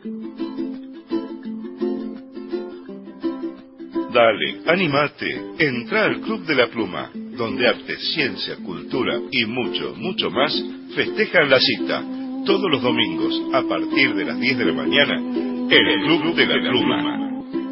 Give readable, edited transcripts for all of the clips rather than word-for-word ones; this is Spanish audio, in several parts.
Dale, animate, entra al Club de la Pluma, donde arte, ciencia, cultura y mucho, mucho más festejan la cita, todos los domingos, a partir de las 10 de la mañana, en el Club de la Pluma.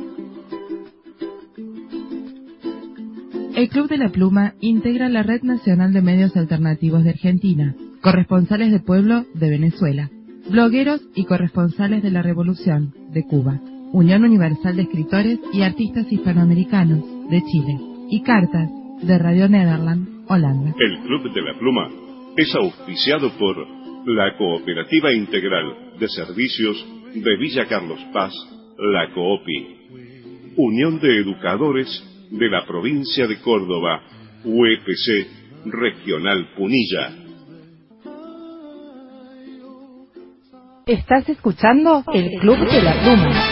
El Club de la Pluma integra la Red Nacional de Medios Alternativos de Argentina, corresponsales de pueblo de Venezuela, blogueros y corresponsales de la Revolución de Cuba, Unión Universal de Escritores y Artistas Hispanoamericanos de Chile y Cartas de Radio Nederland, Holanda. El Club de la Pluma es auspiciado por la Cooperativa Integral de Servicios de Villa Carlos Paz, la COOPI, Unión de Educadores de la Provincia de Córdoba, UEPC Regional Punilla. Estás escuchando el Club de la Pluma.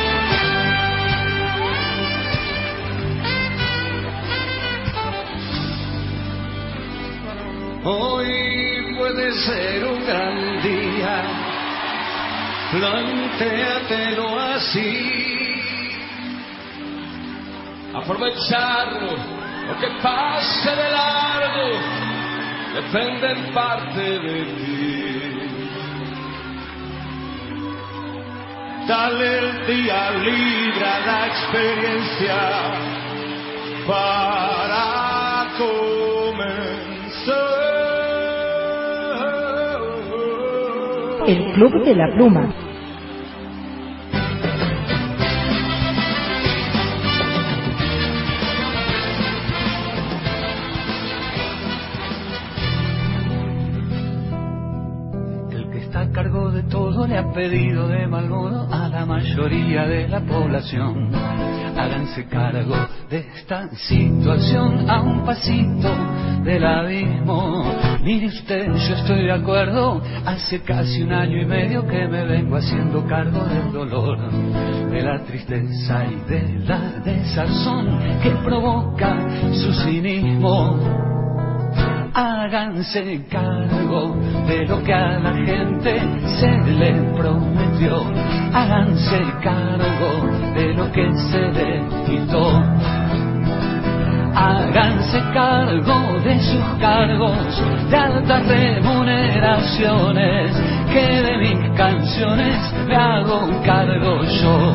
Hoy puede ser un gran día, plantéatelo así. Aprovechar lo que pase de largo depende en parte de ti. Dale el día libre a la experiencia para comenzar. El Club de la Pluma. El que está a cargo de todo le ha pedido de mal modo a la mayoría de la población: háganse cargo de esta situación a un pasito del abismo. Mire usted, yo estoy de acuerdo, hace casi 1 año y medio que me vengo haciendo cargo del dolor, de la tristeza y de la desazón que provoca su cinismo. Háganse cargo de lo que a la gente se le prometió, háganse cargo de lo que se le quitó. Háganse cargo de sus cargos de altas remuneraciones, que de mis canciones me hago cargo yo.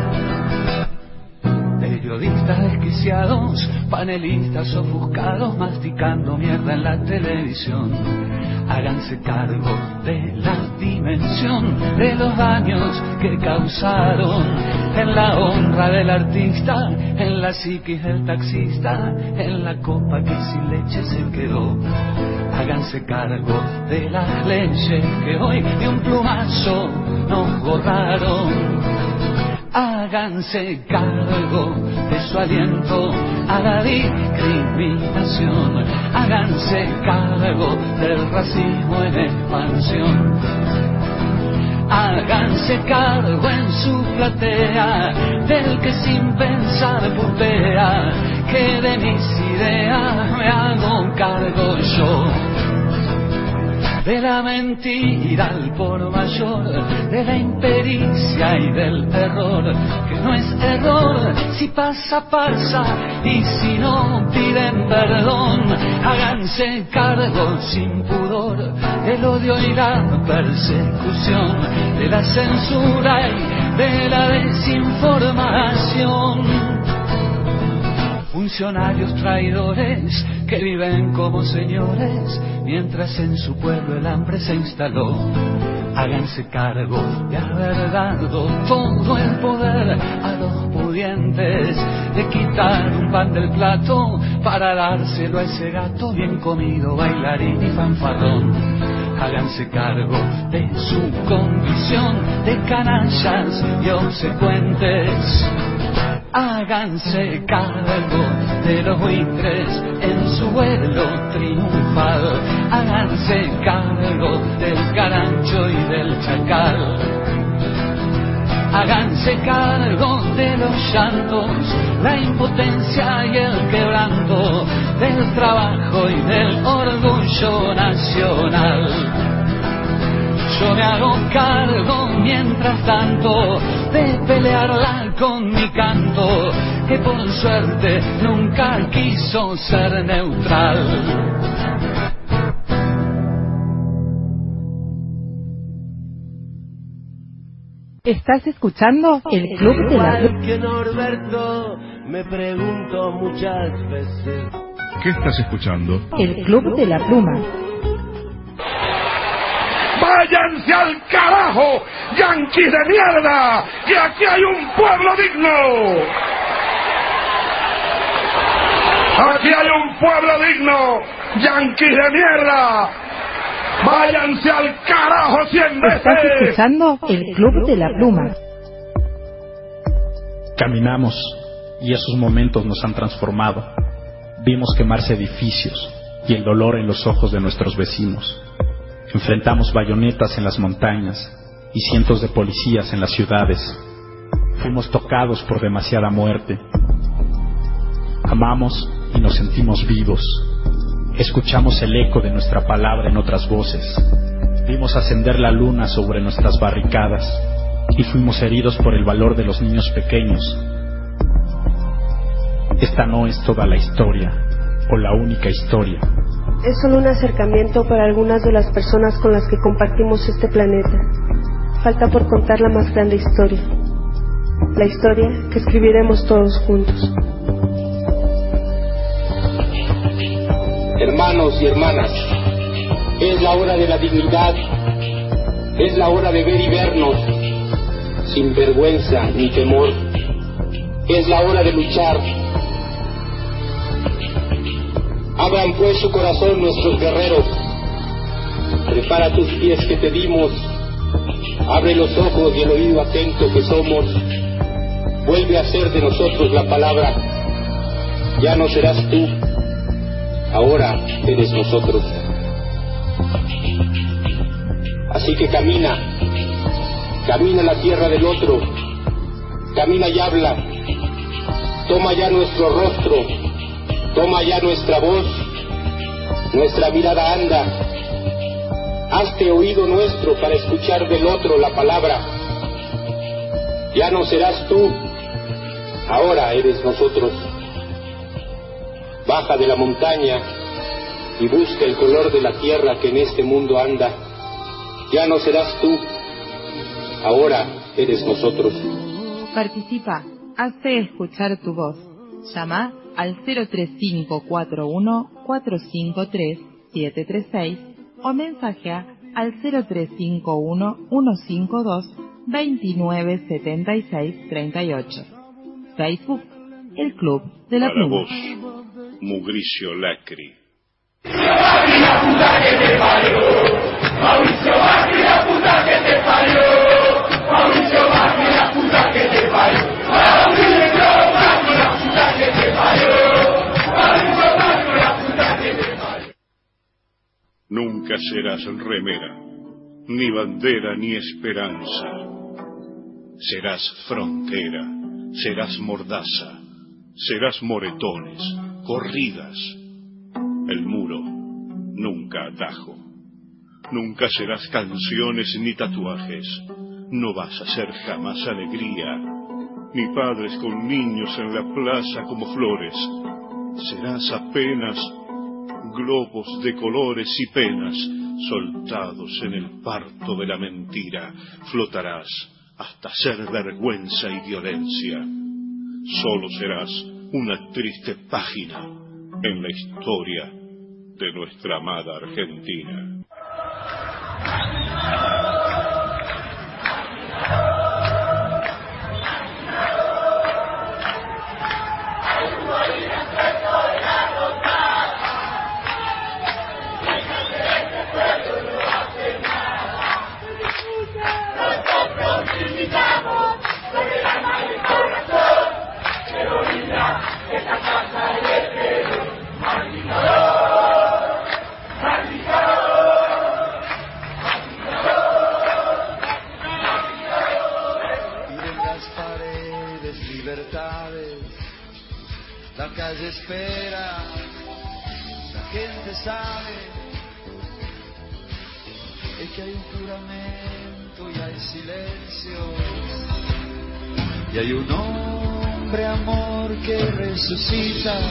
Periodistas desquiciados, panelistas ofuscados, masticando mierda en la televisión. Háganse cargo de la dimensión de los daños que causaron en la honra del artista, en la psiquis del taxista, en la copa que sin leche se quedó. Háganse cargo de las leyes que hoy de un plumazo nos borraron. Háganse cargo de su aliento a la discriminación. Háganse cargo del racismo en expansión. Háganse cargo en su platea del que sin pensar putea, que de mis ideas me hago cargo yo. De la mentira al por mayor, de la impericia y del terror, que no es error, si pasa, pasa, y si no piden perdón. Háganse cargo sin pudor del odio y la persecución, de la censura y de la desinformación. Funcionarios traidores que viven como señores, mientras en su pueblo el hambre se instaló. Háganse cargo de haber dado todo el poder a los pudientes, de quitar un pan del plato para dárselo a ese gato bien comido, bailarín y fanfarrón. Háganse cargo de su condición de canallas y obsecuentes. Háganse cargo de los buitres en su vuelo triunfal. Háganse cargo del carancho y del chacal. Háganse cargo de los llantos, la impotencia y el quebranto, del trabajo y del orgullo nacional. yo me hago cargo mientras tanto de pelearla con mi canto, que por suerte nunca quiso ser neutral. Estás escuchando el Club de la Pluma. Que Norberto, me pregunto muchas veces. ¿Qué estás escuchando? El Club de la Pluma. ¡Váyanse al carajo, yanquis de mierda! ¡Que aquí hay un pueblo digno! ¡Aquí hay un pueblo digno, yanquis de mierda! ¡Váyanse al carajo 100 veces! Estás escuchando el Club de la Pluma. Caminamos y esos momentos nos han transformado. Vimos quemarse edificios y el dolor en los ojos de nuestros vecinos. Enfrentamos bayonetas en las montañas y cientos de policías en las ciudades. Fuimos tocados por demasiada muerte. Amamos y nos sentimos vivos. Escuchamos el eco de nuestra palabra en otras voces. Vimos ascender la luna sobre nuestras barricadas y fuimos heridos por el valor de los niños pequeños. Esta no es toda la historia o la única historia. Es solo un acercamiento para algunas de las personas con las que compartimos este planeta. Falta por contar la más grande historia. La historia que escribiremos todos juntos. Hermanos y hermanas, es la hora de la dignidad, es la hora de ver y vernos, sin vergüenza ni temor, es la hora de luchar. Abran pues su corazón nuestros guerreros, prepara tus pies que te dimos, abre los ojos y el oído atento que somos, vuelve a ser de nosotros la palabra, ya no serás tú, ahora eres nosotros. Así que camina a la tierra del otro, camina y habla, toma ya nuestro rostro, toma ya nuestra voz, nuestra mirada anda, hazte oído nuestro para escuchar del otro la palabra, ya no serás tú, ahora eres nosotros. Baja de la montaña y busca el color de la tierra que en este mundo anda. Ya no serás tú, ahora eres nosotros. Participa, hazte escuchar tu voz. Llama al 03541-453-736 o mensajea al 0351-152-297638. Facebook, el Club de la Pluma. Mugricio Lacri. La puta que te parió, Mauricio Macri, la puta que te parió, Mauricio Macri, la puta que te parió, Mauricio Macri, la puta que te parió, Mauricio Macri, la puta que te parió. Nunca serás remera, ni bandera ni esperanza. Serás frontera, serás mordaza, serás moretones, corridas. El muro, nunca atajo. Nunca serás canciones ni tatuajes. No vas a ser jamás alegría, ni padres con niños en la plaza como flores. Serás apenas globos de colores y penas soltados en el parto de la mentira. Flotarás hasta ser vergüenza y violencia. Solo serás una triste página en la historia de nuestra amada Argentina. La calle espera, la gente sabe, el que hay un juramento y hay silencio, y hay un hombre amor que resucita.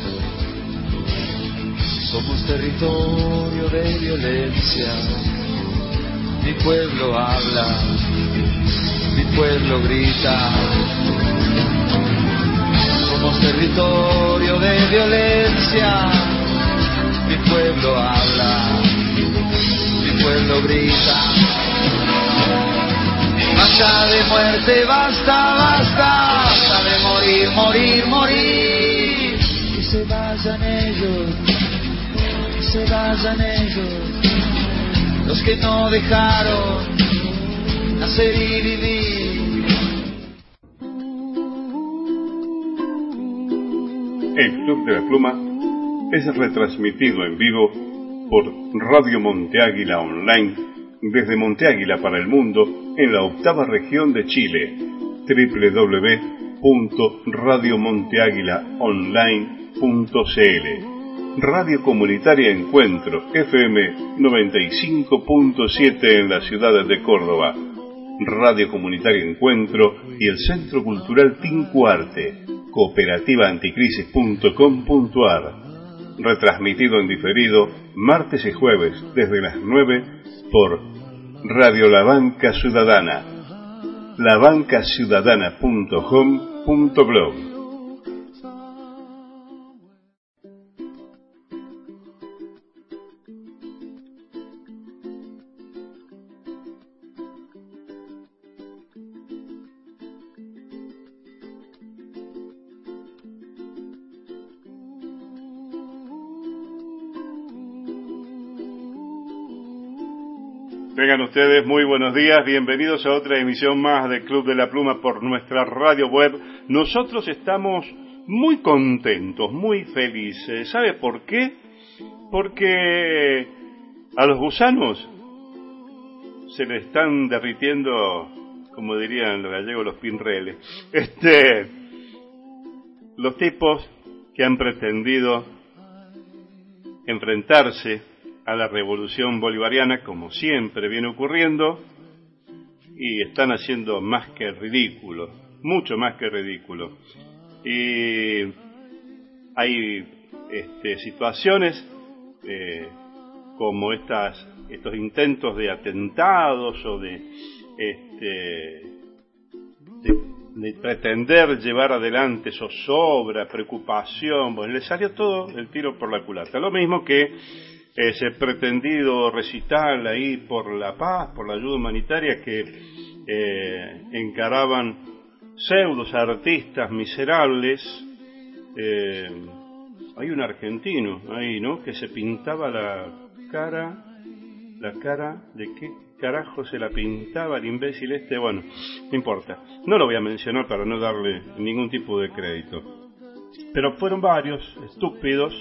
Somos territorio de violencia. Mi pueblo habla, mi pueblo grita. Somos territorio de violencia. Mi pueblo habla, mi pueblo grita. Basta de muerte, basta, basta, basta de morir, morir, morir. Que se vayan ellos, que se vayan ellos, los que no dejaron nacer y vivir. El Club de la Pluma es retransmitido en vivo por Radio Monte Águila Online desde Monte Águila para el mundo en la 8ª región de Chile, www.radiomonteaguilaonline.cl. Radio Comunitaria Encuentro FM 95.7 en la ciudad de Córdoba, Radio Comunitaria Encuentro y el Centro Cultural Tincuarte, cooperativaanticrisis.com.ar. Retransmitido en diferido martes y jueves desde las 9 por Radio La Banca Ciudadana, labancaciudadana.com.blog. Tengan ustedes muy buenos días, bienvenidos a otra emisión más del Club de la Pluma por nuestra radio web. Nosotros estamos muy contentos, muy felices. ¿Sabe por qué? Porque a los gusanos se le están derritiendo, como dirían los gallegos, los pinreles. Los tipos que han pretendido enfrentarse a la revolución bolivariana, como siempre viene ocurriendo, y están haciendo más que ridículo, mucho más que ridículo. Y hay situaciones como estos intentos de atentados o de pretender llevar adelante zozobra, preocupación. Bueno, le salió todo el tiro por la culata. Lo mismo que ese pretendido recital ahí por la paz, por la ayuda humanitaria que encaraban pseudos artistas miserables. Hay un argentino ahí, ¿no?, que se pintaba la cara, ¿de qué carajo se la pintaba el imbécil este? Bueno, no importa, no lo voy a mencionar para no darle ningún tipo de crédito, pero fueron varios estúpidos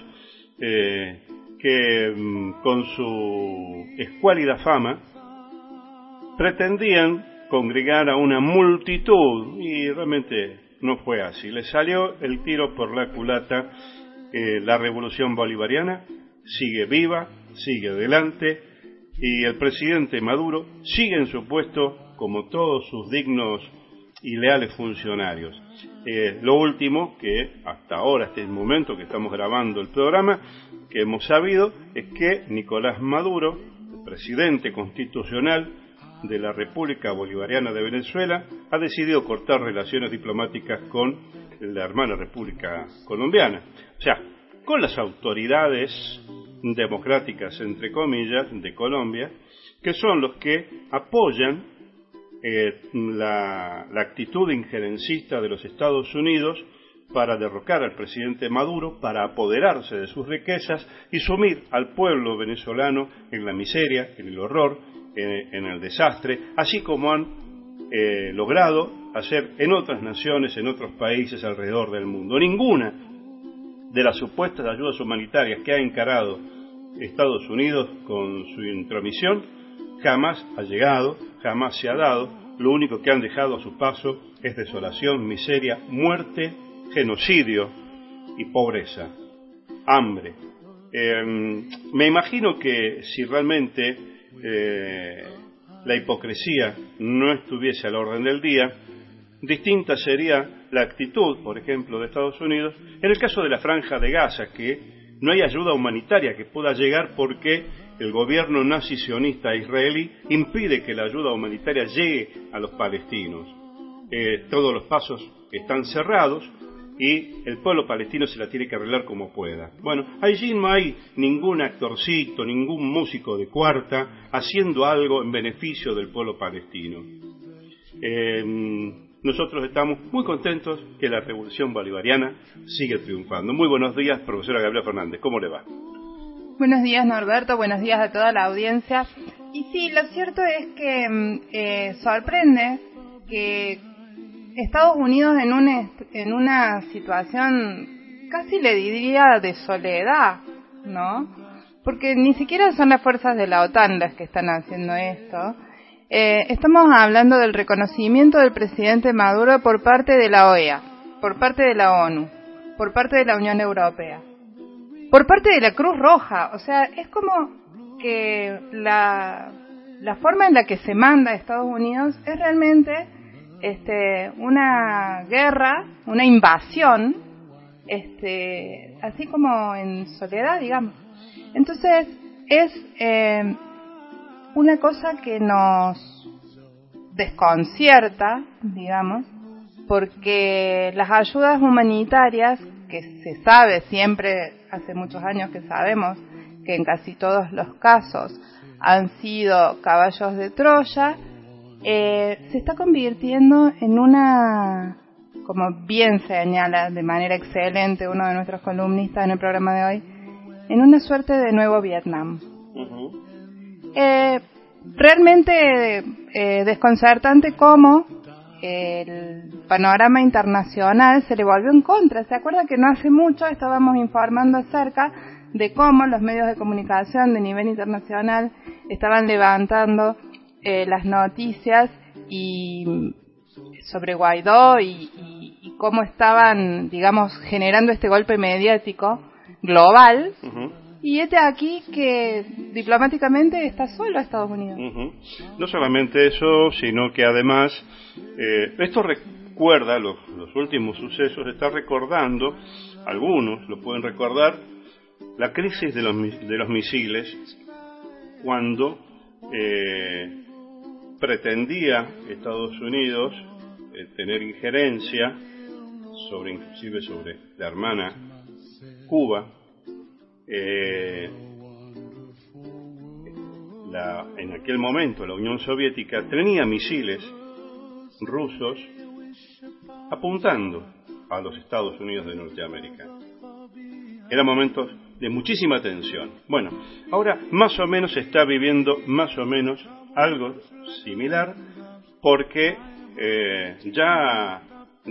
que con su escuálida fama pretendían congregar a una multitud, y realmente no fue así. Le salió el tiro por la culata. La revolución bolivariana sigue viva, sigue adelante, y el presidente Maduro sigue en su puesto como todos sus dignos y leales funcionarios. Lo último que hasta ahora, hasta el momento que estamos grabando el programa, que hemos sabido es que Nicolás Maduro, el presidente constitucional de la República Bolivariana de Venezuela, ha decidido cortar relaciones diplomáticas con la hermana República Colombiana, o sea, con las autoridades democráticas, entre comillas, de Colombia, que son los que apoyan la actitud injerencista de los Estados Unidos para derrocar al presidente Maduro, para apoderarse de sus riquezas y sumir al pueblo venezolano en la miseria, en el horror, en el desastre, así como han logrado hacer en otras naciones, en otros países alrededor del mundo. Ninguna de las supuestas ayudas humanitarias que ha encarado Estados Unidos con su intromisión jamás ha llegado, jamás se ha dado. Lo único que han dejado a su paso es desolación, miseria, muerte, genocidio y pobreza, hambre. Me imagino que si realmente la hipocresía no estuviese a la orden del día, distinta sería la actitud, por ejemplo, de Estados Unidos en el caso de la Franja de Gaza, que no hay ayuda humanitaria que pueda llegar porque el gobierno nazi sionista israelí impide que la ayuda humanitaria llegue a los palestinos. Todos los pasos están cerrados y el pueblo palestino se la tiene que arreglar como pueda. Bueno, allí no hay ningún actorcito, ningún músico de cuarta haciendo algo en beneficio del pueblo palestino. Nosotros estamos muy contentos que la revolución bolivariana sigue triunfando. Muy buenos días, profesora Gabriela Fernández, ¿cómo le va? Buenos días, Norberto, buenos días a toda la audiencia. Y sí, lo cierto es que sorprende que Estados Unidos en una situación casi le diría de soledad, ¿no? Porque ni siquiera son las fuerzas de la OTAN las que están haciendo esto. Estamos hablando del reconocimiento del presidente Maduro por parte de la OEA, por parte de la ONU, por parte de la Unión Europea, por parte de la Cruz Roja. O sea, es como que la forma en la que se manda a Estados Unidos es realmente una guerra, una invasión, así como en soledad, digamos. Entonces, es una cosa que nos desconcierta, digamos, porque las ayudas humanitarias, que se sabe siempre, hace muchos años que sabemos que en casi todos los casos han sido caballos de Troya, se está convirtiendo en una, como bien señala de manera excelente uno de nuestros columnistas en el programa de hoy, en una suerte de nuevo Vietnam. Realmente desconcertante cómo el panorama internacional se le volvió en contra. ¿Se acuerda que no hace mucho estábamos informando acerca de cómo los medios de comunicación de nivel internacional estaban levantando las noticias y sobre Guaidó y cómo estaban, digamos, generando este golpe mediático global? Y aquí que diplomáticamente está solo Estados Unidos. No solamente eso, sino que además esto recuerda los últimos sucesos, está recordando, algunos lo pueden recordar, la crisis de los misiles, cuando pretendía Estados Unidos tener injerencia inclusive sobre la hermana Cuba. En aquel momento la Unión Soviética tenía misiles rusos apuntando a los Estados Unidos de Norteamérica. Eran momentos de muchísima tensión. Bueno, ahora más o menos se está viviendo más o menos algo similar, porque ya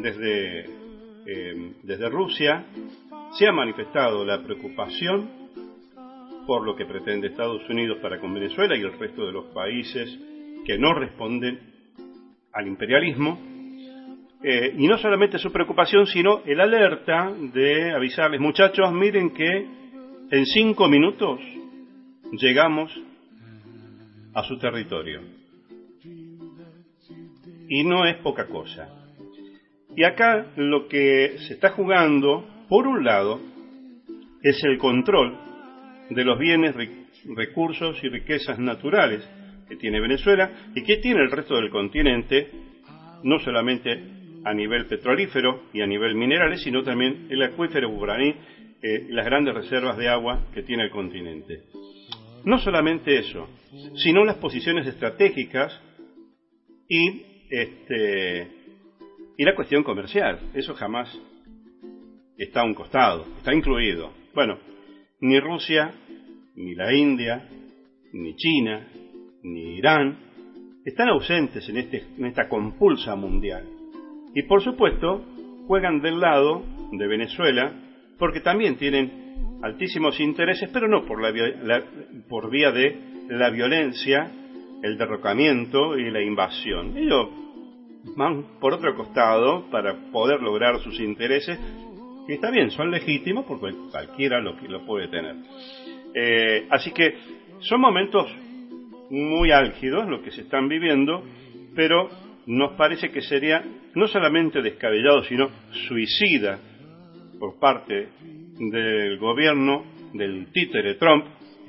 desde Rusia se ha manifestado la preocupación por lo que pretende Estados Unidos para con Venezuela y el resto de los países que no responden al imperialismo, y no solamente su preocupación, sino el alerta de avisarles: muchachos, miren que en 5 minutos llegamos a su territorio, y no es poca cosa. Y acá lo que se está jugando, por un lado, es el control de los bienes, recursos y riquezas naturales que tiene Venezuela y que tiene el resto del continente, no solamente a nivel petrolífero y a nivel minerales, sino también el acuífero guaraní, las grandes reservas de agua que tiene el continente. No solamente eso, sino las posiciones estratégicas y la cuestión comercial. Eso jamás está a un costado, está incluido. Bueno, ni Rusia, ni la India, ni China, ni Irán están ausentes en esta compulsa mundial. Y por supuesto, juegan del lado de Venezuela, porque también tienen altísimos intereses, pero no por vía de la violencia, el derrocamiento y la invasión. Ellos van por otro costado para poder lograr sus intereses, que está bien, son legítimos porque cualquiera lo puede tener. Así que son momentos muy álgidos lo que se están viviendo, pero nos parece que sería no solamente descabellado, sino suicida por parte del gobierno del títere Trump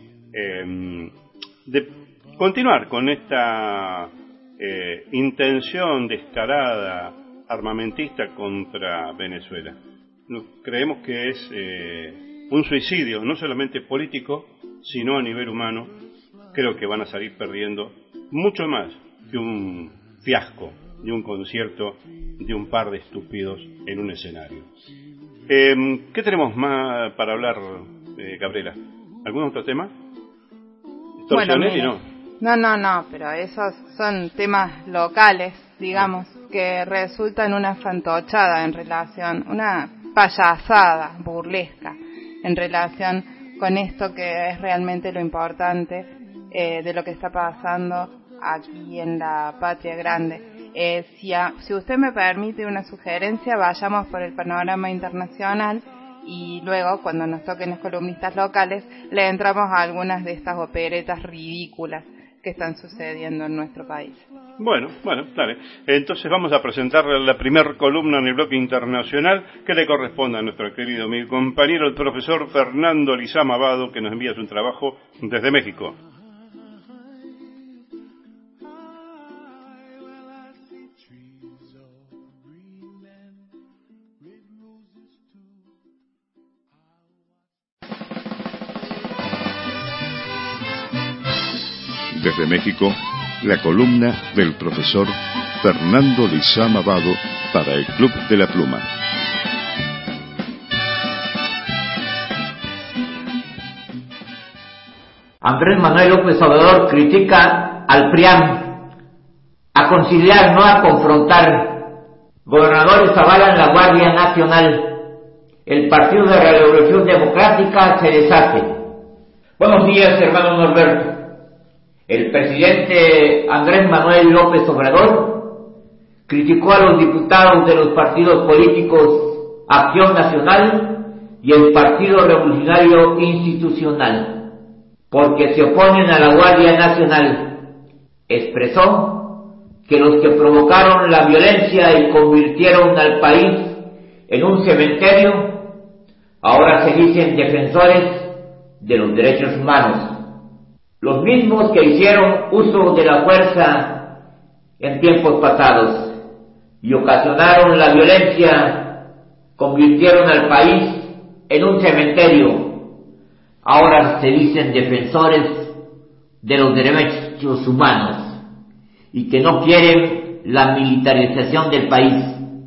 de continuar con esta intención descarada armamentista contra Venezuela. Creemos que es un suicidio, no solamente político, sino a nivel humano. Creo que van a salir perdiendo mucho más que un fiasco de un concierto de un par de estúpidos en un escenario. ¿Qué tenemos más para hablar, Gabriela? ¿Algún otro tema? Bueno, no, pero esos son temas locales, digamos, que resultan una fantochada en relación, una payasada burlesca en relación con esto que es realmente lo importante de lo que está pasando aquí en la Patria Grande. Si usted me permite una sugerencia, vayamos por el panorama internacional y luego, cuando nos toquen los columnistas locales, le entramos a algunas de estas operetas ridículas que están sucediendo en nuestro país. Bueno, dale. Entonces vamos a presentar la primera columna en el bloque internacional que le corresponde a nuestro querido mi compañero, el profesor Fernando Lizama Abado, que nos envía su trabajo desde México. Desde México, la columna del profesor Fernando Lizama Abado para el Club de la Pluma. Andrés Manuel López Obrador critica al PRIAN, a conciliar, no a confrontar. Gobernadores avalan la Guardia Nacional. El Partido de la Revolución Democrática se deshace. Buenos días, hermano Norberto. El presidente Andrés Manuel López Obrador criticó a los diputados de los partidos políticos Acción Nacional y el Partido Revolucionario Institucional porque se oponen a la Guardia Nacional. Expresó que los que provocaron la violencia y convirtieron al país en un cementerio ahora se dicen defensores de los derechos humanos. Los mismos que hicieron uso de la fuerza en tiempos pasados y ocasionaron la violencia, convirtieron al país en un cementerio, ahora se dicen defensores de los derechos humanos y que no quieren la militarización del país,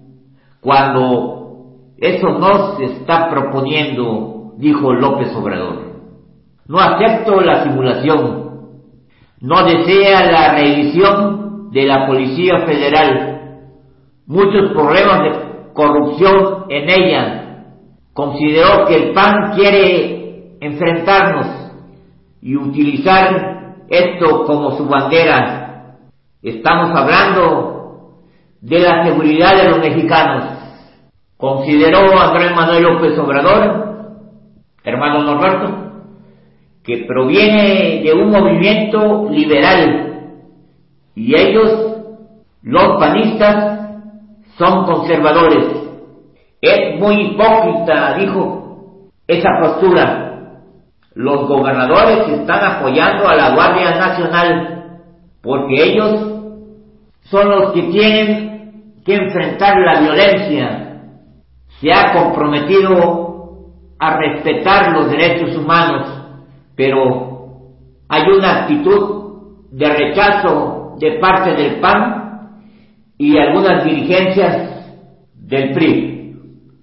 cuando eso no se está proponiendo, dijo López Obrador. No acepto la simulación. No desea la revisión de la Policía Federal. Muchos problemas de corrupción en ella. Consideró que el PAN quiere enfrentarnos y utilizar esto como su bandera. Estamos hablando de la seguridad de los mexicanos. Consideró Andrés Manuel López Obrador, hermano Norberto, que proviene de un movimiento liberal y ellos, los panistas, son conservadores. Es muy hipócrita, dijo, esa postura. Los gobernadores están apoyando a la Guardia Nacional porque ellos son los que tienen que enfrentar la violencia. Se ha comprometido a respetar los derechos humanos, pero hay una actitud de rechazo de parte del PAN y algunas dirigencias del PRI.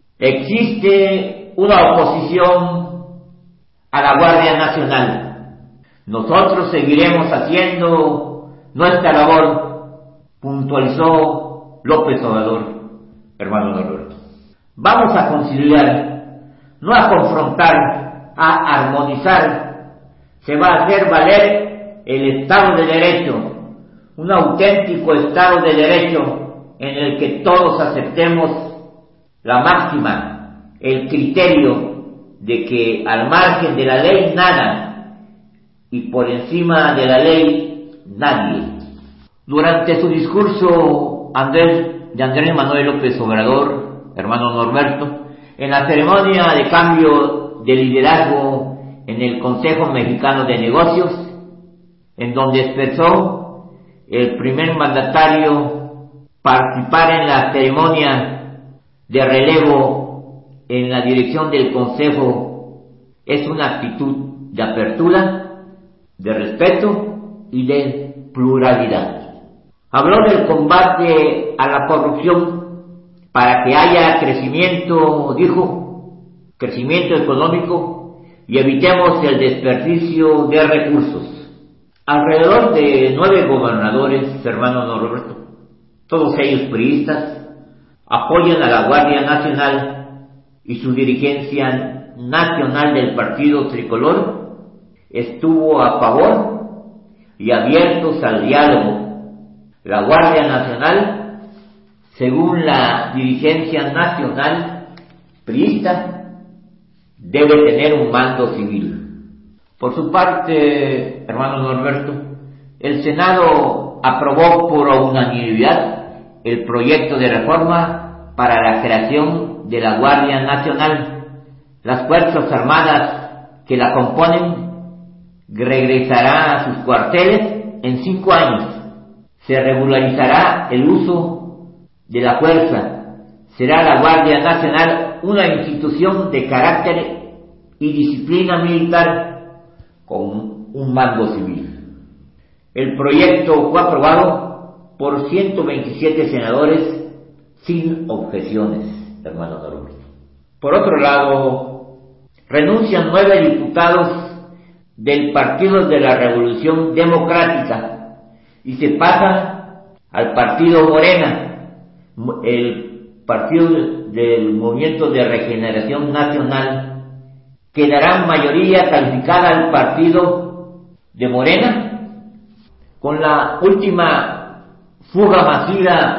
Existe una oposición a la Guardia Nacional. Nosotros seguiremos haciendo nuestra labor, puntualizó López Obrador, hermano Norberto. Vamos a conciliar, no a confrontar, a armonizar. Se va a hacer valer el Estado de Derecho, un auténtico Estado de Derecho en el que todos aceptemos la máxima, el criterio de que al margen de la ley nada y por encima de la ley nadie. Durante su discurso, Andrés Manuel López Obrador, hermano Norberto, en la ceremonia de cambio de liderazgo en el Consejo Mexicano de Negocios, en donde expresó el primer mandatario participar en la ceremonia de relevo en la dirección del Consejo, es una actitud de apertura, de respeto y de pluralidad. Habló del combate a la corrupción para que haya crecimiento, dijo, crecimiento económico y evitemos el desperdicio de recursos. Alrededor de 9 gobernadores, hermano Norberto, todos ellos priistas, apoyan a la Guardia Nacional y su dirigencia nacional del Partido Tricolor estuvo a favor y abiertos al diálogo. La Guardia Nacional, según la dirigencia nacional priista, debe tener un mando civil. Por su parte, hermano Norberto, el Senado aprobó por unanimidad el proyecto de reforma para la creación de la Guardia Nacional. Las Fuerzas Armadas que la componen regresarán a sus cuarteles en 5 años. Se regularizará el uso de la fuerza. Será la Guardia Nacional una institución de carácter y disciplina militar con un mando civil. El proyecto fue aprobado por 127 senadores sin objeciones, hermano Norberto. Por otro lado, renuncian 9 diputados del Partido de la Revolución Democrática y se pasa al Partido Morena, el Partido del Movimiento de Regeneración Nacional, que dará mayoría calificada al Partido de Morena. Con la última fuga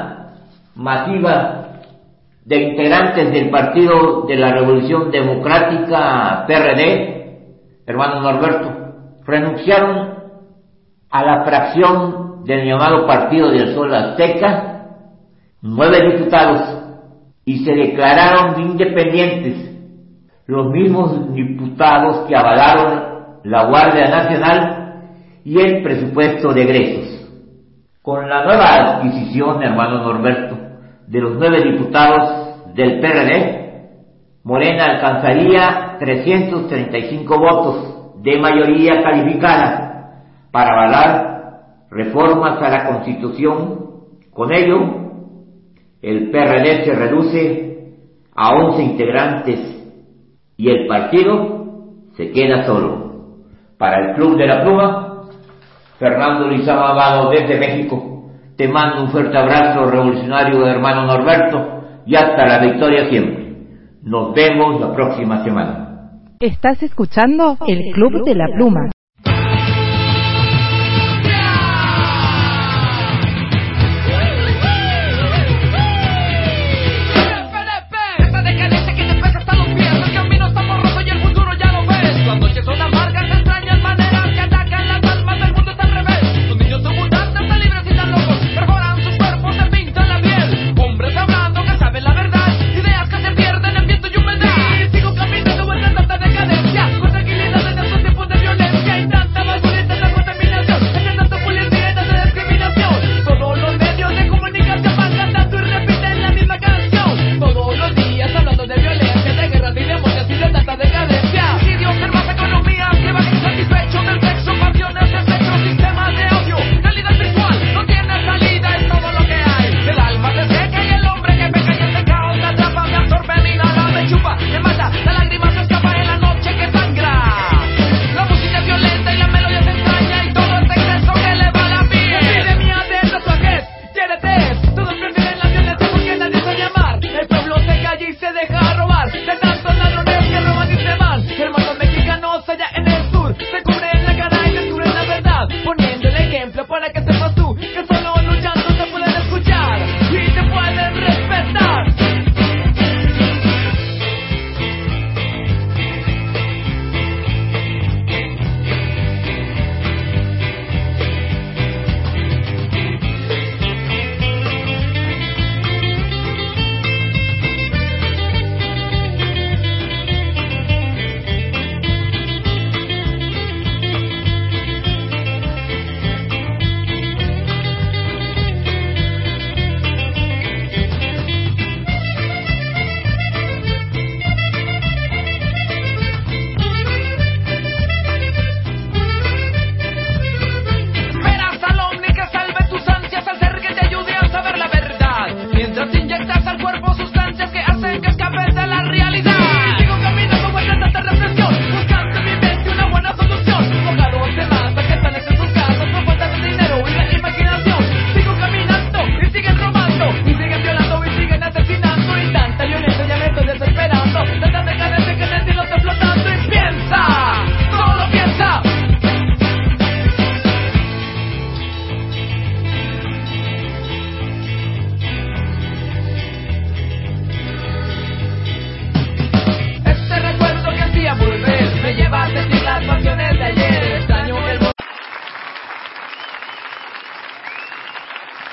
masiva de integrantes del Partido de la Revolución Democrática, PRD, hermano Norberto, renunciaron a la fracción del llamado Partido del Sol Azteca 9 diputados y se declararon independientes, los mismos diputados que avalaron la Guardia Nacional y el presupuesto de egresos. Con la nueva adquisición, hermano Norberto, de los 9 diputados del PRD, Morena alcanzaría 335 votos de mayoría calificada para avalar reformas a la Constitución. Con ello, el PRD se reduce a 11 integrantes y el partido se queda solo. Para el Club de la Pluma, Fernando Lizama Amado desde México, te mando un fuerte abrazo revolucionario, hermano Norberto, y hasta la victoria siempre. Nos vemos la próxima semana. Estás escuchando el Club de la Pluma. Sigo caminando en la tanta decadencia, con tranquilidad en estos tiempos de violencia.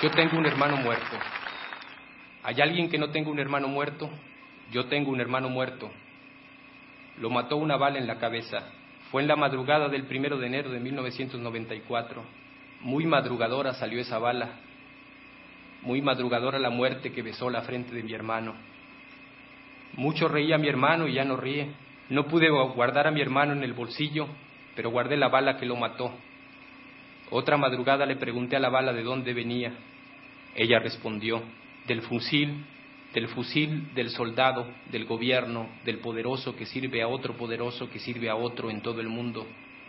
Yo tengo un hermano muerto. ¿Hay alguien que no tenga un hermano muerto? Yo tengo un hermano muerto. Lo mató una bala en la cabeza. Fue en la madrugada del 1 de enero de 1994. Muy madrugadora salió esa bala. Muy madrugadora la muerte que besó la frente de mi hermano. Mucho reía mi hermano y ya no ríe. No pude guardar a mi hermano en el bolsillo, pero guardé la bala que lo mató. Otra madrugada le pregunté a la bala de dónde venía. Ella respondió, del fusil, del soldado, del gobierno, del poderoso que sirve a otro poderoso que sirve a otro en todo el mundo.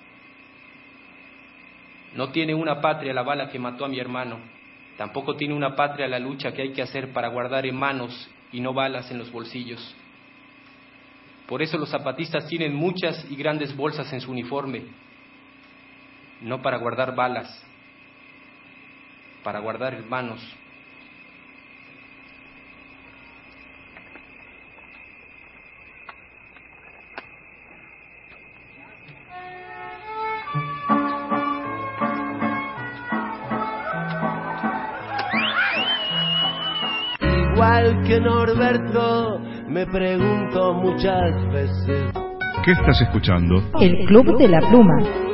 No tiene una patria la bala que mató a mi hermano. Tampoco tiene una patria la lucha que hay que hacer para guardar en manos y no balas en los bolsillos. Por eso los zapatistas tienen muchas y grandes bolsas en su uniforme, no para guardar balas, para guardar hermanos. Igual que Norberto, me pregunto muchas veces. ¿Qué estás escuchando? El Club de la Pluma.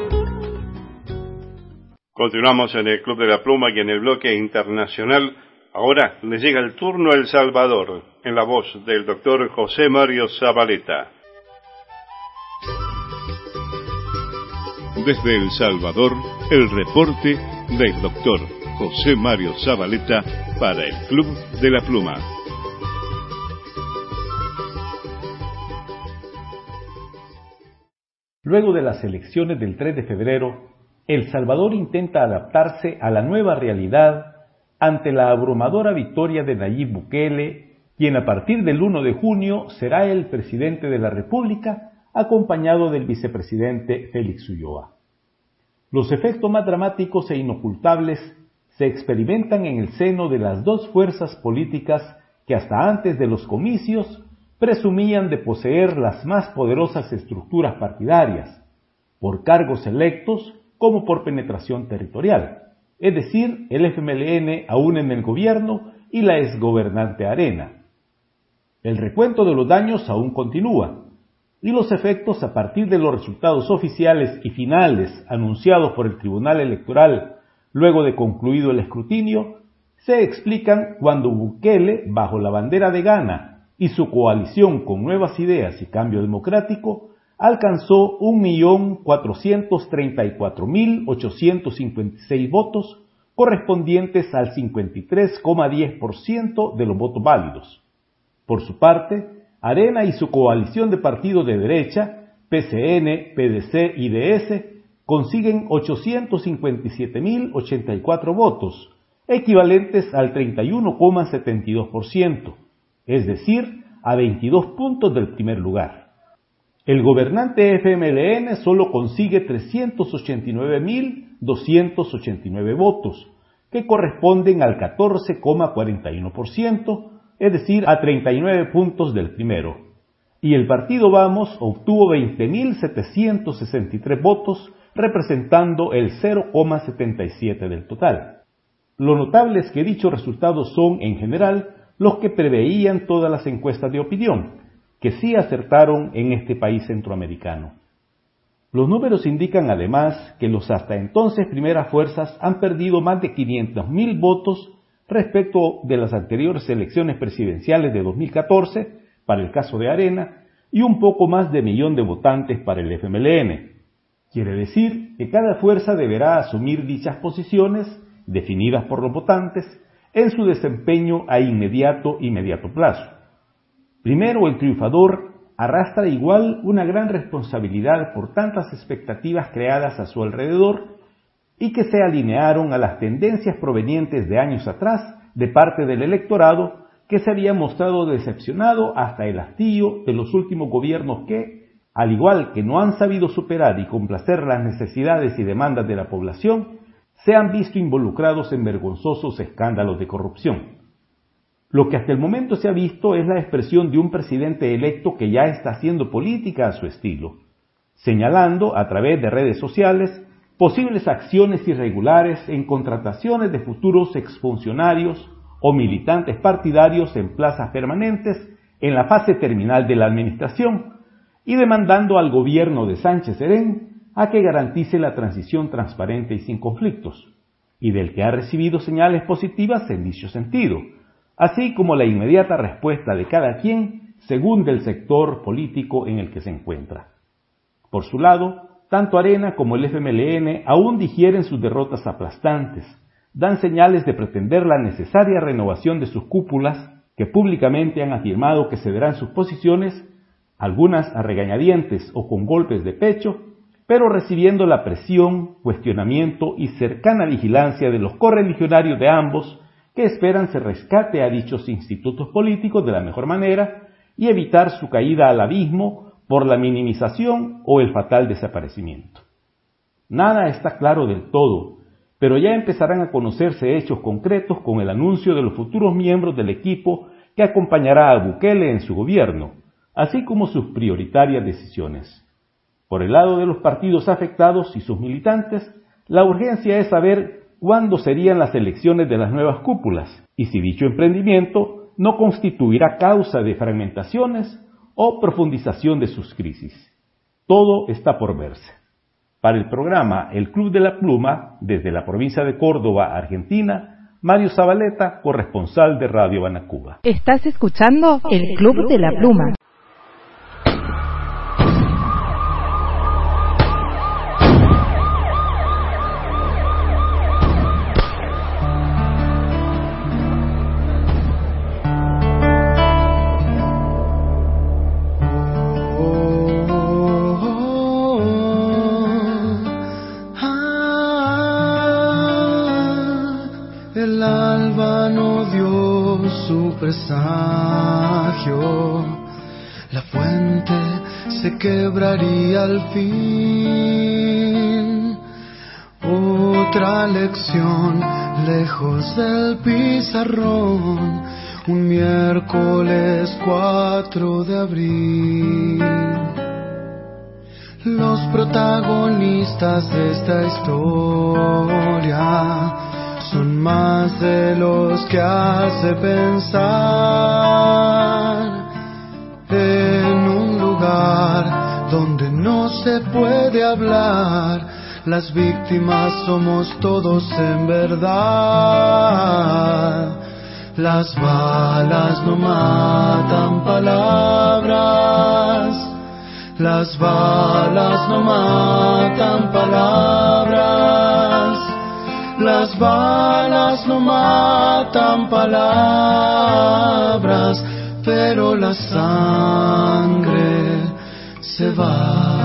Continuamos en el Club de la Pluma y en el bloque internacional. Ahora le llega el turno a El Salvador, en la voz del doctor José Mario Zabaleta. Desde El Salvador, el reporte del doctor José Mario Zabaleta para el Club de la Pluma. Luego de las elecciones del 3 de febrero, El Salvador intenta adaptarse a la nueva realidad ante la abrumadora victoria de Nayib Bukele, quien a partir del 1 de junio será el presidente de la República, acompañado del vicepresidente Félix Ulloa. Los efectos más dramáticos e inocultables se experimentan en el seno de las dos fuerzas políticas que hasta antes de los comicios presumían de poseer las más poderosas estructuras partidarias, por cargos electos como por penetración territorial, es decir, el FMLN aún en el gobierno y la exgobernante Arena. El recuento de los daños aún continúa, y los efectos a partir de los resultados oficiales y finales anunciados por el Tribunal Electoral luego de concluido el escrutinio, se explican cuando Bukele, bajo la bandera de Gana, y su coalición con Nuevas Ideas y Cambio Democrático, alcanzó 1.434.856 votos, correspondientes al 53,10% de los votos válidos. Por su parte, Arena y su coalición de partidos de derecha, PCN, PDC y DS, consiguen 857.084 votos, equivalentes al 31,72%, es decir, a 22 puntos del primer lugar. El gobernante FMLN solo consigue 389.289 votos, que corresponden al 14,41%, es decir, a 39 puntos del primero. Y el partido Vamos obtuvo 20.763 votos, representando el 0,77% del total. Lo notable es que dichos resultados son, en general, los que preveían todas las encuestas de opinión, que sí acertaron en este país centroamericano. Los números indican además que los hasta entonces primeras fuerzas han perdido más de 500.000 votos respecto de las anteriores elecciones presidenciales de 2014, para el caso de Arena, y un poco más de 1 millón de votantes para el FMLN. Quiere decir que cada fuerza deberá asumir dichas posiciones, definidas por los votantes, en su desempeño a inmediato plazo. Primero, el triunfador arrastra igual una gran responsabilidad por tantas expectativas creadas a su alrededor y que se alinearon a las tendencias provenientes de años atrás de parte del electorado, que se había mostrado decepcionado hasta el hastío de los últimos gobiernos que, al igual que no han sabido superar y complacer las necesidades y demandas de la población, se han visto involucrados en vergonzosos escándalos de corrupción. Lo que hasta el momento se ha visto es la expresión de un presidente electo que ya está haciendo política a su estilo, señalando a través de redes sociales posibles acciones irregulares en contrataciones de futuros exfuncionarios o militantes partidarios en plazas permanentes en la fase terminal de la administración, y demandando al gobierno de Sánchez Serén a que garantice la transición transparente y sin conflictos, y del que ha recibido señales positivas en dicho sentido, así como la inmediata respuesta de cada quien según del sector político en el que se encuentra. Por su lado, tanto Arena como el FMLN aún digieren sus derrotas aplastantes, dan señales de pretender la necesaria renovación de sus cúpulas, que públicamente han afirmado que cederán sus posiciones, algunas a regañadientes o con golpes de pecho, pero recibiendo la presión, cuestionamiento y cercana vigilancia de los correligionarios de ambos, que esperan se rescate a dichos institutos políticos de la mejor manera y evitar su caída al abismo por la minimización o el fatal desaparecimiento. Nada está claro del todo, pero ya empezarán a conocerse hechos concretos con el anuncio de los futuros miembros del equipo que acompañará a Bukele en su gobierno, así como sus prioritarias decisiones. Por el lado de los partidos afectados y sus militantes, la urgencia es saber cuándo serían las elecciones de las nuevas cúpulas y si dicho emprendimiento no constituirá causa de fragmentaciones o profundización de sus crisis. Todo está por verse. Para el programa El Club de la Pluma, desde la provincia de Córdoba, Argentina, Mario Zabaleta, corresponsal de Radio Banacuba. Estás escuchando El Club de la Pluma. La fuente se quebraría al fin. Otra lección lejos del pizarrón. Un miércoles 4 de abril. Los protagonistas de esta historia son más de los que hace pensar. En un lugar donde no se puede hablar, las víctimas somos todos en verdad. Las balas no matan palabras. Las balas no matan palabras. Las balas no matan palabras, pero la sangre se va.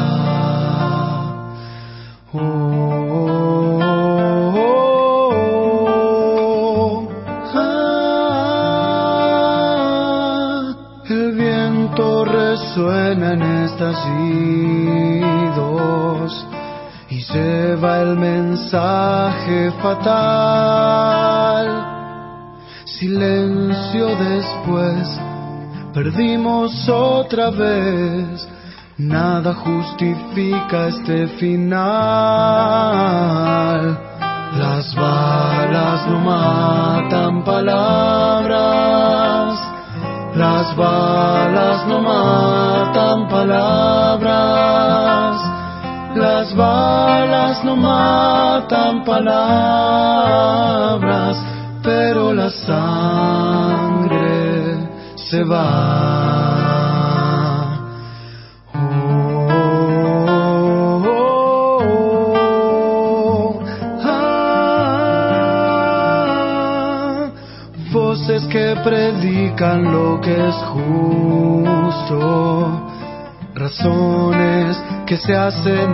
El viento resuena en estallidos y lleva el mensaje fatal. Silencio después, perdimos otra vez. Nada justifica este final. Las balas no matan palabras. Las balas no matan palabras. Las balas no matan palabras, pero la sangre se va. Voces que predican lo que es justo, razones que se hacen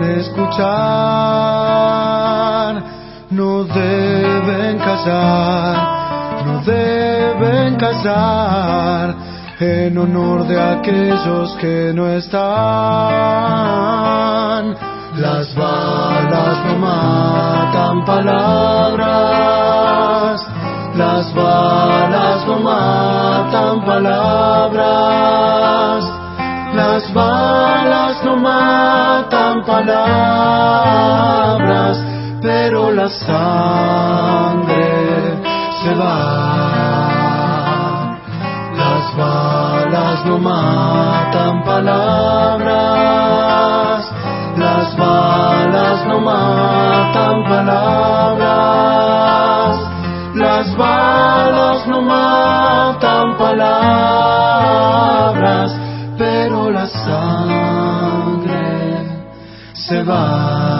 escuchar, no deben callar, no deben callar, en honor de aquellos que no están. Las balas no matan palabras. Las balas no matan palabras. Las balas no matan palabras, la sangre se va. Las balas no matan palabras, las balas no matan palabras, las balas no matan palabras, pero la sangre se va.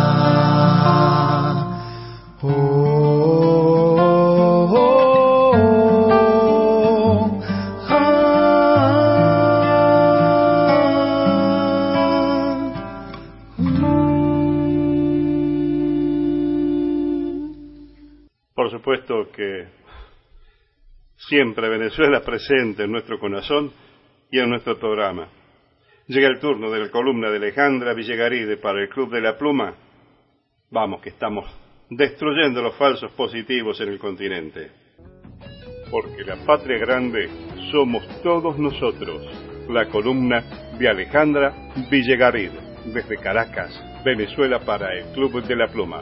Por supuesto que siempre Venezuela presente en nuestro corazón y en nuestro programa. Llega el turno de la columna de Alejandra Villagaride para el Club de la Pluma. Vamos, que estamos destruyendo los falsos positivos en el continente. Porque la patria grande somos todos nosotros. La columna de Alejandra Villagaride, desde Caracas, Venezuela, para el Club de la Pluma.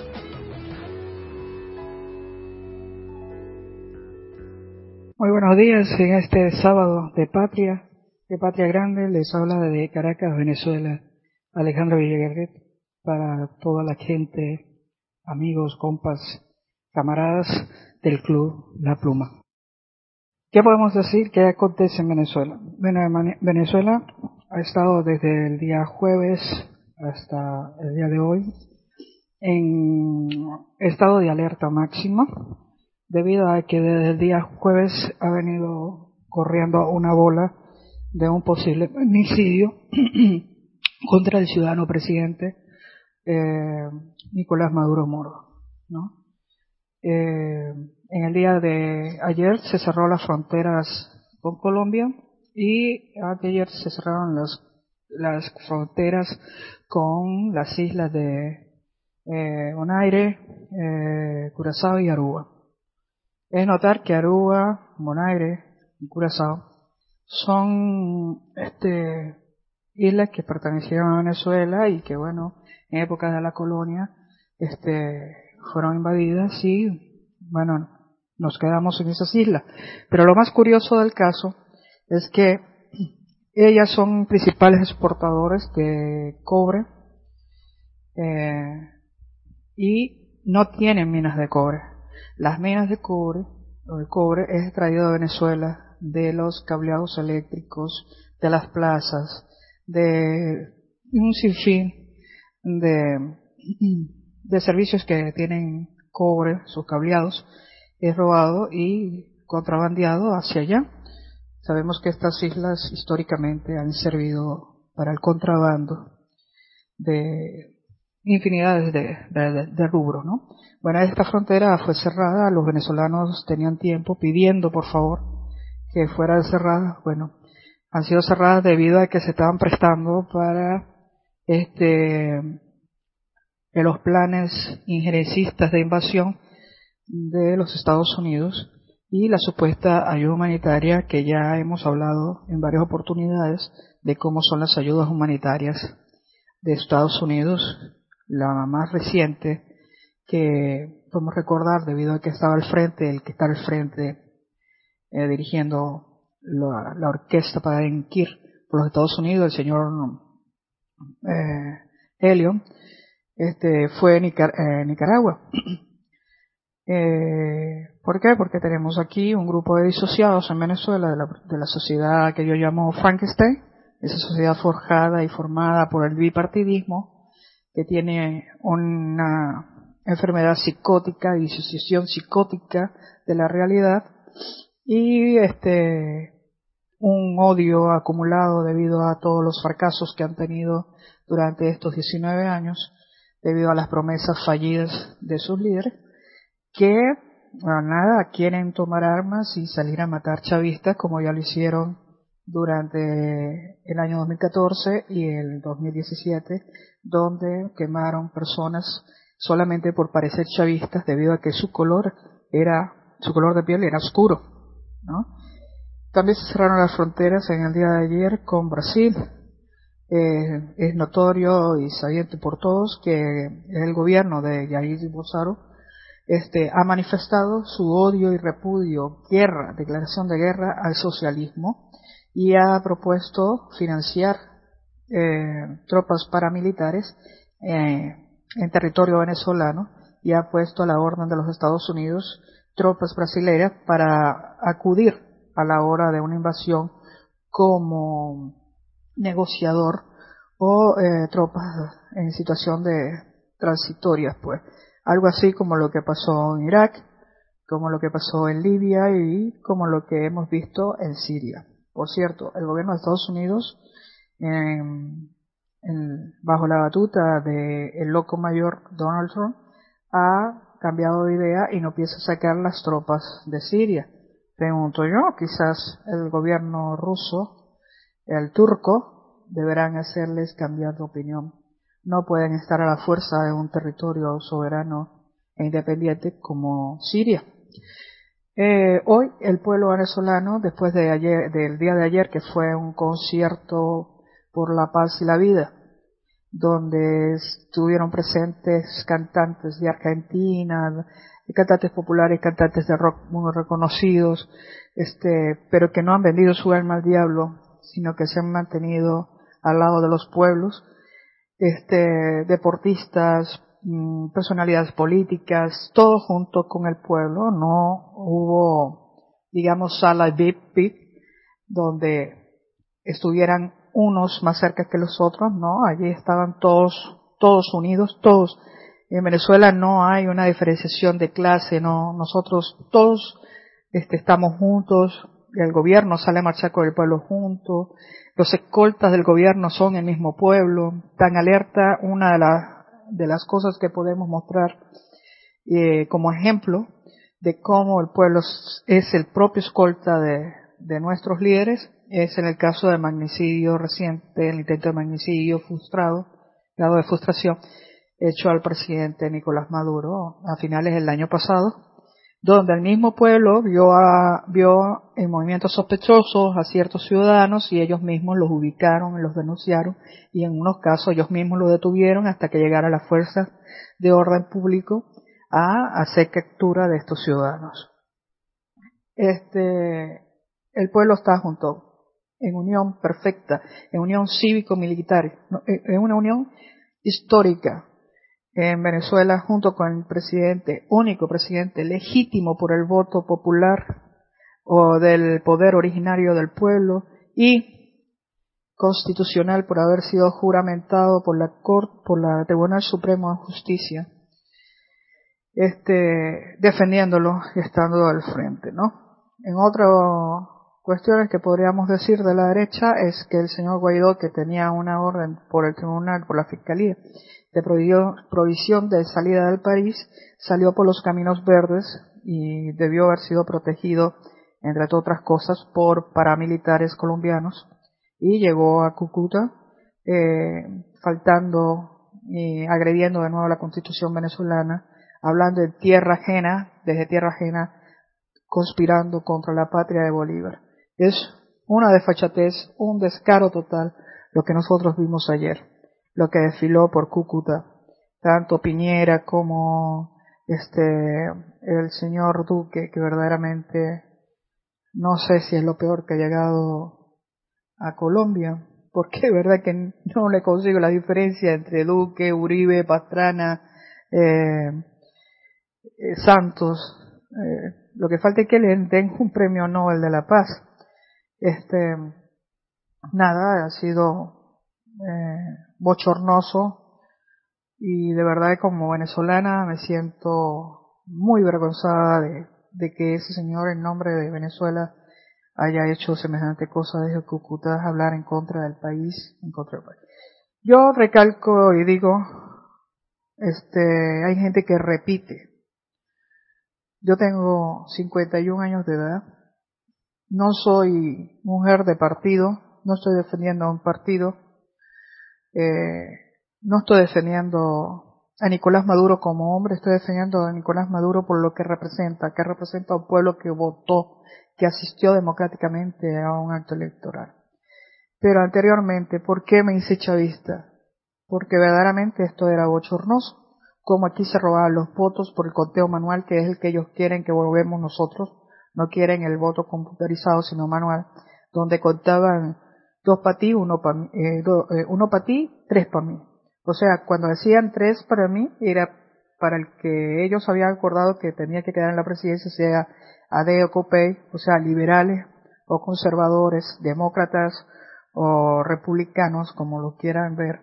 Muy buenos días en este sábado de Patria Grande. Les habla de Caracas, Venezuela, Alejandra Villagarret, para toda la gente, amigos, compas, camaradas del Club La Pluma. ¿Qué podemos decir que acontece en Venezuela? Bueno, Venezuela ha estado desde el día jueves hasta el día de hoy en estado de alerta máxima, debido a que desde el día jueves ha venido corriendo una bola de un posible homicidio contra el ciudadano presidente Nicolás Maduro Moro, ¿no? En el día de ayer se cerró las fronteras con Colombia y ayer se cerraron las fronteras con las islas de Bonaire, Curazao y Aruba. Es notar que Aruba, Bonaire y Curazao son islas que pertenecieron a Venezuela y que, bueno, en época de la colonia fueron invadidas y, bueno, nos quedamos en esas islas. Pero lo más curioso del caso es que ellas son principales exportadores de cobre y no tienen minas de cobre. Las minas de cobre, o el cobre, es extraído de Venezuela, de los cableados eléctricos, de las plazas, de un sinfín de servicios que tienen cobre, sus cableados, es robado y contrabandeado hacia allá. Sabemos que estas islas históricamente han servido para el contrabando de infinidades de rubros, ¿no? Bueno, esta frontera fue cerrada, los venezolanos tenían tiempo pidiendo por favor que fuera cerrada. Bueno, han sido cerradas debido a que se estaban prestando para los planes injerencistas de invasión de los Estados Unidos y la supuesta ayuda humanitaria, que ya hemos hablado en varias oportunidades de cómo son las ayudas humanitarias de Estados Unidos. La más reciente que podemos recordar, debido a que estaba al frente, el que está al frente dirigiendo la orquesta para delinquir por los Estados Unidos, el señor Elliot, fue Nicaragua. ¿Por qué? Porque tenemos aquí un grupo de disociados en Venezuela de la sociedad que yo llamo Frankenstein, esa sociedad forjada y formada por el bipartidismo, que tiene una enfermedad psicótica, disociación psicótica de la realidad y un odio acumulado debido a todos los fracasos que han tenido durante estos 19 años, debido a las promesas fallidas de sus líderes, que quieren tomar armas y salir a matar chavistas, como ya lo hicieron durante el año 2014 y el 2017, donde quemaron personas solamente por parecer chavistas, debido a que su color de piel era oscuro, ¿no? También se cerraron las fronteras en el día de ayer con Brasil. Es notorio y sabiente por todos que el gobierno de Jair Bolsonaro ha manifestado su odio y repudio, declaración de guerra al socialismo, y ha propuesto financiar tropas paramilitares en territorio venezolano, y ha puesto a la orden de los Estados Unidos tropas brasileñas para acudir a la hora de una invasión como negociador o tropas en situación de transitorias, pues algo así como lo que pasó en Irak, como lo que pasó en Libia y como lo que hemos visto en Siria. Por cierto, el gobierno de Estados Unidos, bajo la batuta del loco mayor Donald Trump, ha cambiado de idea y no piensa sacar las tropas de Siria. Pregunto yo, quizás el gobierno ruso, el turco, deberán hacerles cambiar de opinión. No pueden estar a la fuerza de un territorio soberano e independiente como Siria. Hoy el pueblo venezolano, después del día de ayer, que fue un concierto por la paz y la vida, donde estuvieron presentes cantantes de Argentina, cantantes populares, cantantes de rock muy reconocidos, pero que no han vendido su alma al diablo, sino que se han mantenido al lado de los pueblos, deportistas, personalidades políticas, todo junto con el pueblo. No hubo, digamos, sala VIP donde estuvieran unos más cerca que los otros, no, allí estaban todos unidos, todos. En Venezuela no hay una diferenciación de clase, no, nosotros todos estamos juntos, el gobierno sale a marchar con el pueblo junto, los escoltas del gobierno son el mismo pueblo, tan alerta. Una de las cosas que podemos mostrar como ejemplo de cómo el pueblo es el propio escolta de nuestros líderes, es en el caso del magnicidio reciente, el intento de magnicidio frustrado, grado de frustración, hecho al presidente Nicolás Maduro a finales del año pasado, donde el mismo pueblo vio en movimientos sospechosos a ciertos ciudadanos y ellos mismos los ubicaron, los denunciaron y en unos casos ellos mismos lo detuvieron hasta que llegara la fuerza de orden público a hacer captura de estos ciudadanos. El pueblo está junto, en unión perfecta, en unión cívico-militar, en una unión histórica en Venezuela, junto con el presidente, único presidente legítimo por el voto popular o del poder originario del pueblo y constitucional por haber sido juramentado por la Tribunal Supremo de Justicia, defendiéndolo y estando al frente, ¿no? En otras cuestiones que podríamos decir de la derecha es que el señor Guaidó, que tenía una orden por el tribunal, por la fiscalía, de provisión de salida del país, salió por los caminos verdes y debió haber sido protegido, entre otras cosas, por paramilitares colombianos, y llegó a Cúcuta faltando y agrediendo de nuevo la Constitución venezolana, hablando de tierra ajena, desde tierra ajena, conspirando contra la patria de Bolívar. Es una desfachatez, un descaro total lo que nosotros vimos ayer, lo que desfiló por Cúcuta, tanto Piñera como el señor Duque, que verdaderamente no sé si es lo peor que ha llegado a Colombia, porque es verdad que no le consigo la diferencia entre Duque, Uribe, Pastrana, Santos. Lo que falta es que le den un premio Nobel de la Paz. Nada, ha sido bochornoso, y de verdad como venezolana me siento muy avergonzada de que ese señor en nombre de Venezuela haya hecho semejante cosa desde Cúcuta, hablar en contra del país, en contra del país. Yo recalco y digo, hay gente que repite. Yo tengo 51 años de edad, no soy mujer de partido, no estoy defendiendo a un partido, no estoy defendiendo a Nicolás Maduro como hombre, estoy defendiendo a Nicolás Maduro por lo que representa a un pueblo que votó, que asistió democráticamente a un acto electoral. Pero anteriormente, ¿por qué me hice chavista? Porque verdaderamente esto era bochornoso. como aquí se robaban los votos por el conteo manual, que es el que ellos quieren que volvemos nosotros. No quieren el voto computarizado, sino manual, donde contaban 2 para ti, 1 para ti, 3 para mí. O sea, cuando decían 3 para mí, era para el que ellos habían acordado que tenía que quedar en la presidencia, sea AD o COPEI, o sea, liberales o conservadores, demócratas o republicanos, como lo quieran ver.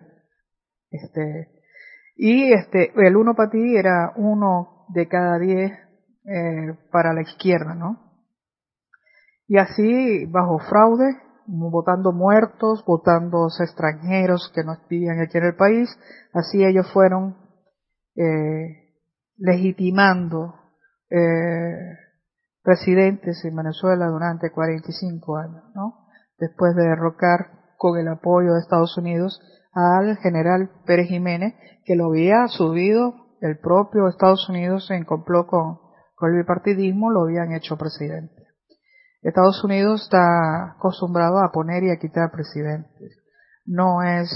El 1 para ti era 1 de cada 10 para la izquierda, ¿no? Y así, bajo fraude, votando muertos, votando extranjeros que no vivían aquí en el país, así ellos fueron legitimando presidentes en Venezuela durante 45 años, ¿no? Después de derrocar con el apoyo de Estados Unidos al general Pérez Jiménez, que lo había subido el propio Estados Unidos en complot con el bipartidismo, lo habían hecho presidente. Estados Unidos está acostumbrado a poner y a quitar presidentes. No es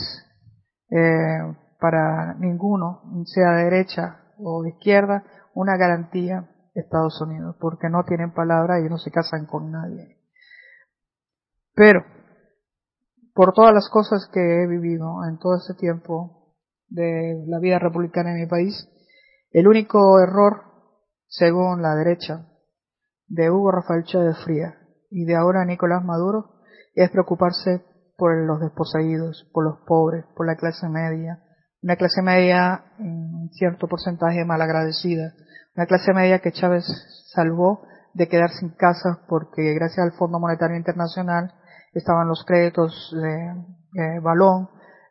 para ninguno, sea de derecha o de izquierda, una garantía Estados Unidos, porque no tienen palabra y no se casan con nadie. Pero, por todas las cosas que he vivido en todo este tiempo de la vida republicana en mi país, el único error, según la derecha, de Hugo Rafael Chávez Frías y de ahora Nicolás Maduro, es preocuparse por los desposeídos, por los pobres, por la clase media, una clase media en cierto porcentaje malagradecida, una clase media que Chávez salvó de quedar sin casas porque gracias al Fondo Monetario Internacional estaban los créditos de balón,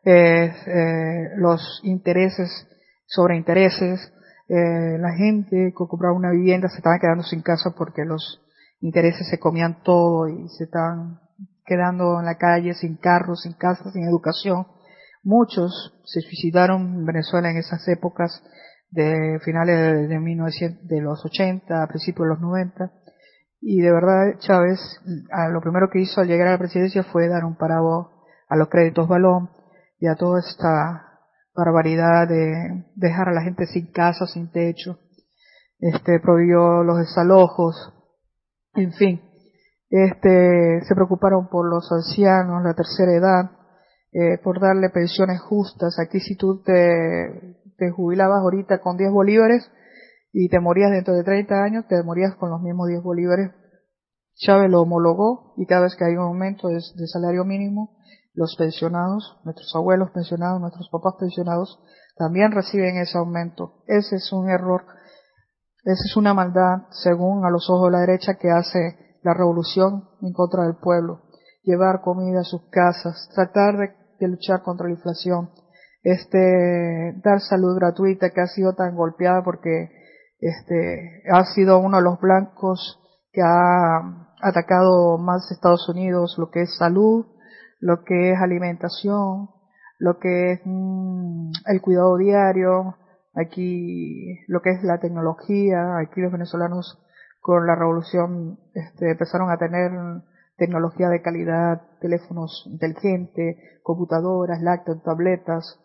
los intereses sobre intereses, la gente que compraba una vivienda se estaba quedando sin casa porque los intereses se comían todo y se estaban quedando en la calle sin carros, sin casas, sin educación. Muchos se suicidaron en Venezuela en esas épocas de finales de los 80, a principios de los 90. Y de verdad Chávez, lo primero que hizo al llegar a la presidencia fue dar un parado a los créditos balón y a toda esta barbaridad de dejar a la gente sin casa, sin techo. Prohibió los desalojos, en fin. Se preocuparon por los ancianos, la tercera edad, por darle pensiones justas. Aquí si tú te jubilabas ahorita con 10 bolívares y te morías dentro de 30 años, te morías con los mismos 10 bolívares. Chávez lo homologó y cada vez que hay un aumento de salario mínimo, los pensionados, nuestros abuelos pensionados, nuestros papás pensionados, también reciben ese aumento. Ese es un error, esa es una maldad, según a los ojos de la derecha, que hace la revolución en contra del pueblo. Llevar comida a sus casas, tratar de luchar contra la inflación, dar salud gratuita que ha sido tan golpeada porque ha sido uno de los blancos que ha atacado más Estados Unidos, lo que es salud, lo que es alimentación, lo que es el cuidado diario, aquí lo que es la tecnología. Aquí los venezolanos con la revolución empezaron a tener tecnología de calidad, teléfonos inteligentes, computadoras, laptops, tabletas,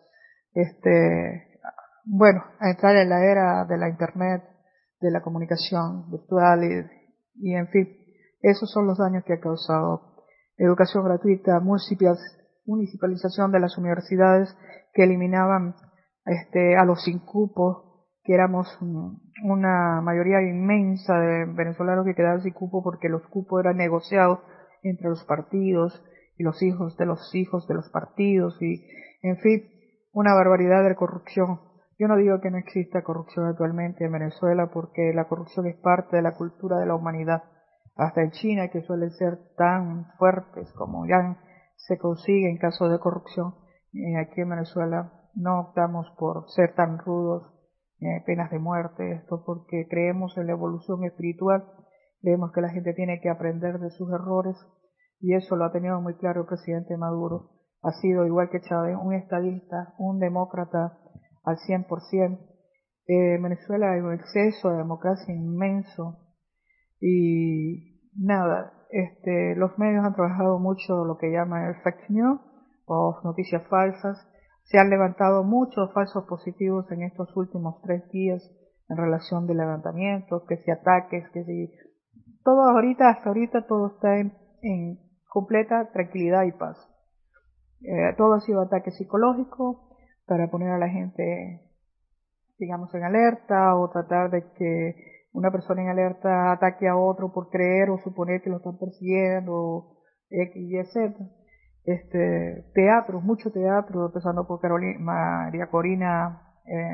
a entrar en la era de la internet, de la comunicación virtual y en fin, esos son los daños que ha causado. Educación gratuita, municipalización de las universidades que eliminaban a los sin cupo, que éramos una mayoría inmensa de venezolanos que quedaban sin cupo porque los cupos eran negociados entre los partidos y los hijos de los partidos y, en fin, una barbaridad de corrupción. Yo no digo que no exista corrupción actualmente en Venezuela porque la corrupción es parte de la cultura de la humanidad. Hasta en China, que suelen ser tan fuertes como ya se consigue en caso de corrupción, aquí en Venezuela no optamos por ser tan rudos, penas de muerte, esto porque creemos en la evolución espiritual, creemos que la gente tiene que aprender de sus errores y eso lo ha tenido muy claro el presidente Maduro. Ha sido, igual que Chávez, un estadista, un demócrata al 100%. Venezuela hay un exceso de democracia inmenso y nada, los medios han trabajado mucho lo que llaman el fake news o noticias falsas, Se han levantado muchos falsos positivos en estos últimos 3 días en relación de levantamientos, que si ataques, que si... Todo hasta ahorita todo está en completa tranquilidad y paz. Todo ha sido ataque psicológico para poner a la gente, digamos, en alerta, o tratar de que una persona en alerta ataque a otro por creer o suponer que lo están persiguiendo, X, Y, Z. Teatro, mucho teatro, empezando por María Corina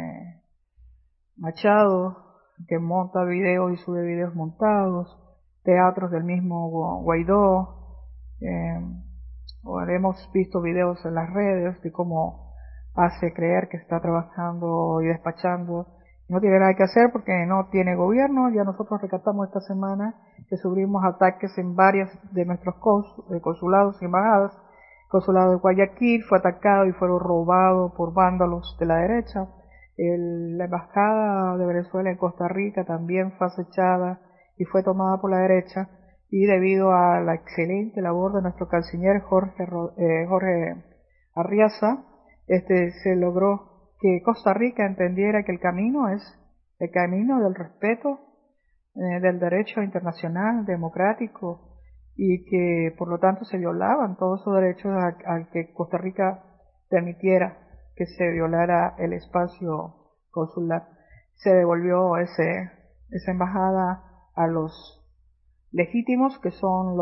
Machado, que monta videos y sube videos montados, teatros del mismo Guaidó, hemos visto videos en las redes de cómo hace creer que está trabajando y despachando, no tiene nada que hacer porque no tiene gobierno. Ya nosotros recatamos esta semana que sufrimos ataques en varias de nuestros consulados y embajadas. El consulado de Guayaquil fue atacado y fue robado por vándalos de la derecha. La embajada de Venezuela en Costa Rica también fue acechada y fue tomada por la derecha, y debido a la excelente labor de nuestro canciller Jorge Arriaza, se logró que Costa Rica entendiera que el camino es el camino del respeto del derecho internacional democrático, y que por lo tanto se violaban todos esos derechos al que Costa Rica permitiera que se violara el espacio consular. Se devolvió esa embajada a los legítimos, que son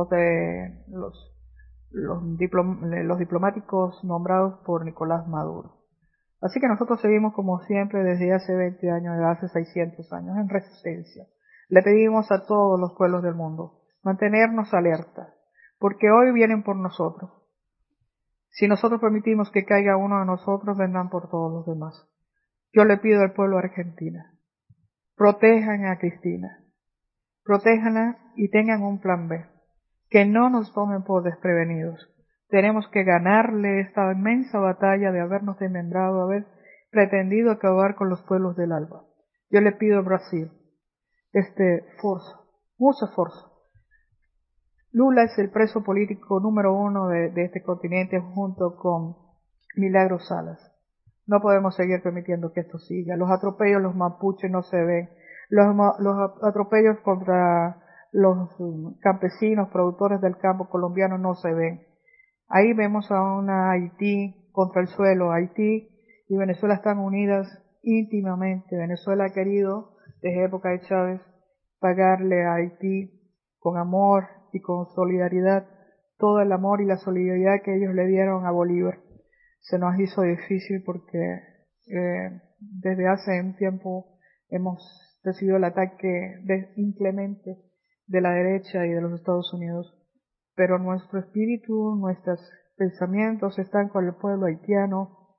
los diplomáticos nombrados por Nicolás Maduro. Así que nosotros seguimos como siempre desde hace 20 años, desde hace 600 años, en resistencia. Le pedimos a todos los pueblos del mundo mantenernos alerta, porque hoy vienen por nosotros. Si nosotros permitimos que caiga uno de nosotros, vendrán por todos los demás. Yo le pido al pueblo de Argentina, protejan a Cristina, protéjanla y tengan un plan B, que no nos tomen por desprevenidos. Tenemos que ganarle esta inmensa batalla de habernos desmembrado, haber pretendido acabar con los pueblos del ALBA. Yo le pido a Brasil, fuerza, mucha fuerza. Lula es el preso político número 1 de este continente, junto con Milagros Salas. No podemos seguir permitiendo que esto siga. Los atropellos, los mapuches no se ven. Los atropellos contra los campesinos, productores del campo colombiano no se ven. Ahí vemos a una Haití contra el suelo. Haití y Venezuela están unidas íntimamente. Venezuela ha querido, desde época de Chávez, pagarle a Haití con amor y con solidaridad todo el amor y la solidaridad que ellos le dieron a Bolívar. Se nos hizo difícil porque desde hace un tiempo hemos recibido el ataque inclemente de la derecha y de los Estados Unidos, pero nuestro espíritu, nuestros pensamientos están con el pueblo haitiano,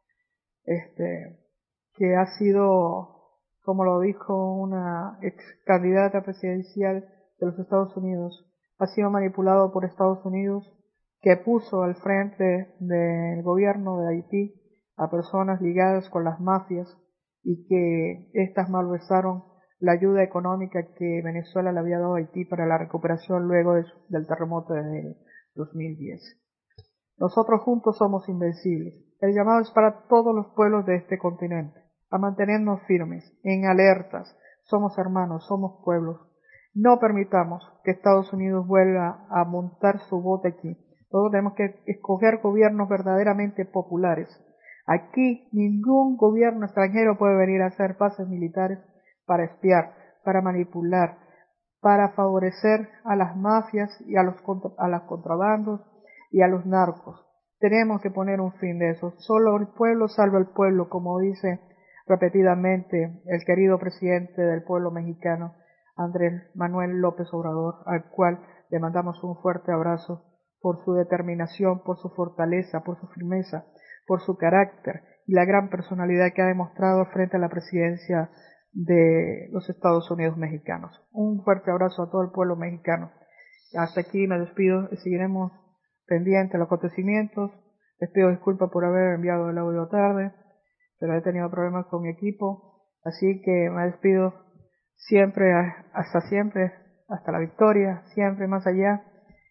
que ha sido, como lo dijo una ex candidata presidencial de los Estados Unidos, ha sido manipulado por Estados Unidos, que puso al frente del gobierno de Haití a personas ligadas con las mafias, y que éstas malversaron la ayuda económica que Venezuela le había dado a Haití para la recuperación luego del terremoto del 2010. Nosotros juntos somos invencibles. El llamado es para todos los pueblos de este continente, a mantenernos firmes, en alertas. Somos hermanos, somos pueblos. No permitamos que Estados Unidos vuelva a montar su bote aquí. Todos tenemos que escoger gobiernos verdaderamente populares. Aquí ningún gobierno extranjero puede venir a hacer bases militares para espiar, para manipular, para favorecer a las mafias y a los contrabandos y a los narcos. Tenemos que poner un fin de eso. Solo el pueblo salva al pueblo, como dice repetidamente el querido presidente del pueblo mexicano, Andrés Manuel López Obrador, al cual le mandamos un fuerte abrazo por su determinación, por su fortaleza, por su firmeza, por su carácter y la gran personalidad que ha demostrado frente a la presidencia de los Estados Unidos mexicanos. Un fuerte abrazo a todo el pueblo mexicano. Hasta aquí me despido y seguiremos pendientes de los acontecimientos. Les pido disculpas por haber enviado el audio tarde, pero he tenido problemas con mi equipo, así que me despido siempre, hasta la victoria, siempre más allá,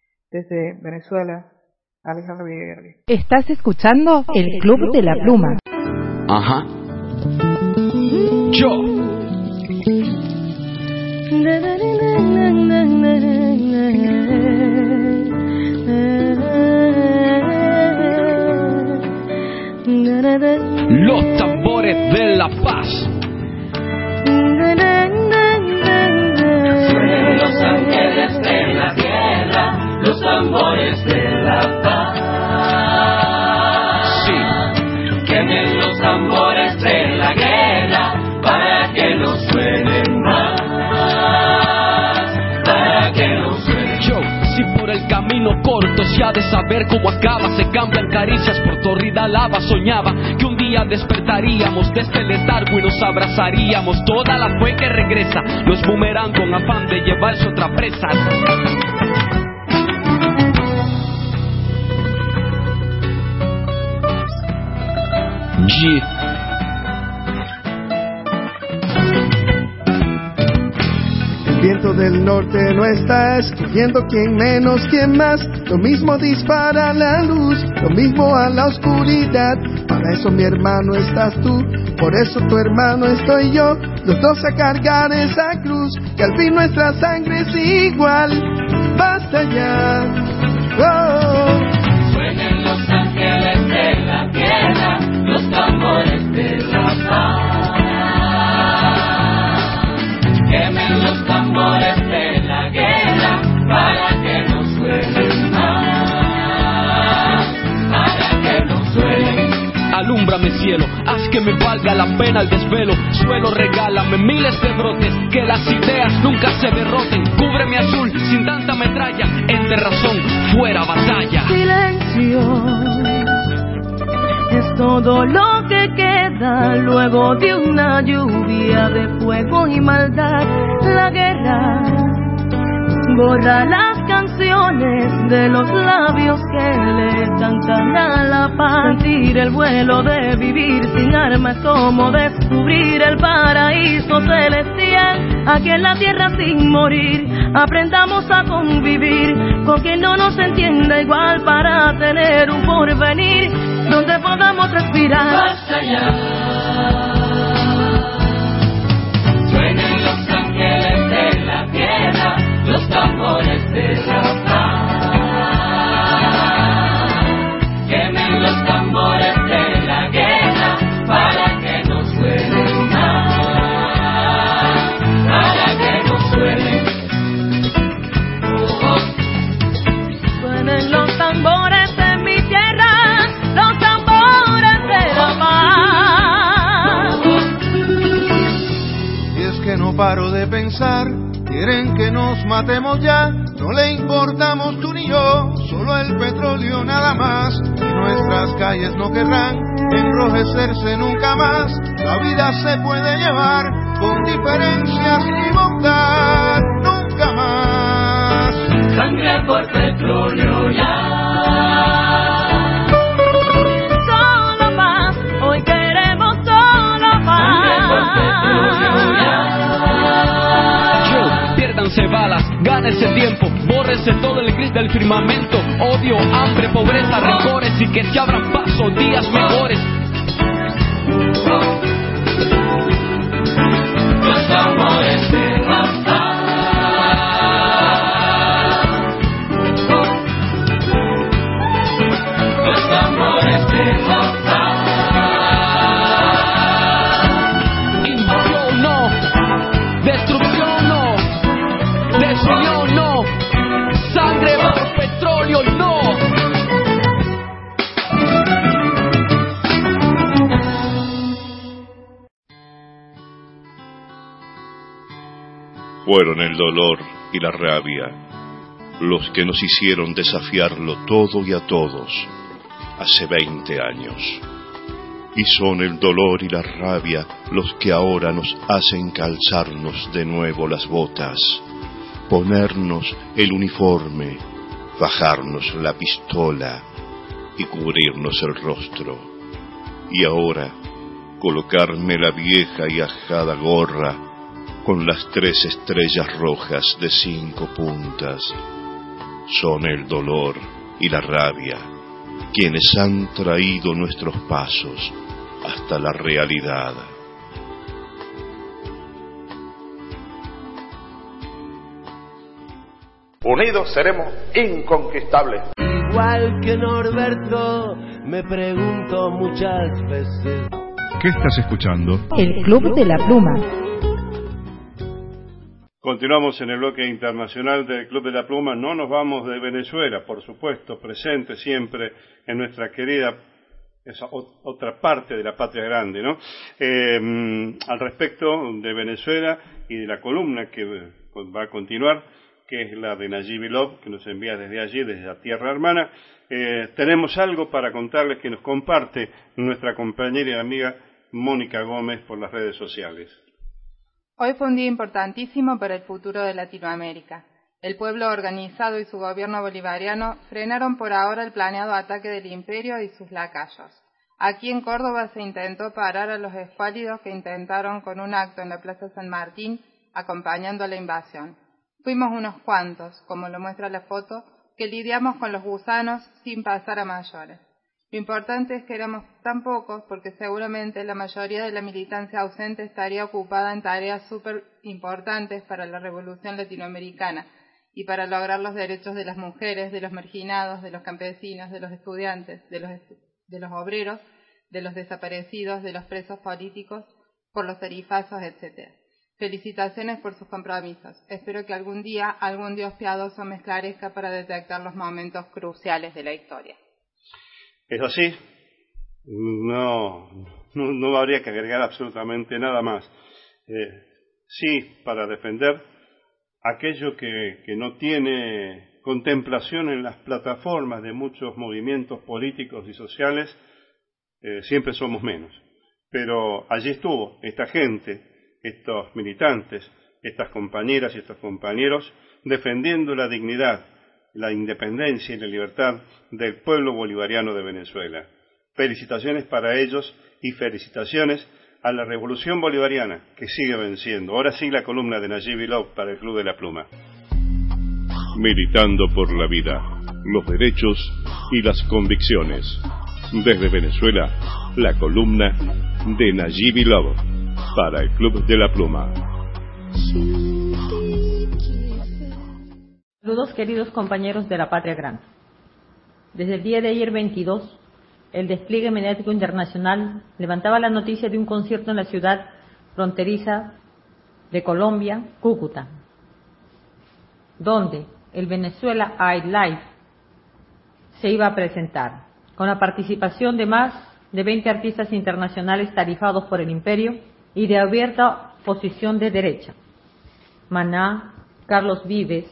desde Venezuela, Alejandro Villaverde. Estás escuchando el Club de la Pluma. Ajá. Yo. Los tambores de la paz. Suenen los ángeles de la guerra, los tambores de la paz. Sí. Quemen los tambores de la guerra para que no suenen más. Para que no suenen. Yo, si por el camino corto se ha de saber cómo acaba, se cambian caricias por torrida lava. Soñaba que un día despertaríamos de este letargo y nos abrazaríamos. Toda la fe que regresa, los boomerang con afán de llevarse otra presa. Yeah. El viento del norte no está escogiendo quién menos, quién más. Lo mismo dispara la luz, lo mismo a la oscuridad. Para eso mi hermano estás tú, por eso tu hermano estoy yo. Los dos a cargar esa cruz, que al fin nuestra sangre es igual. Basta ya. Oh. Suenen los ángeles de la tierra, los tambores de la paz. Quemen los tambores de la guerra para que no suenen más, para que no suenen. Alúmbrame cielo, haz que me valga la pena el desvelo. Suelo, regálame miles de brotes, que las ideas nunca se derroten. Cúbreme azul, sin tanta metralla, entre razón, fuera batalla. Silencio es todo lo que queda luego de una lluvia de fuego y maldad. La guerra borra las canciones de los labios que le cantan a la paz. Sentir el vuelo de vivir sin armas, como descubrir el paraíso celestial. Aquí en la tierra sin morir, aprendamos a convivir con quien no nos entienda igual, para tener un porvenir donde podamos respirar. Basta ya. Suenen los ángeles de la tierra, los tambores de la paz. Quemen los tambores de la guerra para que no suenen más, para que no suenen. Suenen los tambores de mi tierra, los tambores de la paz. Y es que no paro de pensar, quieren que nos matemos ya, no le importamos tú ni yo, solo el petróleo nada más. Y nuestras calles no querrán enrojecerse nunca más. La vida se puede llevar con diferencias y bondad, nunca más. Sangre por petróleo ya. Solo paz, hoy queremos solo paz. Sangre por petróleo ya. Piérdanse balas, gánese tiempo, bórrese todo el gris del firmamento. Odio, hambre, pobreza, rencores, y que se abran paso días mejores. Los tambores de la paz. Los tambores de la paz. Invasión no, destrucción no, desunión no, sangre bajo petróleo no. Fueron el dolor y la rabia los que nos hicieron desafiarlo todo y a todos hace 20 años. Y son el dolor y la rabia los que ahora nos hacen calzarnos de nuevo las botas, ponernos el uniforme, bajarnos la pistola y cubrirnos el rostro. Y ahora colocarme la vieja y ajada gorra con las 3 estrellas rojas de 5 puntas. Son el dolor y la rabia quienes han traído nuestros pasos hasta la realidad. Unidos seremos inconquistables. Igual que Norberto, me pregunto muchas veces. ¿Qué estás escuchando? El Club de la Pluma. Continuamos en el bloque internacional del Club de la Pluma. No nos vamos de Venezuela, por supuesto, presente siempre en nuestra querida, esa otra parte de la patria grande, ¿no? Al respecto de Venezuela y de la columna que va a continuar, que es la de Nayib Love, que nos envía desde allí, desde la tierra hermana, tenemos algo para contarles que nos comparte nuestra compañera y amiga Mónica Gómez por las redes sociales. Hoy fue un día importantísimo para el futuro de Latinoamérica. El pueblo organizado y su gobierno bolivariano frenaron por ahora el planeado ataque del imperio y sus lacayos. Aquí en Córdoba se intentó parar a los escuálidos que intentaron con un acto en la Plaza San Martín acompañando a la invasión. Fuimos unos cuantos, como lo muestra la foto, que lidiamos con los gusanos sin pasar a mayores. Lo importante es que éramos tan pocos porque seguramente la mayoría de la militancia ausente estaría ocupada en tareas súper importantes para la revolución latinoamericana y para lograr los derechos de las mujeres, de los marginados, de los campesinos, de los estudiantes, de los obreros, de los desaparecidos, de los presos políticos, por los tarifazos, etc. Felicitaciones por sus compromisos. Espero que algún día algún Dios piadoso me esclarezca para detectar los momentos cruciales de la historia. Es así, no habría que agregar absolutamente nada más. Sí, para defender aquello que no tiene contemplación en las plataformas de muchos movimientos políticos y sociales, siempre somos menos. Pero allí estuvo esta gente, estos militantes, estas compañeras y estos compañeros, defendiendo la dignidad, la independencia y la libertad del pueblo bolivariano de Venezuela. Felicitaciones para ellos y felicitaciones a la revolución bolivariana que sigue venciendo. Ahora sí la columna de Nayib Love para el Club de la Pluma. Militando por la vida, los derechos y las convicciones. Desde Venezuela, la columna de Nayib Love para el Club de la Pluma. Saludos, queridos compañeros de la Patria Grande. Desde el día de ayer 22, el despliegue mediático internacional levantaba la noticia de un concierto en la ciudad fronteriza de Colombia, Cúcuta, donde el Venezuela Art Live se iba a presentar, con la participación de más de 20 artistas internacionales tarifados por el imperio y de abierta posición de derecha. Maná, Carlos Vives,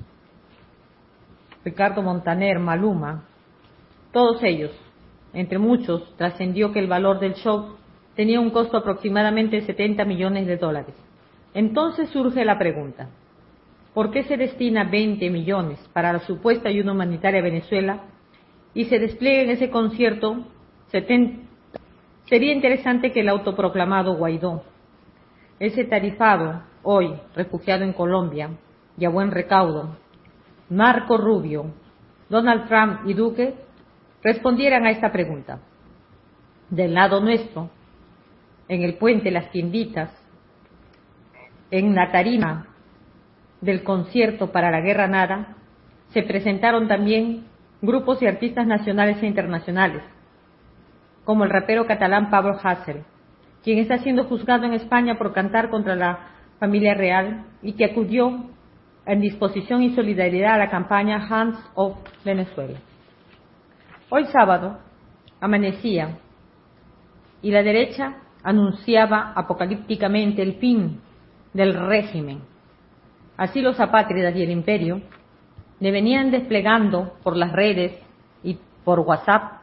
Ricardo Montaner, Maluma, todos ellos, entre muchos, trascendió que el valor del show tenía un costo aproximadamente de $70 millones. Entonces surge la pregunta, ¿por qué se destina 20 millones para la supuesta ayuda humanitaria a Venezuela y se despliega en ese concierto 70? Sería interesante que el autoproclamado Guaidó, ese tarifado, hoy refugiado en Colombia y a buen recaudo, Marco Rubio, Donald Trump y Duque, respondieran a esta pregunta. Del lado nuestro, en el puente Las Tienditas, en la tarima del concierto para la guerra nada, se presentaron también grupos y artistas nacionales e internacionales, como el rapero catalán Pablo Hasél, quien está siendo juzgado en España por cantar contra la familia real y que acudió en disposición y solidaridad a la campaña Hands Off Venezuela. Hoy sábado amanecía y la derecha anunciaba apocalípticamente el fin del régimen. Así los apátridas y el imperio le venían desplegando por las redes y por WhatsApp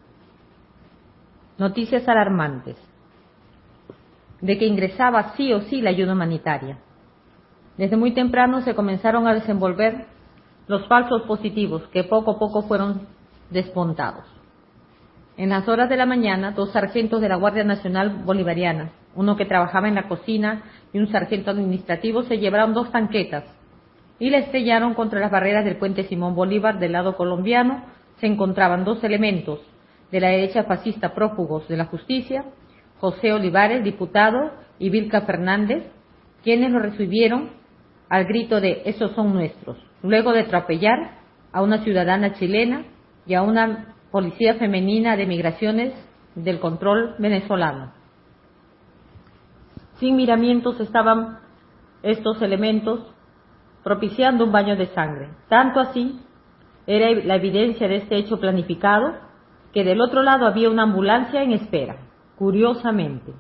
noticias alarmantes de que ingresaba sí o sí la ayuda humanitaria. Desde muy temprano se comenzaron a desenvolver los falsos positivos que poco a poco fueron desmontados. En las horas de la mañana, 2 sargentos de la Guardia Nacional Bolivariana, uno que trabajaba en la cocina y un sargento administrativo, se llevaron 2 tanquetas y la estrellaron contra las barreras del puente Simón Bolívar. Del lado colombiano se encontraban 2 elementos de la derecha fascista prófugos de la justicia José Olivares, diputado, y Vilca Fernández, quienes lo recibieron al grito de "esos son nuestros", luego de atropellar a una ciudadana chilena y a una policía femenina de migraciones del control venezolano. Sin miramientos estaban estos elementos propiciando un baño de sangre. Tanto así era la evidencia de este hecho planificado que del otro lado había una ambulancia en espera. Curiosamente,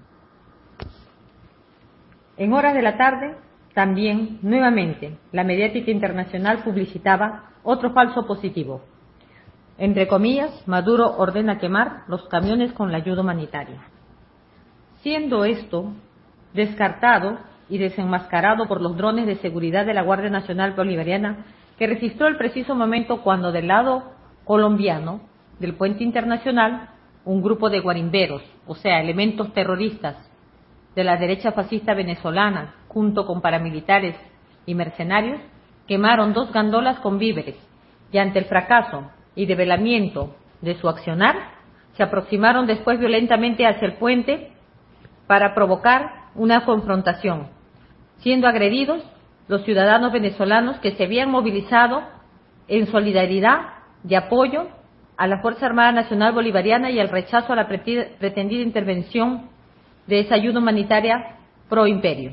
en horas de la tarde, también, nuevamente, la mediática internacional publicitaba otro falso positivo. Entre comillas, Maduro ordena quemar los camiones con la ayuda humanitaria. Siendo esto descartado y desenmascarado por los drones de seguridad de la Guardia Nacional Bolivariana, que registró el preciso momento cuando del lado colombiano del puente internacional, un grupo de guarimberos, o sea, elementos terroristas de la derecha fascista venezolana, junto con paramilitares y mercenarios, quemaron 2 gandolas con víveres y ante el fracaso y develamiento de su accionar, se aproximaron después violentamente hacia el puente para provocar una confrontación, siendo agredidos los ciudadanos venezolanos que se habían movilizado en solidaridad y apoyo a la Fuerza Armada Nacional Bolivariana y al rechazo a la pretendida intervención de esa ayuda humanitaria pro imperio.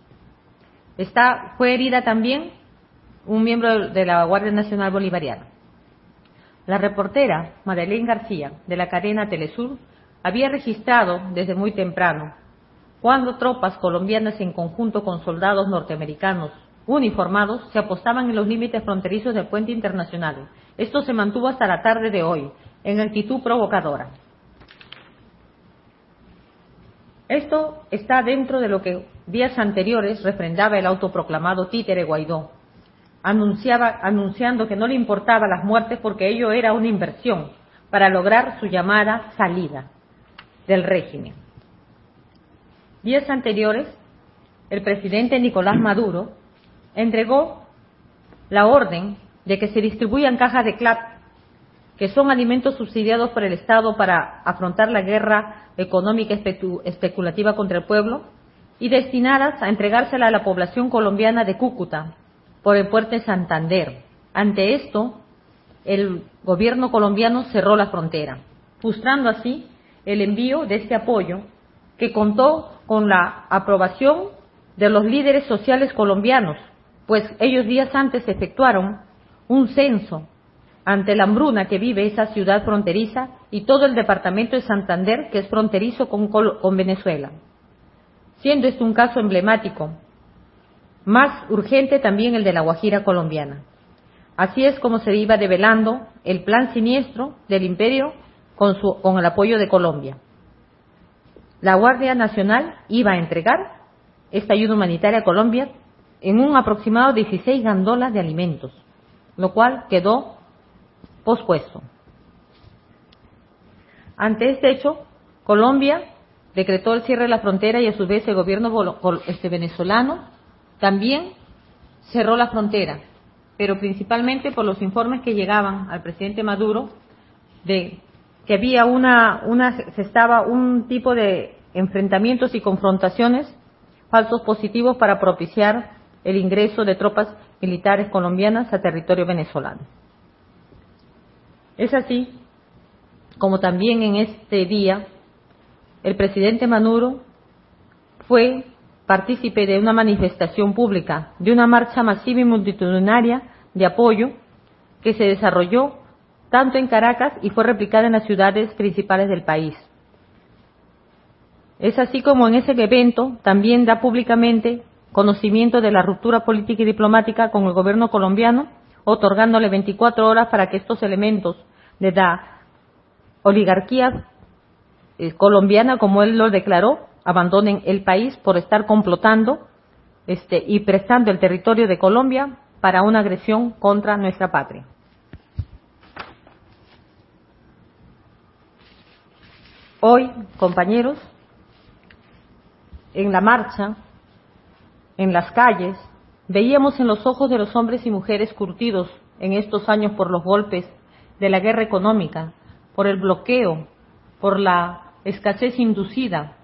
Fue herida también un miembro de la Guardia Nacional Bolivariana. La reportera Madeleine García, de la cadena Telesur, había registrado desde muy temprano cuando tropas colombianas en conjunto con soldados norteamericanos uniformados se apostaban en los límites fronterizos del puente internacional. Esto se mantuvo hasta la tarde de hoy, en actitud provocadora. Esto está dentro de lo que días anteriores refrendaba el autoproclamado títere Guaidó, anunciando que no le importaban las muertes porque ello era una inversión para lograr su llamada salida del régimen. Días anteriores, el presidente Nicolás Maduro entregó la orden de que se distribuyan cajas de CLAP, que son alimentos subsidiados por el Estado para afrontar la guerra económica especulativa contra el pueblo, y destinadas a entregársela a la población colombiana de Cúcuta por el puerto de Santander. Ante esto, el gobierno colombiano cerró la frontera, frustrando así el envío de este apoyo, que contó con la aprobación de los líderes sociales colombianos, pues ellos días antes efectuaron un censo ante la hambruna que vive esa ciudad fronteriza y todo el departamento de Santander, que es fronterizo con Venezuela. Siendo este un caso emblemático, más urgente también el de la Guajira colombiana. Así es como se iba develando el plan siniestro del imperio con el apoyo de Colombia. La Guardia Nacional iba a entregar esta ayuda humanitaria a Colombia en un aproximado 16 gandolas de alimentos, lo cual quedó pospuesto. Ante este hecho, Colombia decretó el cierre de la frontera y a su vez el gobierno venezolano también cerró la frontera, pero principalmente por los informes que llegaban al presidente Maduro de que había un tipo de enfrentamientos y confrontaciones falsos positivos para propiciar el ingreso de tropas militares colombianas a territorio venezolano. Es así como también en este día el presidente Maduro fue partícipe de una manifestación pública, de una marcha masiva y multitudinaria de apoyo que se desarrolló tanto en Caracas y fue replicada en las ciudades principales del país. Es así como en ese evento también da públicamente conocimiento de la ruptura política y diplomática con el gobierno colombiano, otorgándole 24 horas para que estos elementos de la oligarquía colombiana, como él lo declaró, abandonen el país por estar complotando y prestando el territorio de Colombia para una agresión contra nuestra patria. Hoy, compañeros, en la marcha, en las calles, veíamos en los ojos de los hombres y mujeres curtidos en estos años por los golpes de la guerra económica, por el bloqueo, por la escasez inducida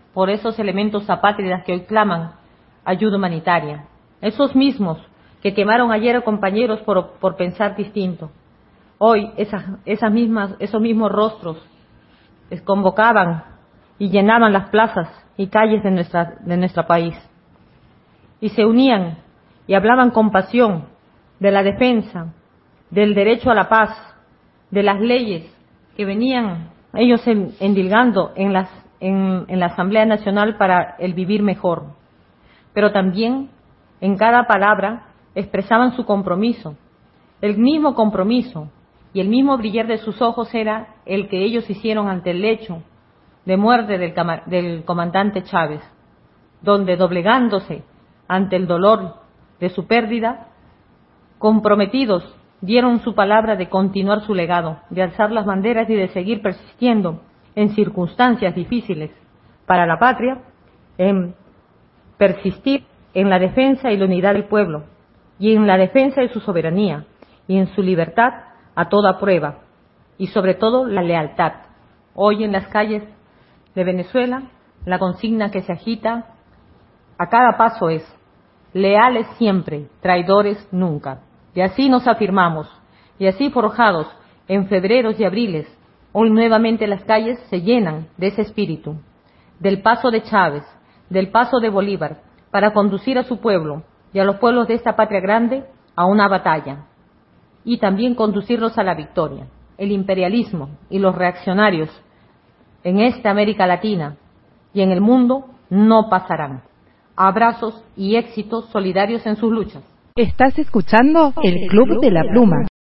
por esos elementos apátridas que hoy claman ayuda humanitaria. Esos mismos que quemaron ayer a compañeros por pensar distinto. Hoy esos mismos rostros convocaban y llenaban las plazas y calles de nuestro país. Y se unían y hablaban con pasión de la defensa, del derecho a la paz, de las leyes que venían ellos endilgando en la Asamblea Nacional para el vivir mejor. Pero también en cada palabra expresaban su compromiso. El mismo compromiso y el mismo brillar de sus ojos era el que ellos hicieron ante el lecho de muerte del comandante Chávez, donde doblegándose ante el dolor de su pérdida, comprometidos dieron su palabra de continuar su legado, de alzar las banderas y de seguir persistiendo en circunstancias difíciles para la patria, en persistir en la defensa y la unidad del pueblo, y en la defensa de su soberanía, y en su libertad a toda prueba, y sobre todo la lealtad. Hoy en las calles de Venezuela, la consigna que se agita a cada paso es: leales siempre, traidores nunca. Y así nos afirmamos, y así forjados en febreros y abriles, hoy nuevamente las calles se llenan de ese espíritu, del paso de Chávez, del paso de Bolívar, para conducir a su pueblo y a los pueblos de esta patria grande a una batalla, y también conducirlos a la victoria. El imperialismo y los reaccionarios en esta América Latina y en el mundo no pasarán. Abrazos y éxitos solidarios en sus luchas. Estás escuchando el Club de la Pluma.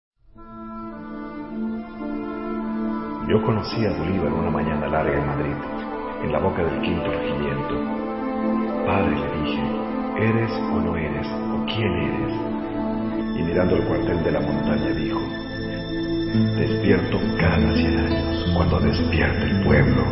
Yo conocí a Bolívar una mañana larga en Madrid, en la boca del 5º regimiento. Padre, le dije, ¿eres o no eres? ¿O quién eres? Y mirando el cuartel de la montaña dijo, despierto cada 100 años, cuando despierte el pueblo.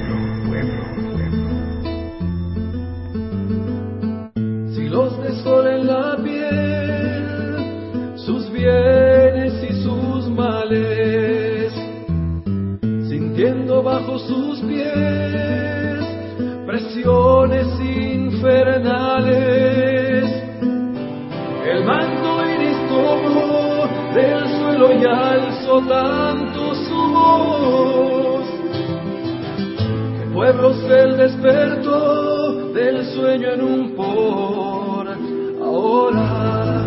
Los de sol en la piel, sus bienes y sus males, sintiendo bajo sus pies presiones infernales. El manto iris tomó del suelo y alzó tanto su voz, que pueblos él despertó del sueño en un por ahora.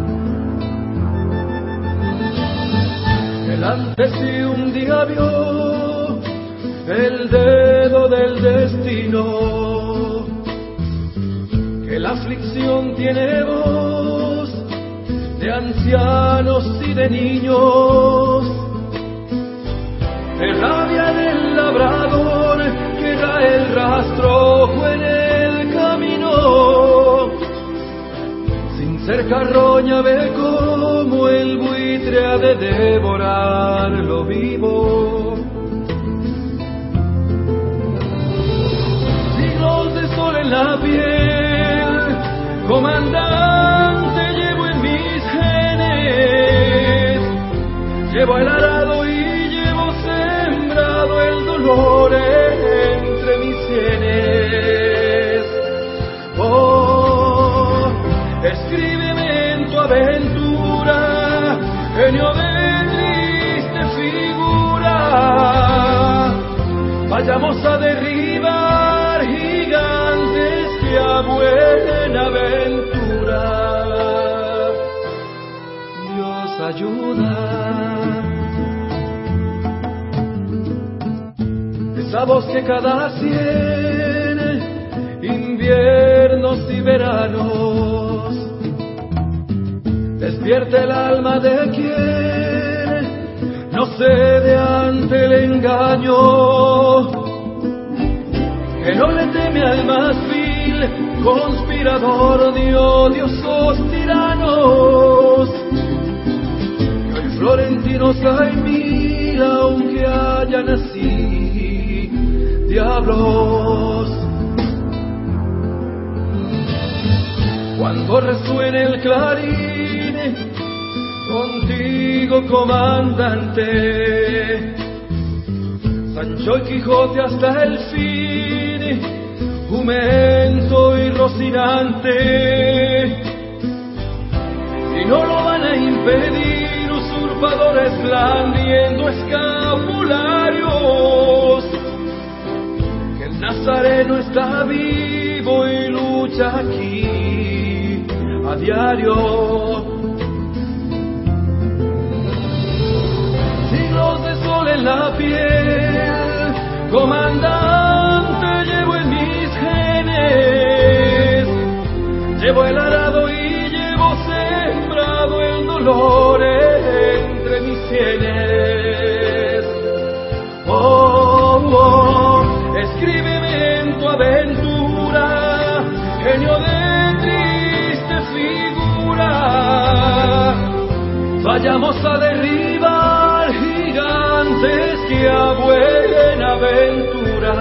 Delante sí un día vio el dedo del destino, que la aflicción tiene voz de ancianos y de niños, de rabia del labrador que da el rastro en el camino. Sin ser carroña ve como el buitre ha de devorar lo vivo. Siglos de sol en la piel, comandante, llevo en mis genes, llevo el arado y llevo sembrado el dolor entre mis sienes. Oh, escríbeme en tu aventura, genio de triste figura, vayamos a derribar gigantes que a buena aventura Dios ayuda. Esa voz que cada 100 inviernos y veranos despierta el alma de quien no cede ante el engaño, que no le teme al más vil conspirador de odiosos tiranos, que hoy florentinos hay 1000 aunque hayan así diablos. Cuando resuene el clarín, contigo comandante, Sancho y Quijote hasta el fin, jumento y rocinante, y no lo van a impedir usurpadores blandiendo escapularios, que el Nazareno está vivo y lucha aquí a diario. Siglos de sol en la piel, comandante, llevo en mis genes, llevo el arado y llevo sembrado el dolor entre mis sienes. Oh, oh, escríbeme en tu aventura, genio de triste figura, vayamos a derribar gigantes que a buena aventura.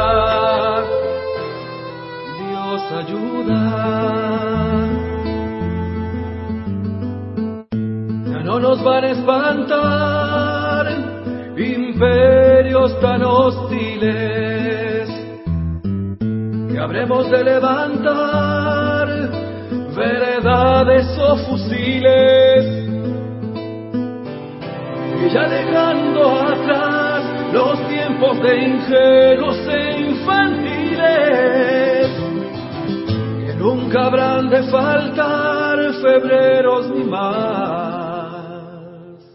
Dios ayuda. Ya no nos van a espantar imperios tan hostiles, que habremos de levantar veredades o fusiles, y ya dejando atrás los tiempos de ingenuos e infantiles, que nunca habrán de faltar febreros ni más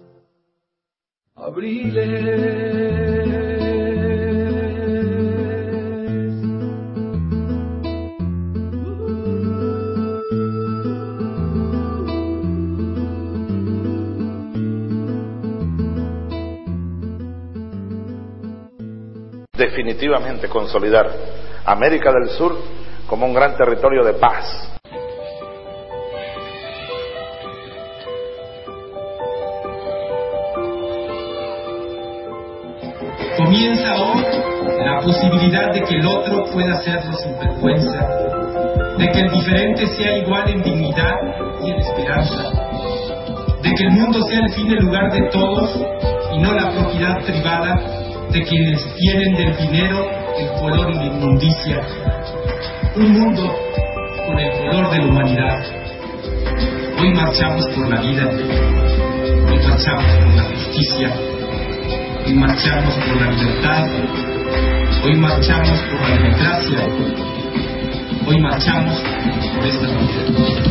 abriles. Definitivamente consolidar América del Sur como un gran territorio de paz. Comienza hoy la posibilidad de que el otro pueda hacerlo sin vergüenza, de que el diferente sea igual en dignidad y en esperanza, de que el mundo sea el fin y lugar de todos y no la propiedad privada de quienes tienen del dinero el color y la inmundicia. Un mundo con el color de la humanidad. Hoy marchamos por la vida, hoy marchamos por la justicia, hoy marchamos por la libertad, hoy marchamos por la democracia, hoy marchamos por esta vida.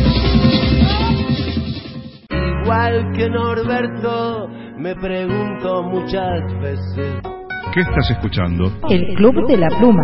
Igual que Norberto, me pregunto muchas veces. ¿Qué estás escuchando? El Club de la Pluma.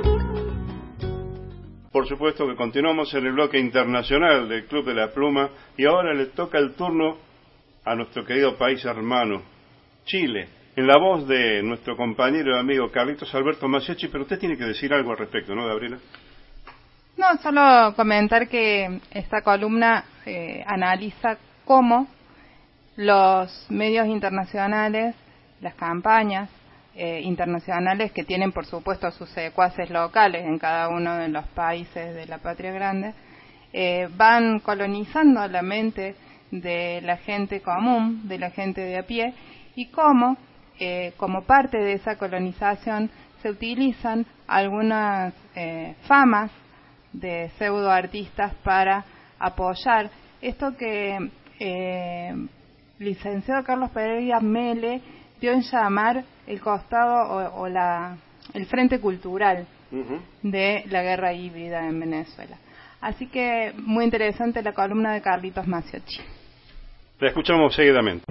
Por supuesto que continuamos en el bloque internacional del Club de la Pluma y ahora le toca el turno a nuestro querido país hermano, Chile, en la voz de nuestro compañero y amigo Carlitos Alberto Maciocchi, pero usted tiene que decir algo al respecto, ¿no, Gabriela? No, solo comentar que esta columna analiza cómo los medios internacionales, las campañas internacionales que tienen por supuesto sus secuaces locales en cada uno de los países de la patria grande, van colonizando la mente de la gente común, de la gente de a pie, y cómo como parte de esa colonización se utilizan algunas famas de pseudoartistas para apoyar esto que licenciado Carlos Pereira Mele dio en llamar el costado o el frente cultural de la guerra híbrida en Venezuela. Así que muy interesante la columna de Carlitos Maciocchi. La escuchamos seguidamente.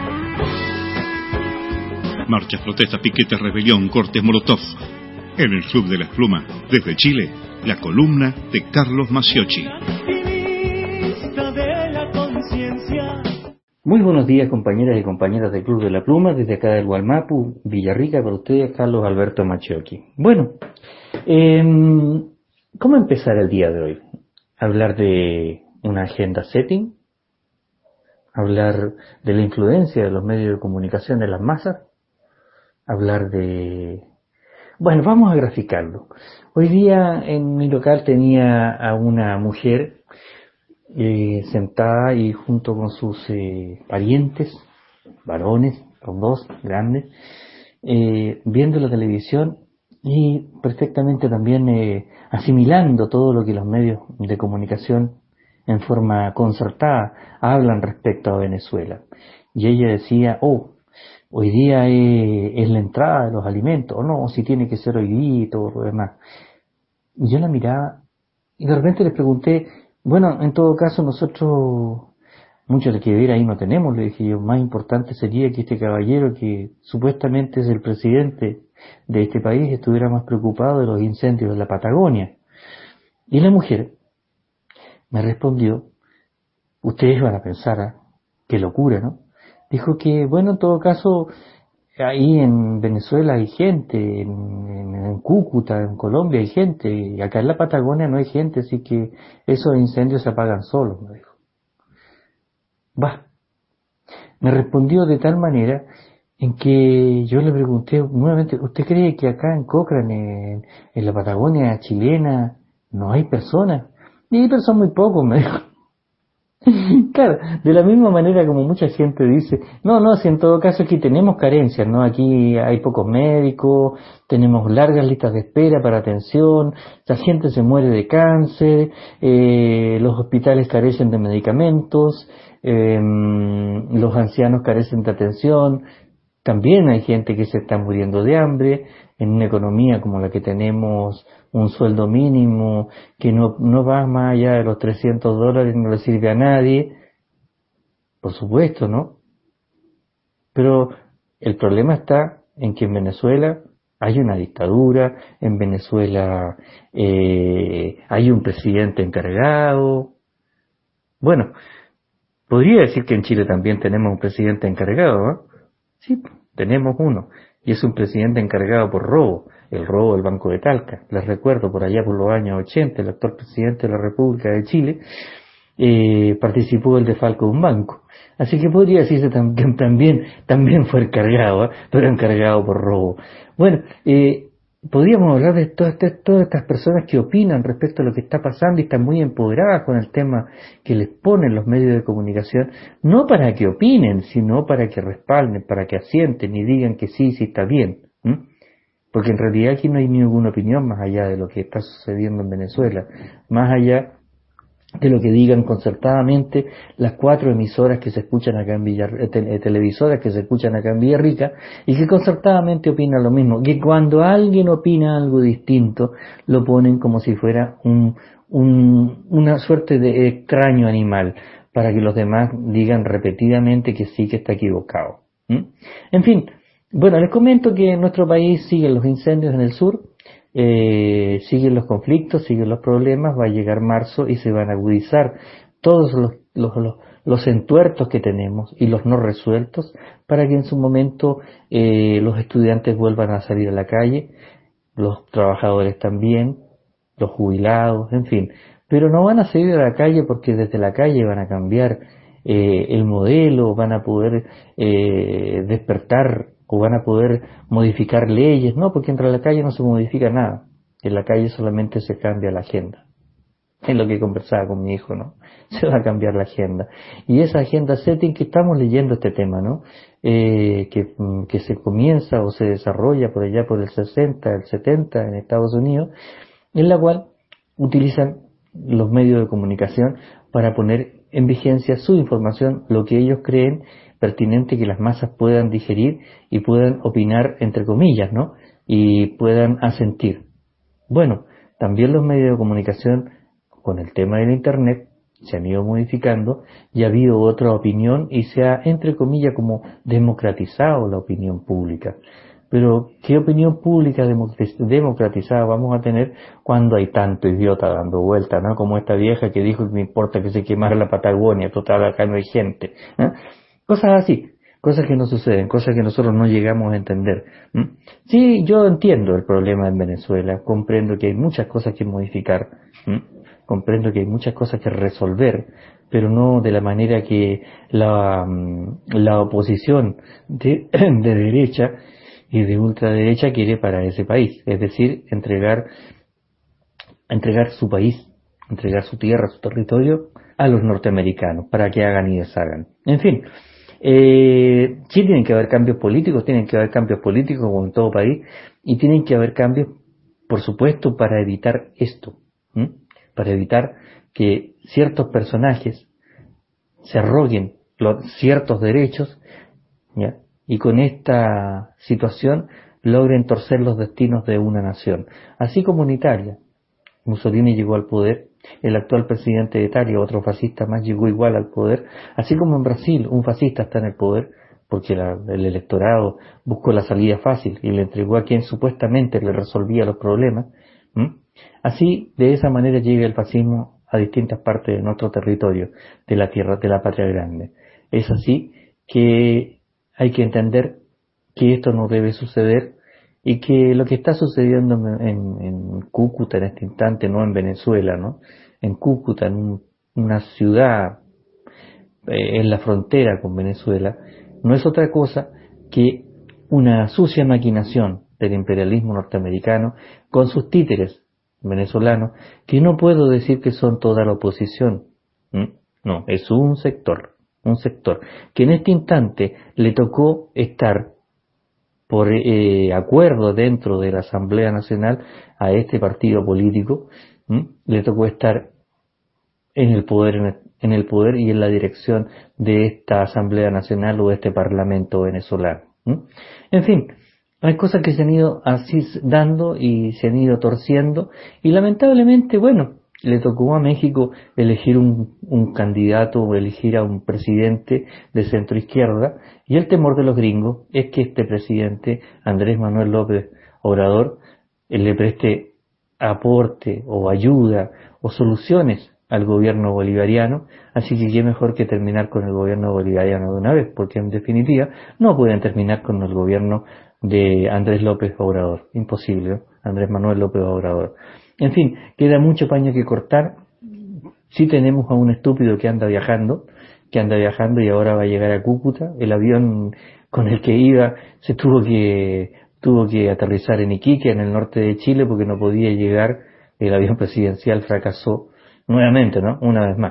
Marchas, protestas, piquetes, rebelión, cortes, molotov. En el Club de las Plumas, desde Chile, la columna de Carlos Maciocchi. Muy buenos días, compañeras y compañeras del Club de la Pluma, desde acá del Gualmapu, Villarrica, para ustedes, Carlos Alberto Maciocchi. Bueno, ¿cómo empezar el día de hoy? Hablar de una agenda setting, hablar de la influencia de los medios de comunicación en las masas, hablar de... Bueno, vamos a graficarlo. Hoy día en mi local tenía a una mujer sentada y junto con sus parientes, varones, los dos grandes, viendo la televisión y perfectamente también asimilando todo lo que los medios de comunicación en forma concertada hablan respecto a Venezuela. Y ella decía, hoy día es la entrada de los alimentos, o no, si tiene que ser hoy día y todo lo demás. Y yo la miraba y de repente les pregunté, bueno, en todo caso nosotros mucho de que ver ahí no tenemos, le dije yo, más importante sería que este caballero que supuestamente es el presidente de este país estuviera más preocupado de los incendios de la Patagonia. Y la mujer me respondió, ustedes van a pensar, qué locura, ¿no? Dijo que, bueno, en todo caso, ahí en Venezuela hay gente, en Cúcuta, en Colombia hay gente, y acá en la Patagonia no hay gente, así que esos incendios se apagan solos, me dijo. Me respondió de tal manera en que yo le pregunté nuevamente, ¿usted cree que acá en Cochrane, en la Patagonia chilena, no hay personas? Y pero son muy pocos, me dijo. Claro, de la misma manera como mucha gente dice, no, si en todo caso aquí tenemos carencias, ¿no? Aquí hay pocos médicos, tenemos largas listas de espera para atención, la gente se muere de cáncer, los hospitales carecen de medicamentos, los ancianos carecen de atención, también hay gente que se está muriendo de hambre, en una economía como la que tenemos, un sueldo mínimo que no va más allá de los $300, no le sirve a nadie, por supuesto, ¿no? Pero el problema está en que en Venezuela hay una dictadura, en Venezuela hay un presidente encargado. Bueno, podría decir que en Chile también tenemos un presidente encargado, ¿no? Sí, tenemos uno, y es un presidente encargado por robo, el robo del Banco de Talca. Les recuerdo, por allá por los años 80, el actual presidente de la República de Chile participó del desfalco de un banco. Así que podría decirse también fue encargado, pero encargado por robo. Bueno, podríamos hablar de todas estas personas que opinan respecto a lo que está pasando y están muy empoderadas con el tema que les ponen los medios de comunicación, no para que opinen, sino para que respalden, para que asienten y digan que sí está bien. Porque en realidad aquí no hay ninguna opinión más allá de lo que está sucediendo en Venezuela, más allá de lo que digan concertadamente las 4 emisoras que se escuchan acá en televisoras que se escuchan acá en Villarrica, y que concertadamente opinan lo mismo, que cuando alguien opina algo distinto lo ponen como si fuera una suerte de extraño animal, para que los demás digan repetidamente que sí, que está equivocado. En fin, bueno, les comento que en nuestro país siguen los incendios en el sur, siguen los conflictos, siguen los problemas, va a llegar marzo y se van a agudizar todos los entuertos que tenemos y los no resueltos, para que en su momento los estudiantes vuelvan a salir a la calle, los trabajadores también, los jubilados, en fin, pero no van a salir a la calle porque desde la calle van a cambiar el modelo, van a poder despertar o van a poder modificar leyes, no, porque entre la calle no se modifica nada, en la calle solamente se cambia la agenda. Es lo que conversaba con mi hijo, ¿no? Se va a cambiar la agenda. Y esa agenda setting que estamos leyendo este tema, ¿no? Que se comienza o se desarrolla por allá por el 60, el 70 en Estados Unidos, en la cual utilizan los medios de comunicación para poner en vigencia su información, lo que ellos creen pertinente que las masas puedan digerir y puedan opinar, entre comillas, ¿no? Y puedan asentir. Bueno, también los medios de comunicación, con el tema del Internet, se han ido modificando y ha habido otra opinión y se ha, entre comillas, como democratizado la opinión pública. Pero, ¿qué opinión pública democratizada vamos a tener cuando hay tanto idiota dando vuelta, ¿no? Como esta vieja que dijo que me importa que se quemara la Patagonia, total, acá no hay gente, ¿no? Cosas así, cosas que no suceden, cosas que nosotros no llegamos a entender. Sí, yo entiendo el problema en Venezuela, comprendo que hay muchas cosas que modificar, comprendo que hay muchas cosas que resolver, pero no de la manera que la oposición de derecha y de ultraderecha quiere para ese país, es decir, entregar su país, entregar su tierra, su territorio a los norteamericanos para que hagan y deshagan. En fin, Sí tienen que haber cambios políticos como en todo país, y tienen que haber cambios, por supuesto, para evitar esto, para evitar que ciertos personajes se arroguen ciertos derechos, ¿ya? Y con esta situación logren torcer los destinos de una nación. Así como en Italia, Mussolini llegó al poder, el actual presidente de Italia, otro fascista más, llegó igual al poder, así como en Brasil un fascista está en el poder porque el electorado buscó la salida fácil y le entregó a quien supuestamente le resolvía los problemas. Así, de esa manera llega el fascismo a distintas partes de nuestro territorio, de la tierra, de la patria grande. Es así que hay que entender que esto no debe suceder y que lo que está sucediendo en Cúcuta en este instante, no en Venezuela, ¿no? En Cúcuta, en una ciudad en la frontera con Venezuela, no es otra cosa que una sucia maquinación del imperialismo norteamericano con sus títeres venezolanos, que no puedo decir que son toda la oposición, no, es un sector que en este instante le tocó estar por acuerdo dentro de la Asamblea Nacional a este partido político, le tocó estar en el poder y en la dirección de esta Asamblea Nacional o de este Parlamento venezolano. En fin, hay cosas que se han ido así dando y se han ido torciendo, y lamentablemente, bueno, le tocó a México elegir un candidato o elegir a un presidente de centro izquierda, y el temor de los gringos es que este presidente, Andrés Manuel López Obrador, le preste aporte o ayuda o soluciones al gobierno bolivariano, así que qué mejor que terminar con el gobierno bolivariano de una vez, porque en definitiva no pueden terminar con el gobierno de Andrés López Obrador, imposible, ¿no? Andrés Manuel López Obrador. En fin, queda mucho paño que cortar. Sí tenemos a un estúpido que anda viajando y ahora va a llegar a Cúcuta. El avión con el que iba se tuvo que aterrizar en Iquique, en el norte de Chile, porque no podía llegar. El avión presidencial fracasó nuevamente, ¿no? Una vez más.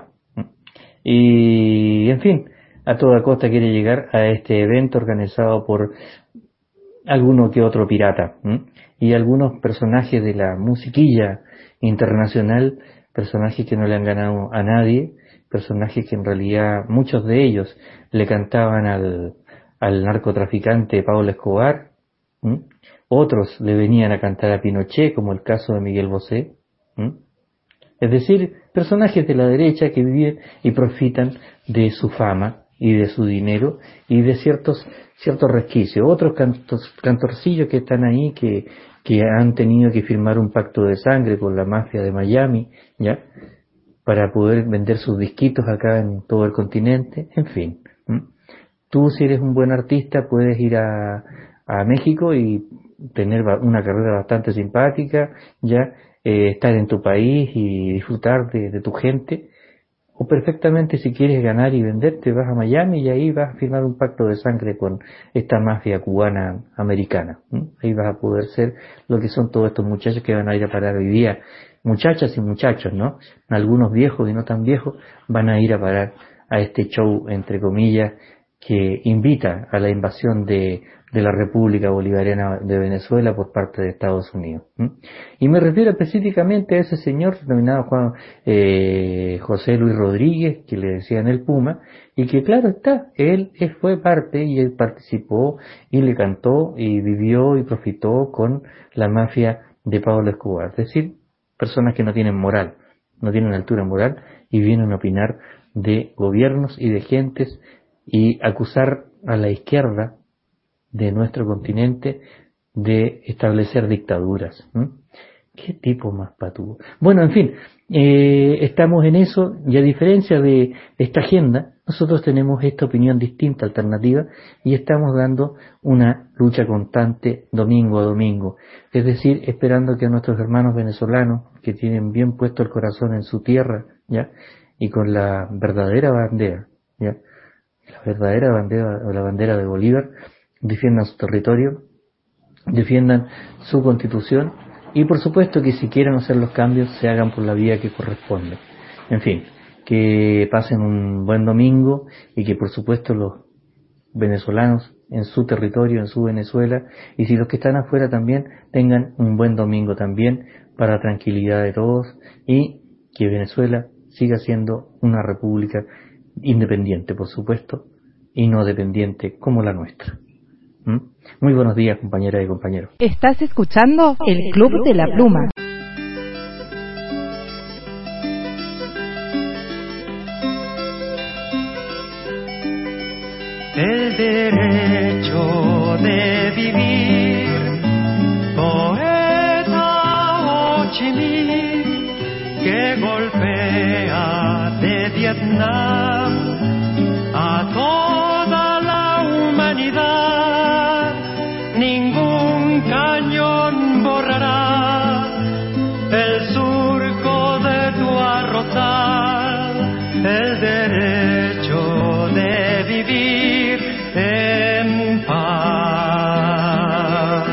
Y, en fin, a toda costa quiere llegar a este evento organizado por alguno que otro pirata, y algunos personajes de la musiquilla internacional, personajes que no le han ganado a nadie, personajes que en realidad muchos de ellos le cantaban al narcotraficante Pablo Escobar, otros le venían a cantar a Pinochet, como el caso de Miguel Bosé, es decir, personajes de la derecha que viven y profitan de su fama y de su dinero y de ciertos resquicios. Otros cantorcillos que están ahí que han tenido que firmar un pacto de sangre con la mafia de Miami, ya, para poder vender sus disquitos acá en todo el continente. En fin, tú, si eres un buen artista, puedes ir a México y tener una carrera bastante simpática, ya, estar en tu país y disfrutar de tu gente. O perfectamente, si quieres ganar y venderte, vas a Miami y ahí vas a firmar un pacto de sangre con esta mafia cubana americana. Ahí vas a poder ser lo que son todos estos muchachos que van a ir a parar hoy día. Muchachas y muchachos, ¿no? Algunos viejos y no tan viejos van a ir a parar a este show, entre comillas, que invita a la invasión de la República Bolivariana de Venezuela por parte de Estados Unidos. Y me refiero específicamente a ese señor denominado José Luis Rodríguez, que le decían el Puma, y que claro está, él fue parte y él participó y le cantó y vivió y profitó con la mafia de Pablo Escobar. Es decir, personas que no tienen moral, no tienen altura moral y vienen a opinar de gobiernos y de gentes y acusar a la izquierda de nuestro continente de establecer dictaduras. ¿Qué tipo más patudo? Bueno, en fin, estamos en eso, y a diferencia de esta agenda, nosotros tenemos esta opinión distinta, alternativa, y estamos dando una lucha constante domingo a domingo. Es decir, esperando que nuestros hermanos venezolanos, que tienen bien puesto el corazón en su tierra, ¿ya? Y con la verdadera bandera, ¿ya? La verdadera bandera, o la bandera de Bolívar, defiendan su territorio, defiendan su constitución, y por supuesto que si quieren hacer los cambios se hagan por la vía que corresponde. En fin, que pasen un buen domingo y que por supuesto venezolanos en su territorio, en su Venezuela, y si los que están afuera también tengan un buen domingo también, para tranquilidad de todos, y que Venezuela siga siendo una república independiente, por supuesto, y no dependiente como la nuestra. Muy buenos días, compañeras y compañeros. Estás escuchando el Club de la Pluma. El derecho de vivir, poeta Ho Chi Minh, que golpea de Vietnam a toda la humanidad. Ningún cañón borrará el surco de tu arrozal. El derecho de vivir en paz.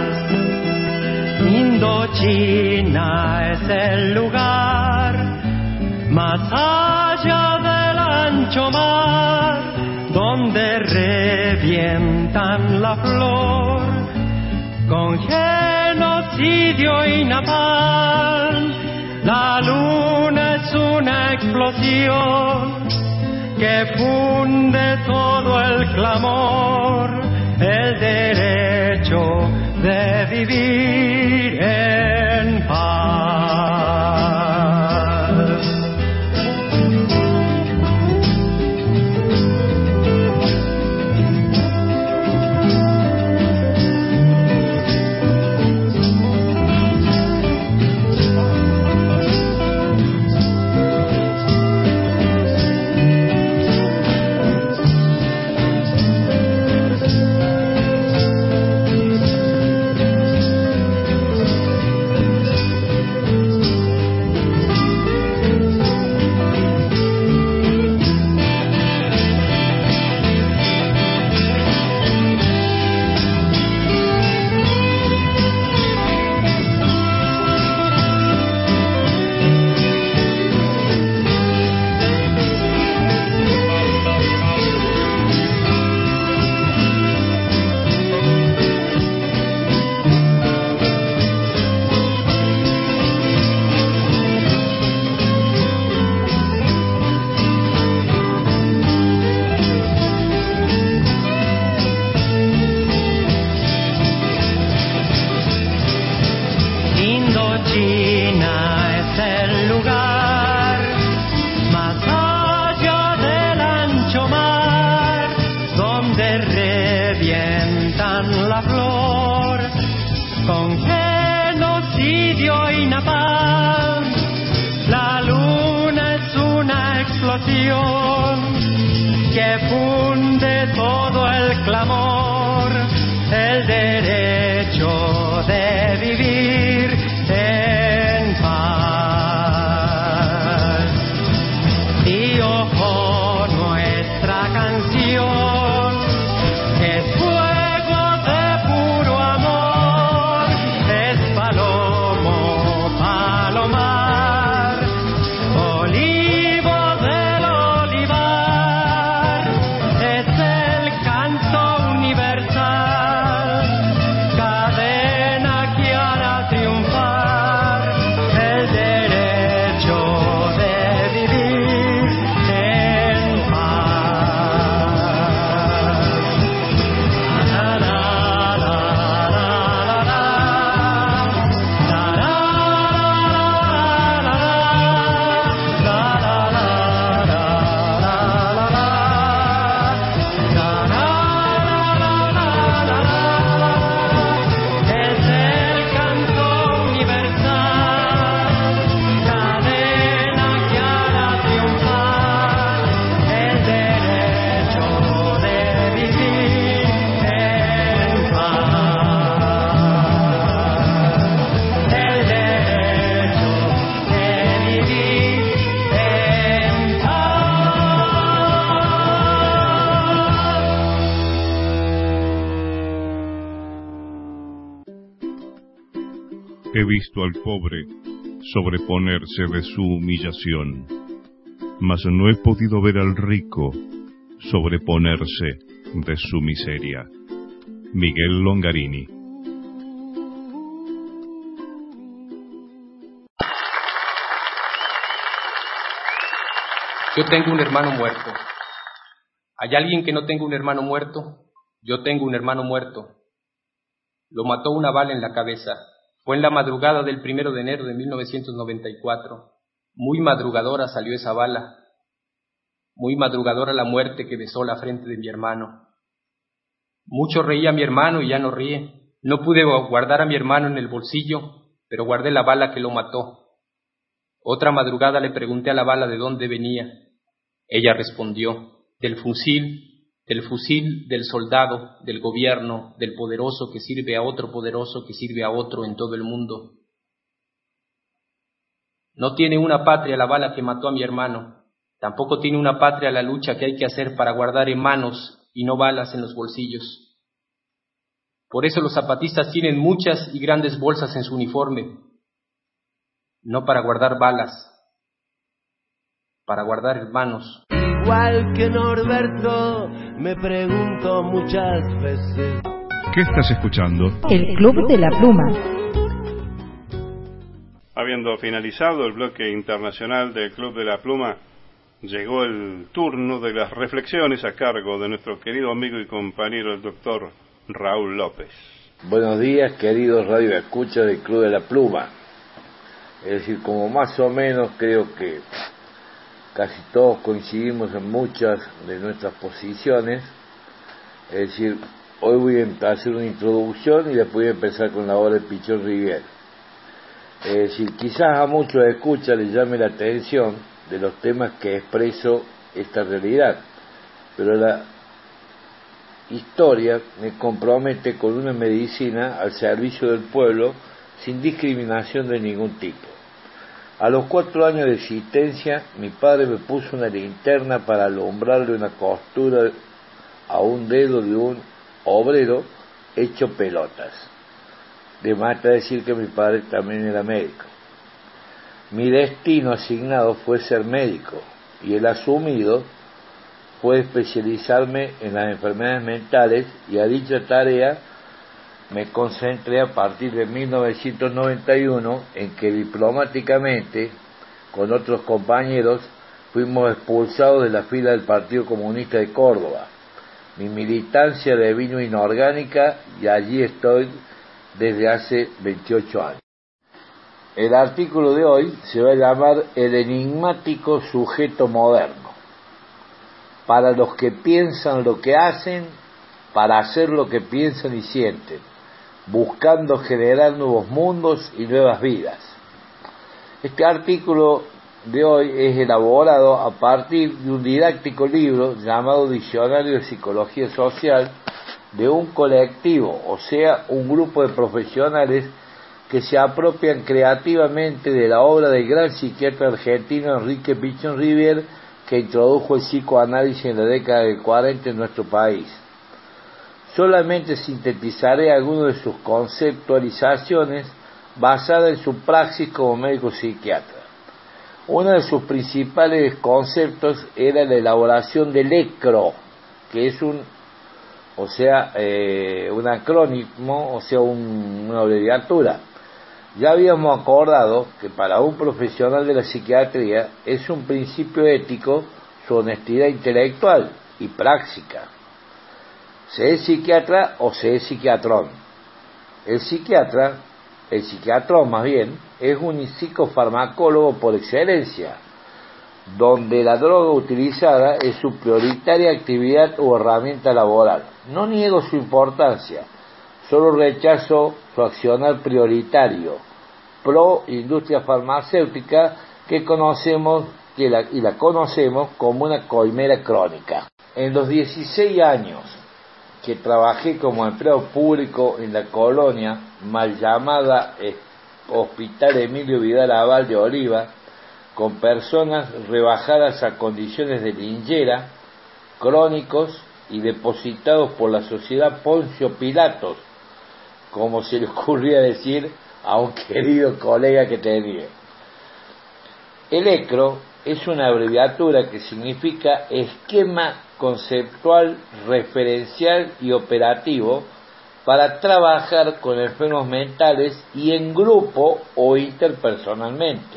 Indochina es el lugar más allá del ancho mar, donde revientan la flor con genocidio y napalm. La luna es una explosión que funde todo el clamor, el derecho de vivir en paz. Que funde todo el clamor, el derecho de vivir en paz. Y ojo, nuestra canción es fuego de puro amor, es palomo, palomar, olivo del olivar, es el canto universal, cadena que hará triunfar el derecho de vivir en paz. La, la, la, la, la, la, la, es el canto universal, cadena que hará triunfar el derecho de vivir en paz. El derecho de vivir en He visto al pobre sobreponerse de su humillación, mas no he podido ver al rico sobreponerse de su miseria. Miguel Longarini. Yo tengo un hermano muerto. ¿Hay alguien que no tenga un hermano muerto? Yo tengo un hermano muerto. Lo mató una bala en la cabeza. Fue en la madrugada del 1 de enero de 1994. Muy madrugadora salió esa bala. Muy madrugadora la muerte que besó la frente de mi hermano. Mucho reía mi hermano y ya no ríe. No pude guardar a mi hermano en el bolsillo, pero guardé la bala que lo mató. Otra madrugada le pregunté a la bala de dónde venía. Ella respondió, del fusil, del soldado, del gobierno, del poderoso que sirve a otro poderoso que sirve a otro en todo el mundo. No tiene una patria la bala que mató a mi hermano. Tampoco tiene una patria la lucha que hay que hacer para guardar en manos y no balas en los bolsillos. Por eso los zapatistas tienen muchas y grandes bolsas en su uniforme. No para guardar balas, para guardar hermanos. Igual que Norberto, me pregunto muchas veces. ¿Qué estás escuchando? El Club de la Pluma. Habiendo finalizado el bloque internacional del Club de la Pluma, llegó el turno de las reflexiones a cargo de nuestro querido amigo y compañero el doctor Raúl López. Buenos días, queridos radioescuchas del Club de la Pluma. Es decir, como más o menos creo que casi todos coincidimos en muchas de nuestras posiciones. Es decir, hoy voy a hacer una introducción y después voy a empezar con la obra de Pichón Rivière. Es decir, quizás a muchos escuchas les llame la atención de los temas que expreso esta realidad, pero la historia me compromete con una medicina al servicio del pueblo sin discriminación de ningún tipo. A los 4 años de existencia, mi padre me puso una linterna para alumbrarle una costura a un dedo de un obrero hecho pelotas. De más decir que mi padre también era médico. Mi destino asignado fue ser médico, y el asumido fue especializarme en las enfermedades mentales, y a dicha tarea me concentré a partir de 1991, en que diplomáticamente, con otros compañeros, fuimos expulsados de la fila del Partido Comunista de Córdoba. Mi militancia devino inorgánica y allí estoy desde hace 28 años. El artículo de hoy se va a llamar El enigmático sujeto moderno. Para los que piensan lo que hacen, para hacer lo que piensan y sienten, buscando generar nuevos mundos y nuevas vidas. Este artículo de hoy es elaborado a partir de un didáctico libro llamado Diccionario de Psicología Social de un colectivo, o sea, un grupo de profesionales que se apropian creativamente de la obra del gran psiquiatra argentino Enrique Pichón Rivière, que introdujo el psicoanálisis en la década del 40 en nuestro país. Solamente sintetizaré algunas de sus conceptualizaciones basadas en su praxis como médico psiquiatra. Uno de sus principales conceptos era la elaboración del ECRO, que es un acrónimo, o sea, una abreviatura. Ya habíamos acordado que para un profesional de la psiquiatría es un principio ético su honestidad intelectual y práctica. Se es psiquiatra o se es psiquiatrón. El psiquiatrón más bien, es un psicofarmacólogo por excelencia, donde la droga utilizada es su prioritaria actividad o herramienta laboral. No niego su importancia, solo rechazo su accionar prioritario, pro industria farmacéutica que conocemos y la conocemos como una coimera crónica. En los 16 años que trabajé como empleado público en la colonia mal llamada Hospital Emilio Vidal Aval de Oliva, con personas rebajadas a condiciones de linchera, crónicos y depositados por la sociedad Poncio Pilatos, como se le ocurría decir a un querido colega que tenía. El ECRO es una abreviatura que significa esquema conceptual, referencial y operativo para trabajar con enfermos mentales y en grupo o interpersonalmente.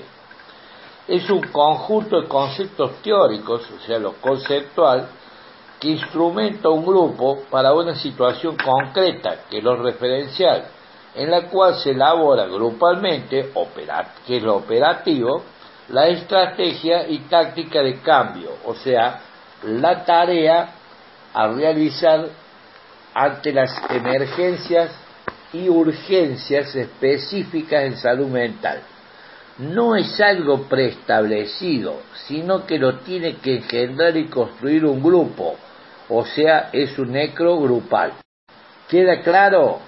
Es un conjunto de conceptos teóricos, o sea, lo conceptual, que instrumenta un grupo para una situación concreta, que es lo referencial, en la cual se elabora grupalmente, que es lo operativo, la estrategia y táctica de cambio, o sea, la tarea a realizar ante las emergencias y urgencias específicas en salud mental. No es algo preestablecido, sino que lo tiene que engendrar y construir un grupo, o sea, es un necro grupal. ¿Queda claro?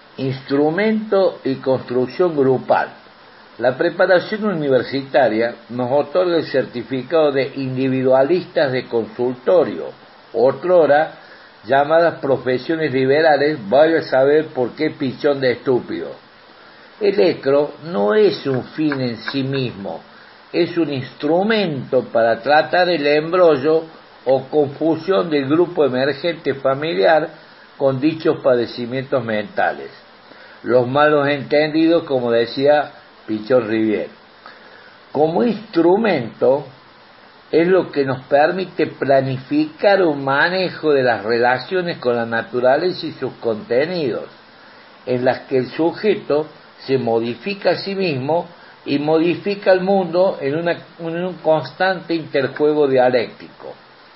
Instrumento y construcción grupal. La preparación universitaria nos otorga el certificado de individualistas de consultorio, otrora llamadas profesiones liberales, vaya a saber por qué pichón de estúpido. El ECRO no es un fin en sí mismo, es un instrumento para tratar el embrollo o confusión del grupo emergente familiar con dichos padecimientos mentales. Los malos entendidos, como decía Pichón Rivière. Como instrumento, es lo que nos permite planificar un manejo de las relaciones con la naturaleza y sus contenidos, en las que el sujeto se modifica a sí mismo y modifica el mundo en un constante interjuego dialéctico.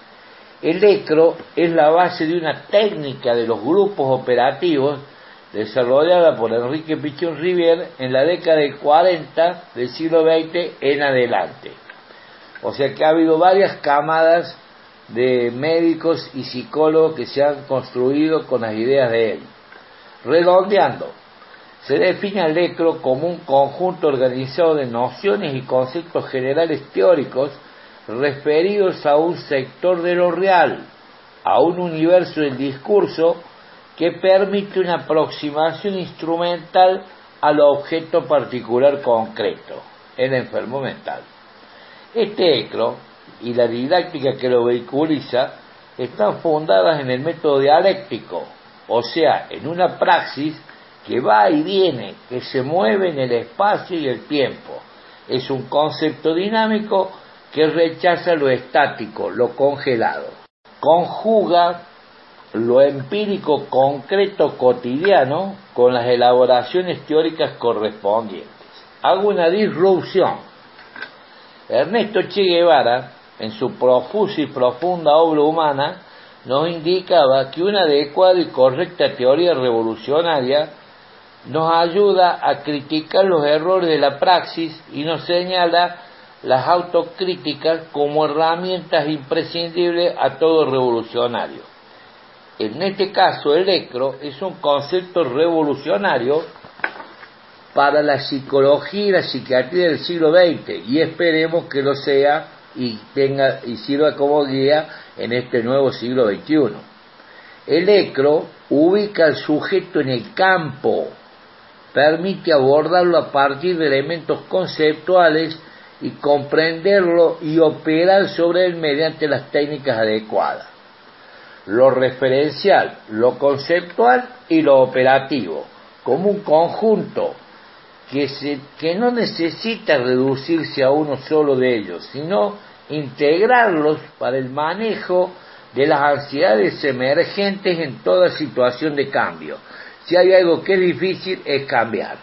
El ECRO es la base de una técnica de los grupos operativos desarrollada por Enrique Pichón Rivière en la década del 40 del siglo XX en adelante. O sea que ha habido varias camadas de médicos y psicólogos que se han construido con las ideas de él. Redondeando, se define al ECRO como un conjunto organizado de nociones y conceptos generales teóricos referidos a un sector de lo real, a un universo del discurso que permite una aproximación instrumental al objeto particular concreto, el enfermo mental. Este ECRO y la didáctica que lo vehiculiza están fundadas en el método dialéctico, o sea, en una praxis que va y viene, que se mueve en el espacio y el tiempo. Es un concepto dinámico que rechaza lo estático, lo congelado. Conjuga lo empírico concreto cotidiano con las elaboraciones teóricas correspondientes. Hago una disrupción. Ernesto Che Guevara, en su profusa y profunda obra humana, nos indicaba que una adecuada y correcta teoría revolucionaria nos ayuda a criticar los errores de la praxis y nos señala las autocríticas como herramientas imprescindibles a todo revolucionario. En este caso, el ECRO es un concepto revolucionario para la psicología y la psiquiatría del siglo XX, y esperemos que lo sea y sirva como guía en este nuevo siglo XXI. El ECRO ubica al sujeto en el campo, permite abordarlo a partir de elementos conceptuales y comprenderlo y operar sobre él mediante las técnicas adecuadas. Lo referencial, lo conceptual y lo operativo, como un conjunto que no necesita reducirse a uno solo de ellos, sino integrarlos para el manejo de las ansiedades emergentes en toda situación de cambio. Si hay algo que es difícil, es cambiar.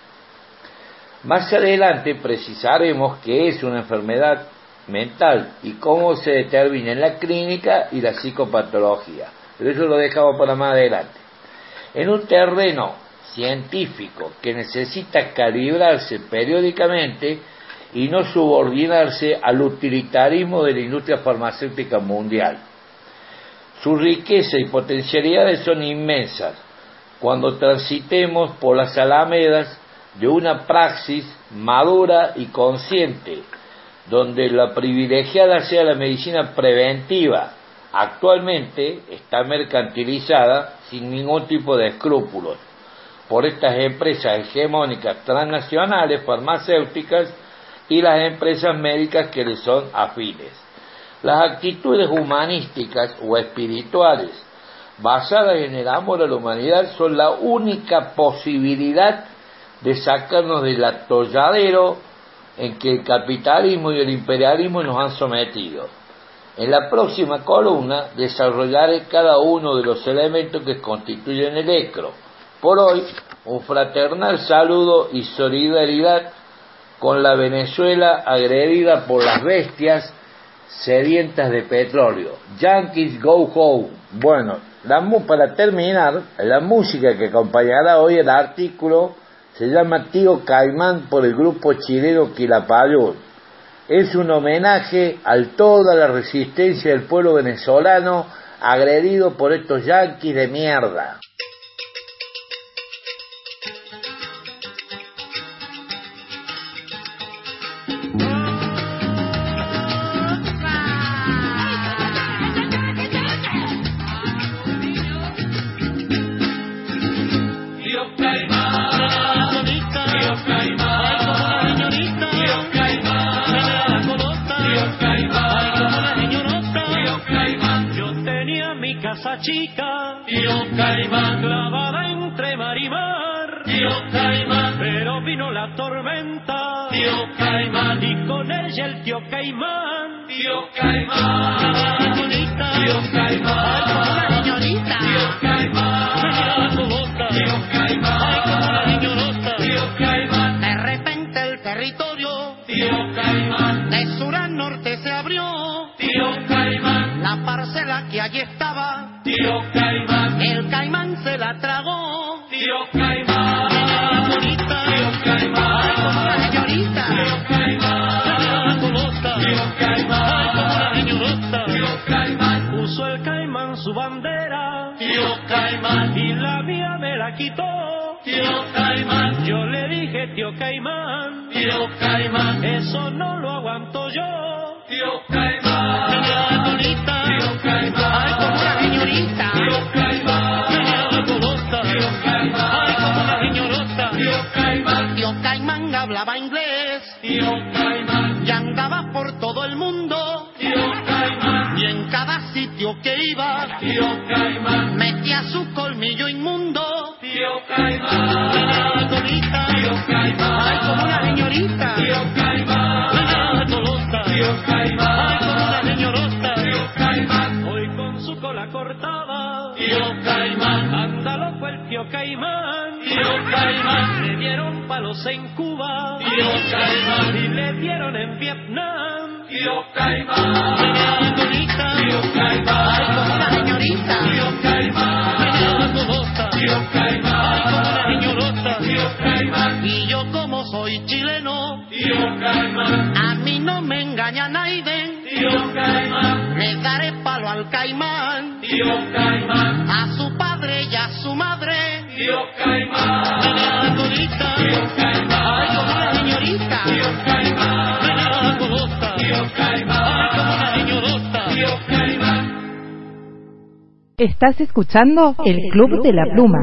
Más adelante precisaremos qué es una enfermedad mental y cómo se determina en la clínica y la psicopatología, pero eso lo dejamos para más adelante. En un terreno científico que necesita calibrarse periódicamente y no subordinarse al utilitarismo de la industria farmacéutica mundial. Su riqueza y potencialidades son inmensas cuando transitemos por las alamedas de una praxis madura y consciente, donde la privilegiada sea la medicina preventiva. Actualmente está mercantilizada sin ningún tipo de escrúpulos por estas empresas hegemónicas transnacionales farmacéuticas y las empresas médicas que les son afines. Las actitudes humanísticas o espirituales basadas en el amor a la humanidad son la única posibilidad de sacarnos del atolladero en que el capitalismo y el imperialismo nos han sometido. En la próxima columna desarrollaré cada uno de los elementos que constituyen el ECRO. Por hoy, un fraternal saludo y solidaridad con la Venezuela agredida por las bestias sedientas de petróleo. Yankees go home. Bueno, para terminar, la música que acompañará hoy el artículo se llama Tío Caimán por el grupo chileno Quilapayún. Es un homenaje a toda la resistencia del pueblo venezolano agredido por estos yanquis de mierda. Chica, tío Caimán, clavada entre mar y mar, tío Caimán, pero vino la tormenta, tío Caimán, y con ella el tío Caimán, tío Caimán, bonita, tío Caimán, como la señorita, tío Caimán, tío Caimán, ay como la niñorota, tío Caimán, de repente el territorio, tío Caimán, de sur a norte se abrió, tío Caimán, la parcela que allí estaba, tío Caimán, el caimán se la tragó, tío Caimán, bonita, tío Caimán, ay como la señorita, tío Caimán, tío Caimán, ay como la señorita, tío Caimán, puso el caimán su bandera, tío Caimán, y la mía me la quitó, tío Caimán, yo le dije tío Caimán, eso no lo aguanto yo, tío Caimán, bonita, tío Caimán, ay como la señorita, tío Caimán, tío Caimán, ay como la señorota, tío Caimán hablaba inglés, tío Caimán, y andaba por todo el mundo, tío Caimán, y en cada sitio que iba, tío Caimán, metía su colmillo inmundo, tío Caimán, bonita, tío Caimán, ay como la señorita, tío Caimán, tío Caimán, ay como la señorota, tío Caimán, hoy con su cola cortada, tío Caimán, ándalo fue el tío Caimán, tío Caimán, le dieron palos en Cuba, tío Caimán, y le dieron en Vietnam, tío Caimán, bonita, tío Caimán, ay como la señorita, tío Caimán, tío Caimán, ay como la señorota, tío Caimán, y yo como soy chileno, tío Caimán, a mí no me engaña nadie, tío Caimán, le daré palo al caimán, tío Caimán, a su padre y a su madre, tío Caimán, bonita, tío Caimán, ay como la señorita, tío Caimán, tío Caimán, ay como la señorota, tío Caimán. Estás escuchando el Club de la Pluma.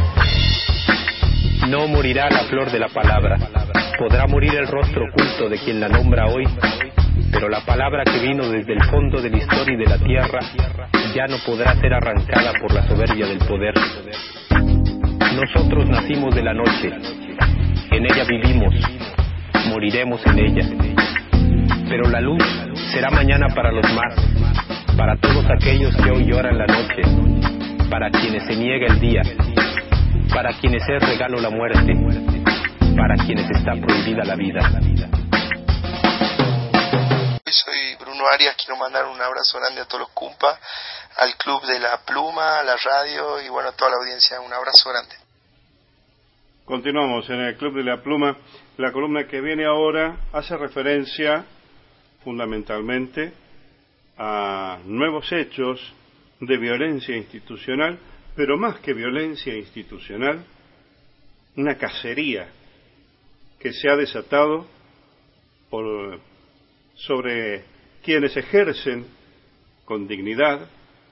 No morirá la flor de la palabra, podrá morir el rostro oculto de quien la nombra hoy, pero la palabra que vino desde el fondo de la historia y de la tierra ya no podrá ser arrancada por la soberbia del poder. Nosotros nacimos de la noche, en ella vivimos, moriremos en ella, pero la luz será mañana para los más, para todos aquellos que hoy lloran la noche, para quienes se niega el día, para quienes es regalo la muerte, para quienes está prohibida la vida. Soy Bruno Arias, quiero mandar un abrazo grande a todos los cumpas, al Club de la Pluma, a la radio y bueno, a toda la audiencia, un abrazo grande. Continuamos en el Club de la Pluma. La columna que viene ahora hace referencia fundamentalmente a nuevos hechos de violencia institucional, pero más que violencia institucional, una cacería que se ha desatado sobre quienes ejercen con dignidad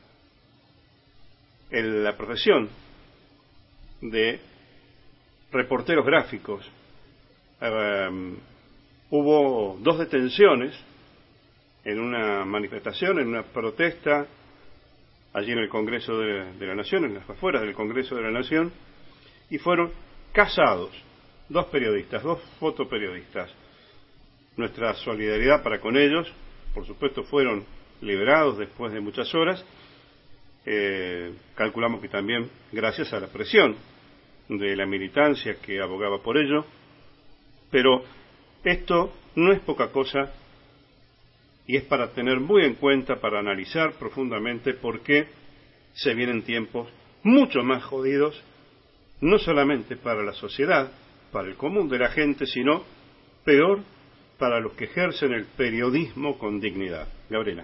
la profesión de reporteros gráficos. Hubo 2 detenciones en una manifestación, en una protesta, allí en el Congreso de la Nación, en las afueras del Congreso de la Nación, y fueron casados 2 periodistas, 2 fotoperiodistas. Nuestra solidaridad para con ellos, por supuesto fueron liberados después de muchas horas, calculamos que también gracias a la presión de la militancia que abogaba por ello, pero esto no es poca cosa y es para tener muy en cuenta, para analizar profundamente por qué se vienen tiempos mucho más jodidos, no solamente para la sociedad, para el común de la gente, sino peor para los que ejercen el periodismo con dignidad. Gabriela.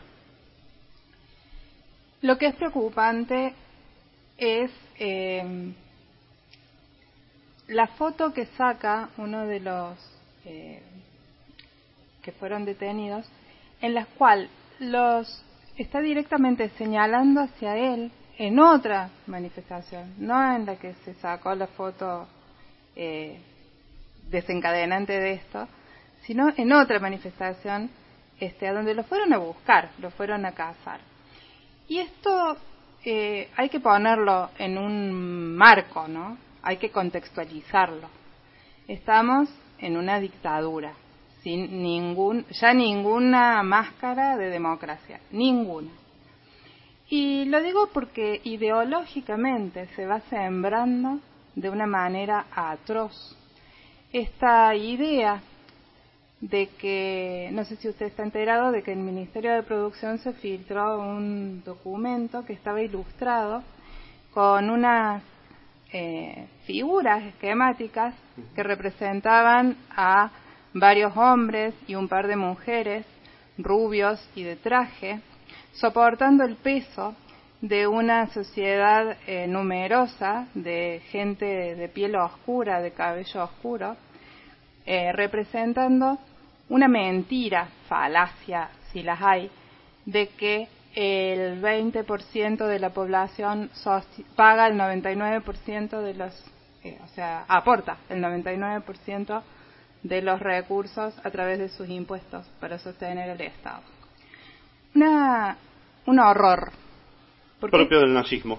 Lo que es preocupante es la foto que saca uno de los que fueron detenidos, en la cual los está directamente señalando hacia él en otra manifestación, no en la que se sacó la foto desencadenante de esto, sino en otra manifestación a donde lo fueron a buscar, lo fueron a cazar. Y esto hay que ponerlo en un marco, ¿no? Hay que contextualizarlo. Estamos en una dictadura, sin ninguna máscara de democracia, ninguna. Y lo digo porque ideológicamente se va sembrando de una manera atroz esta idea de que, no sé si usted está enterado, de que el Ministerio de Producción se filtró un documento que estaba ilustrado con unas figuras esquemáticas que representaban a varios hombres y un par de mujeres, rubios y de traje, soportando el peso de una sociedad numerosa de gente de piel oscura, de cabello oscuro, representando una mentira, falacia, si las hay, de que el 20% de la población paga el 99% de los, aporta el 99% de los recursos a través de sus impuestos para sostener el Estado. Un horror. Propio del nazismo.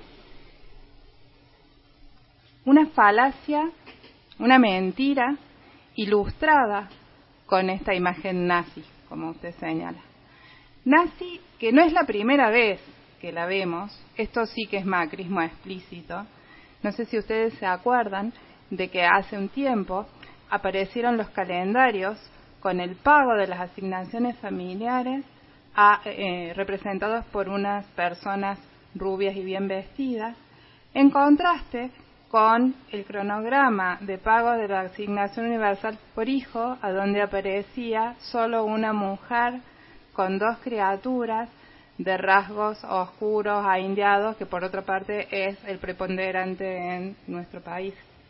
Una falacia, una mentira ilustrada con esta imagen nazi, como usted señala. Nazi, que no es la primera vez que la vemos, esto sí que es macrismo explícito. No sé si ustedes se acuerdan de que hace un tiempo aparecieron los calendarios con el pago de las asignaciones familiares representados por unas personas rubias y bien vestidas, en contraste con el cronograma de pago de la asignación universal por hijo, a donde aparecía solo una mujer con 2 criaturas de rasgos oscuros, aindiados, que por otra parte es el preponderante en nuestro país.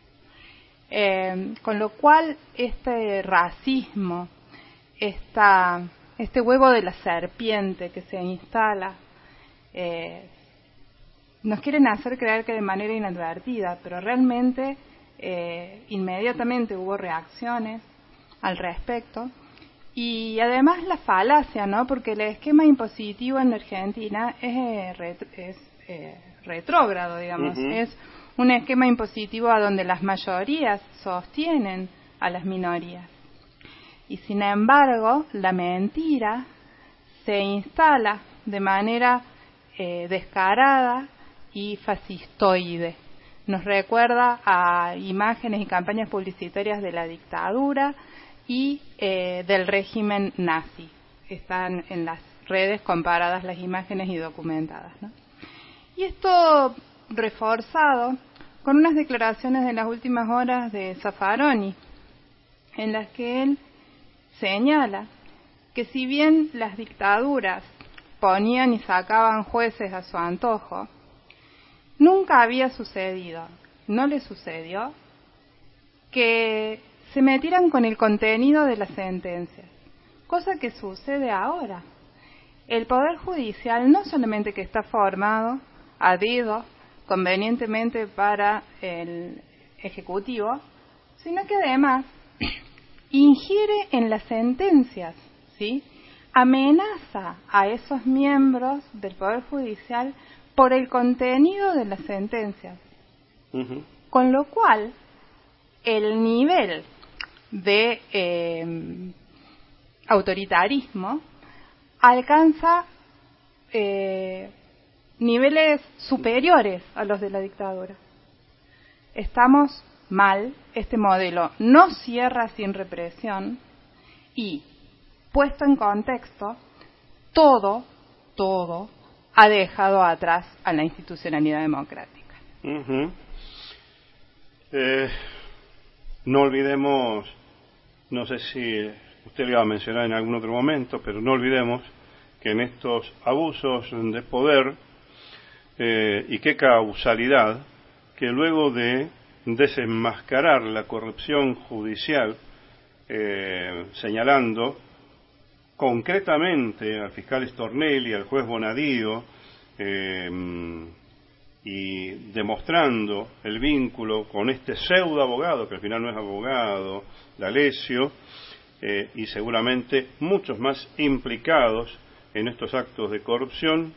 Con lo cual este racismo, este huevo de la serpiente que se instala, nos quieren hacer creer que de manera inadvertida, pero realmente inmediatamente hubo reacciones al respecto. Y además la falacia, ¿no? Porque el esquema impositivo en Argentina es retrógrado, digamos. Es un esquema impositivo a donde las mayorías sostienen a las minorías. Y sin embargo, la mentira se instala de manera descarada y fascistoide. Nos recuerda a imágenes y campañas publicitarias de la dictadura y del régimen nazi. Están en las redes comparadas las imágenes y documentadas, ¿no? Y esto reforzado con unas declaraciones de las últimas horas de Zaffaroni, en las que él señala que si bien las dictaduras ponían y sacaban jueces a su antojo, nunca había sucedido, no le sucedió, que se metieran con el contenido de las sentencias, cosa que sucede ahora. El Poder Judicial no solamente que está formado a dedo, convenientemente para el Ejecutivo, sino que además ingiere en las sentencias, ¿sí? amenaza a esos miembros del Poder Judicial por el contenido de las sentencias. Con lo cual, el nivel de autoritarismo alcanza niveles superiores a los de la dictadura. Estamos mal, este modelo no cierra sin represión y, puesto en contexto, todo ha dejado atrás a la institucionalidad democrática. No olvidemos, no sé si usted lo iba a mencionar en algún otro momento, pero no olvidemos que en estos abusos de poder, y qué causalidad, que luego de desenmascarar la corrupción judicial, señalando concretamente al fiscal Stornelli, al juez Bonadío, y demostrando el vínculo con este pseudo abogado, que al final no es abogado, D'Alessio, y seguramente muchos más implicados en estos actos de corrupción,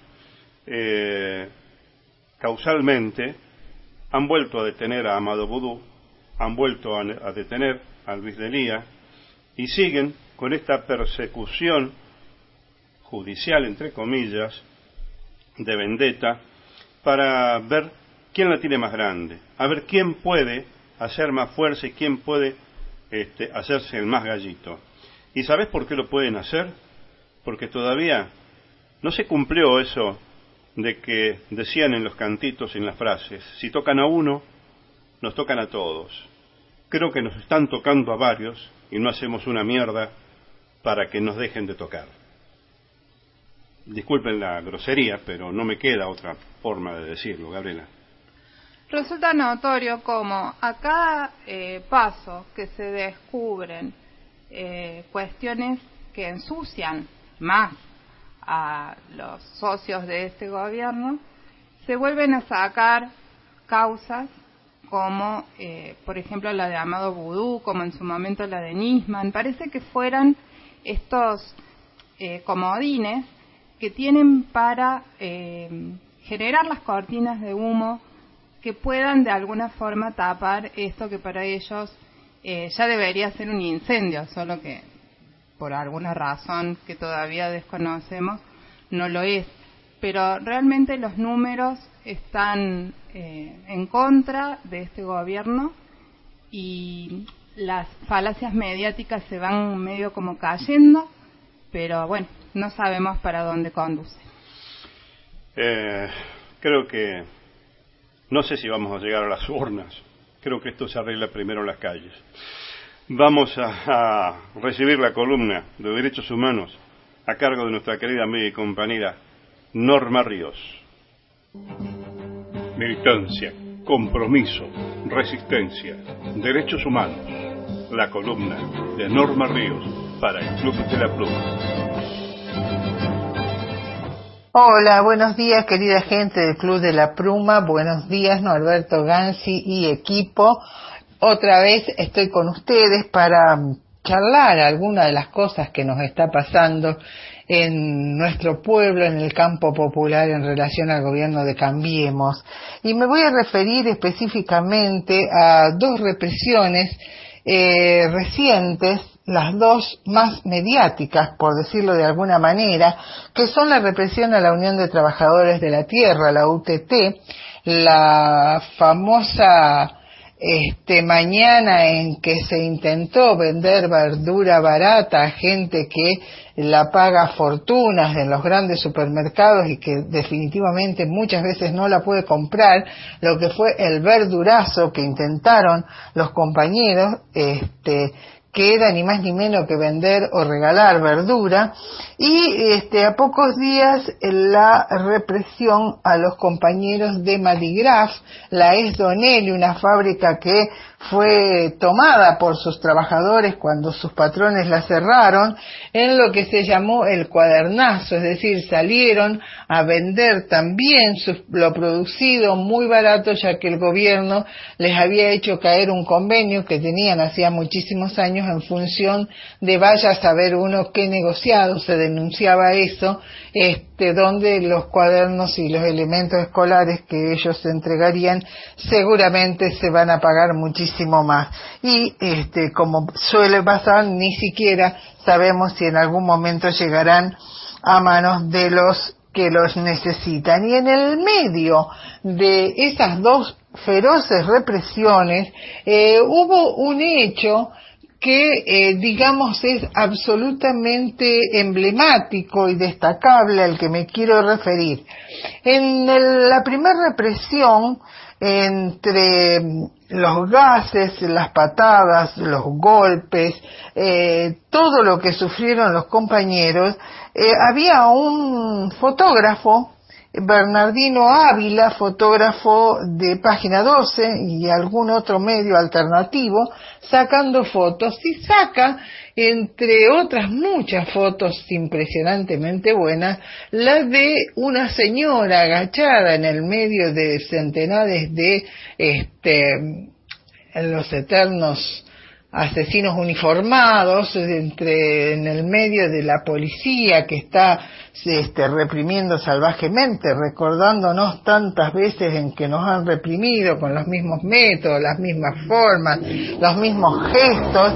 causalmente han vuelto a detener a Amado Boudou, han vuelto a detener a Luis Delía, y siguen con esta persecución judicial, entre comillas, de vendetta, para ver quién la tiene más grande, a ver quién puede hacer más fuerza y quién puede hacerse el más gallito. ¿Y sabes por qué lo pueden hacer? Porque todavía no se cumplió eso de que decían en los cantitos y en las frases: si tocan a uno, nos tocan a todos. Creo que nos están tocando a varios y no hacemos una mierda para que nos dejen de tocar. Disculpen la grosería, pero no me queda otra forma de decirlo, Gabriela. Resulta notorio como a cada paso que se descubren cuestiones que ensucian más a los socios de este gobierno, se vuelven a sacar causas como, por ejemplo, la de Amado Boudou, como en su momento la de Nisman. Parece que fueran estos comodines que tienen para generar las cortinas de humo que puedan de alguna forma tapar esto que para ellos ya debería ser un incendio, solo que por alguna razón que todavía desconocemos no lo es. Pero realmente los números están en contra de este gobierno y las falacias mediáticas se van medio como cayendo, pero bueno, no sabemos para dónde conduce. Creo que no sé si vamos a llegar a las urnas. Creo que esto se arregla primero en las calles. Vamos a recibir la columna de Derechos Humanos a cargo de nuestra querida amiga y compañera Norma Ríos. Militancia, compromiso, resistencia, derechos humanos. La columna de Norma Ríos para el Club de la Pluma. Hola, buenos días querida gente del Club de la Pluma, buenos días Norberto Gansi y equipo. Otra vez estoy con ustedes para charlar alguna de las cosas que nos está pasando en nuestro pueblo, en el campo popular en relación al gobierno de Cambiemos. Y me voy a referir específicamente a dos represiones recientes, las dos más mediáticas, por decirlo de alguna manera, que son la represión a la Unión de Trabajadores de la Tierra, la UTT, la famosa mañana en que se intentó vender verdura barata a gente que la paga fortunas en los grandes supermercados y que definitivamente muchas veces no la puede comprar, lo que fue el verdurazo que intentaron los compañeros, que era ni más ni menos que vender o regalar verdura, y a pocos días la represión a los compañeros de Maligraf, la Es Donelli, una fábrica que fue tomada por sus trabajadores cuando sus patrones la cerraron en lo que se llamó el cuadernazo, es decir, salieron a vender también lo producido muy barato, ya que el gobierno les había hecho caer un convenio que tenían hacía muchísimos años en función de vaya a saber uno qué negociado, se denunciaba eso, donde los cuadernos y los elementos escolares que ellos entregarían seguramente se van a pagar muchísimo más. Y como suele pasar, ni siquiera sabemos si en algún momento llegarán a manos de los que los necesitan. Y en el medio de esas dos feroces represiones hubo un hecho que digamos es absolutamente emblemático y destacable al que me quiero referir. En la primera represión, entre los gases, las patadas, los golpes, todo lo que sufrieron los compañeros, había un fotógrafo, Bernardino Ávila, fotógrafo de Página 12 y algún otro medio alternativo, sacando fotos, y saca, entre otras muchas fotos impresionantemente buenas, la de una señora agachada en el medio de centenares de los eternos asesinos uniformados, en el medio de la policía que está reprimiendo salvajemente, recordándonos tantas veces en que nos han reprimido con los mismos métodos, las mismas formas, los mismos gestos.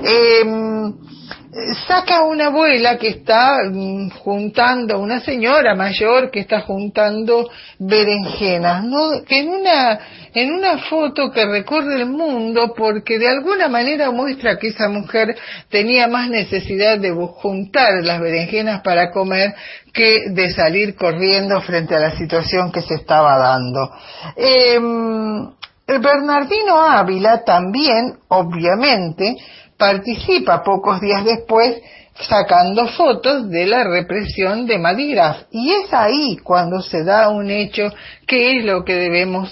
Saca una abuela que está juntando, una señora mayor que está juntando berenjenas, ¿no? Que en una foto que recorre el mundo, porque de alguna manera muestra que esa mujer tenía más necesidad de juntar las berenjenas para comer que de salir corriendo frente a la situación que se estaba dando. El Bernardino Ávila también, obviamente, participa pocos días después sacando fotos de la represión de Madígraf, y es ahí cuando se da un hecho que es lo que debemos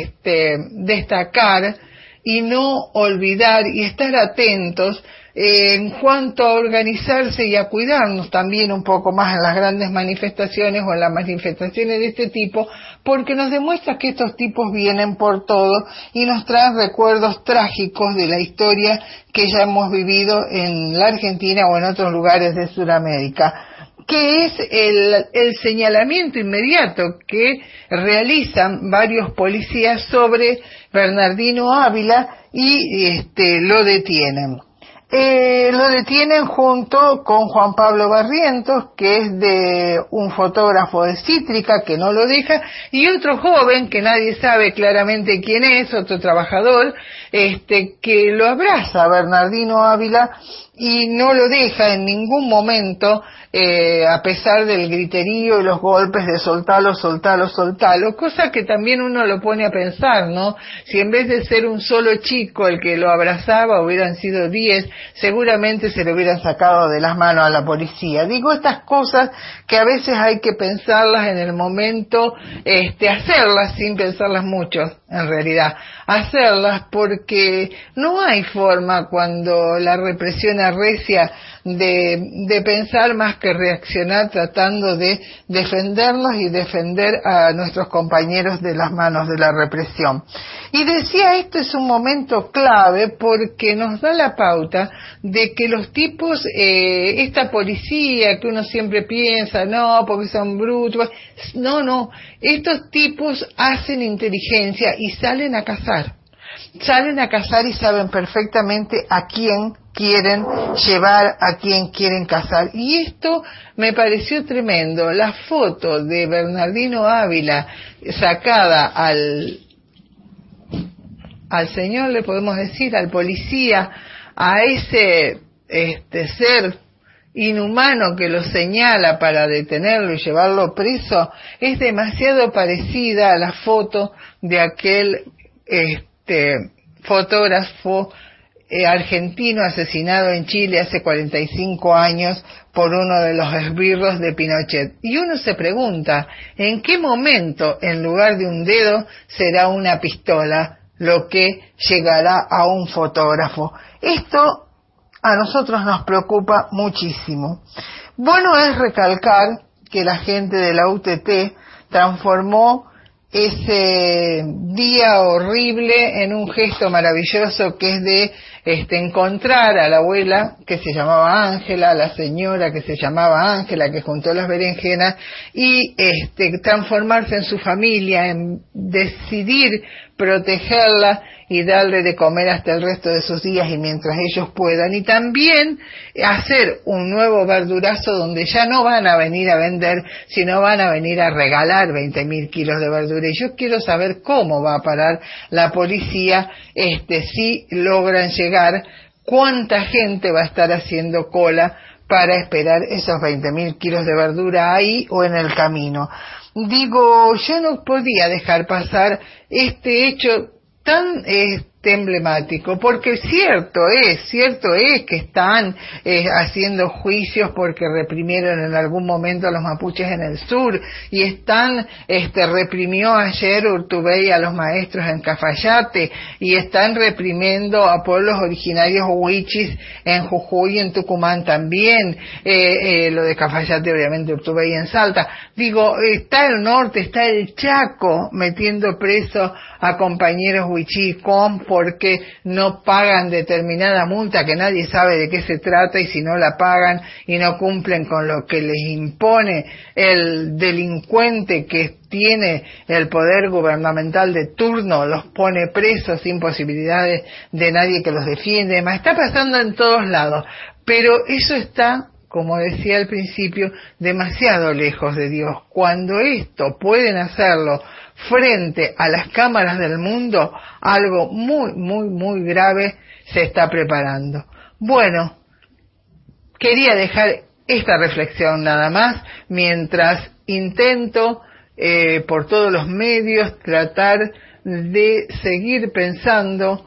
destacar y no olvidar y estar atentos en cuanto a organizarse y a cuidarnos también un poco más en las grandes manifestaciones o en las manifestaciones de este tipo, porque nos demuestra que estos tipos vienen por todo y nos traen recuerdos trágicos de la historia que ya hemos vivido en la Argentina o en otros lugares de Sudamérica, que es el señalamiento inmediato que realizan varios policías sobre Bernardino Ávila y lo detienen. Lo detienen junto con Juan Pablo Barrientos, que es de un fotógrafo de Cítrica, que no lo deja, y otro joven que nadie sabe claramente quién es, otro trabajador, que lo abraza a Bernardino Ávila y no lo deja en ningún momento, a pesar del griterío y los golpes de soltalo, soltalo, soltalo, cosa que también uno lo pone a pensar, ¿no? Si en vez de ser un solo chico el que lo abrazaba, hubieran sido 10, seguramente se le hubieran sacado de las manos a la policía. Digo estas cosas que a veces hay que pensarlas en el momento, hacerlas sin pensarlas mucho, en realidad, hacerlas porque no hay forma cuando la represión arrecia de pensar más que reaccionar tratando de defendernos y defender a nuestros compañeros de las manos de la represión. Y decía, esto es un momento clave porque nos da la pauta de que los tipos, esta policía que uno siempre piensa, no, porque son brutos, no, estos tipos hacen inteligencia y salen a cazar y saben perfectamente a quién quieren llevar, a quién quieren cazar. Y esto me pareció tremendo. La foto de Bernardino Ávila sacada al señor, le podemos decir, al policía, a ese ser inhumano que lo señala para detenerlo y llevarlo preso, es demasiado parecida a la foto de aquel fotógrafo argentino asesinado en Chile hace 45 años por uno de los esbirros de Pinochet. Y uno se pregunta, ¿en qué momento, en lugar de un dedo, será una pistola lo que llegará a un fotógrafo. Esto a nosotros nos preocupa muchísimo. Bueno es recalcar que la gente de la UTT transformó ese día horrible en un gesto maravilloso, que es de encontrar a la abuela que se llamaba Ángela, a la señora que se llamaba Ángela, que juntó las berenjenas, y transformarse en su familia, en decidir protegerla y darle de comer hasta el resto de sus días y mientras ellos puedan, y también hacer un nuevo verdurazo donde ya no van a venir a vender, sino van a venir a regalar 20.000 kilos de verdura. Y yo quiero saber cómo va a parar la policía si logran llegar, cuánta gente va a estar haciendo cola para esperar esos 20.000 kilos de verdura ahí o en el camino. Digo, yo no podía dejar pasar este hecho tan emblemático, porque cierto es que están haciendo juicios porque reprimieron en algún momento a los mapuches en el sur, y reprimió ayer Urtubey a los maestros en Cafayate, y están reprimiendo a pueblos originarios huichis en Jujuy y en Tucumán también, lo de Cafayate obviamente, Urtubey en Salta. Digo, está el norte, está el Chaco metiendo preso a compañeros huichí porque no pagan determinada multa que nadie sabe de qué se trata, y si no la pagan y no cumplen con lo que les impone el delincuente que tiene el poder gubernamental de turno, los pone presos sin posibilidades de nadie que los defiende. Además, está pasando en todos lados, pero eso está, como decía al principio, demasiado lejos de Dios. Cuando esto pueden hacerlo frente a las cámaras del mundo, algo muy, muy, muy grave se está preparando. Bueno, quería dejar esta reflexión nada más, mientras intento por todos los medios tratar de seguir pensando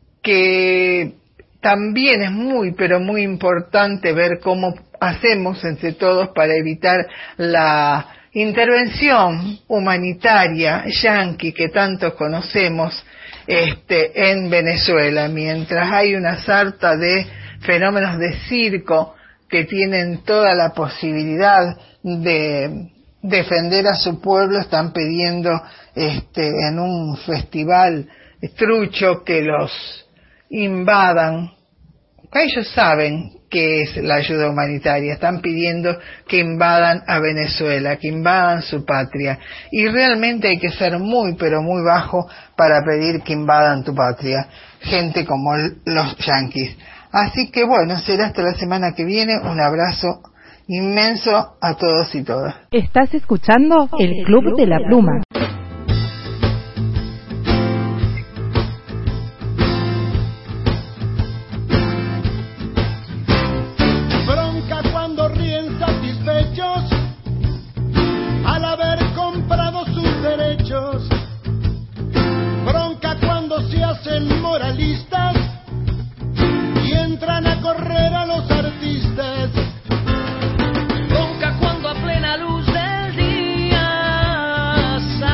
que también es muy, pero muy importante ver cómo hacemos entre todos para evitar la intervención humanitaria yanqui que tanto conocemos en Venezuela, mientras hay una sarta de fenómenos de circo que tienen toda la posibilidad de defender a su pueblo, están pidiendo en un festival trucho que los invadan. Ellos saben que es la ayuda humanitaria, están pidiendo que invadan a Venezuela, que invadan su patria, y realmente hay que ser muy, pero muy bajo para pedir que invadan tu patria, gente como los yanquis. Así que bueno, será hasta la semana que viene. Un abrazo inmenso a todos y todas. Estás escuchando el Club de la Pluma. Al haber comprado sus derechos, bronca cuando se hacen moralistas y entran a correr a los artistas, bronca cuando a plena luz del día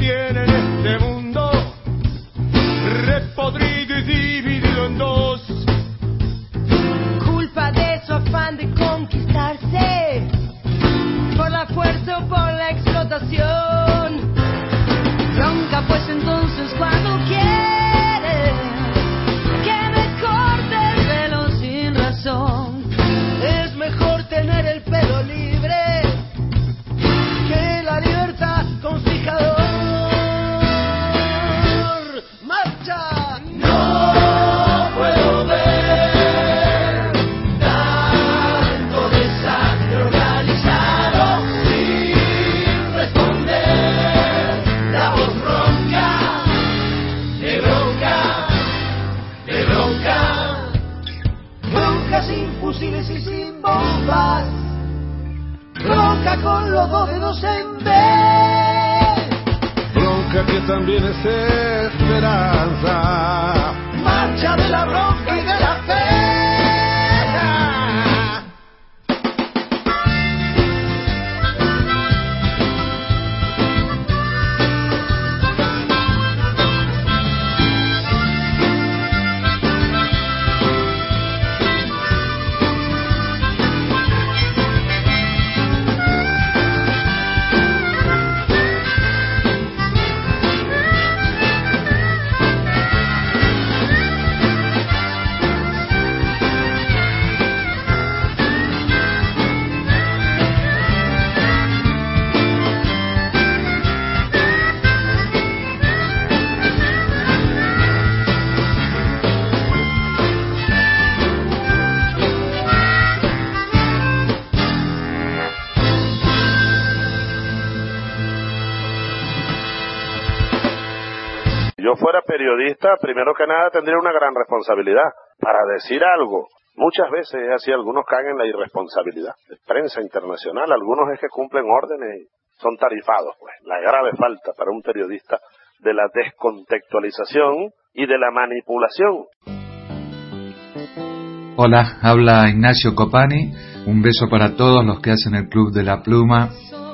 tiene en este mundo, repodrido y dividido en dos. Culpa de su afán de conquistarse, por la fuerza o por la explotación. Bronca pues entonces cuando quiere que me corte el pelo sin razón. Es mejor tener el pelo libre que la libertad con fijador. ¡Marcha! No puedo ver tanto desastre organizado sin responder. La voz ronca, de bronca, de bronca. Bronca sin fusiles y sin bombas. Bronca con los dos dedos en B. Bronca que también es esperanza. Marcha de la bronca y de la fe. Yo fuera periodista, primero que nada tendría una gran responsabilidad para decir algo. Muchas veces es así, algunos caen en la irresponsabilidad. Prensa internacional, algunos es que cumplen órdenes y son tarifados, pues. La grave falta para un periodista de la descontextualización y de la manipulación. Hola, habla Ignacio Copani. Un beso para todos los que hacen el Club de la Pluma.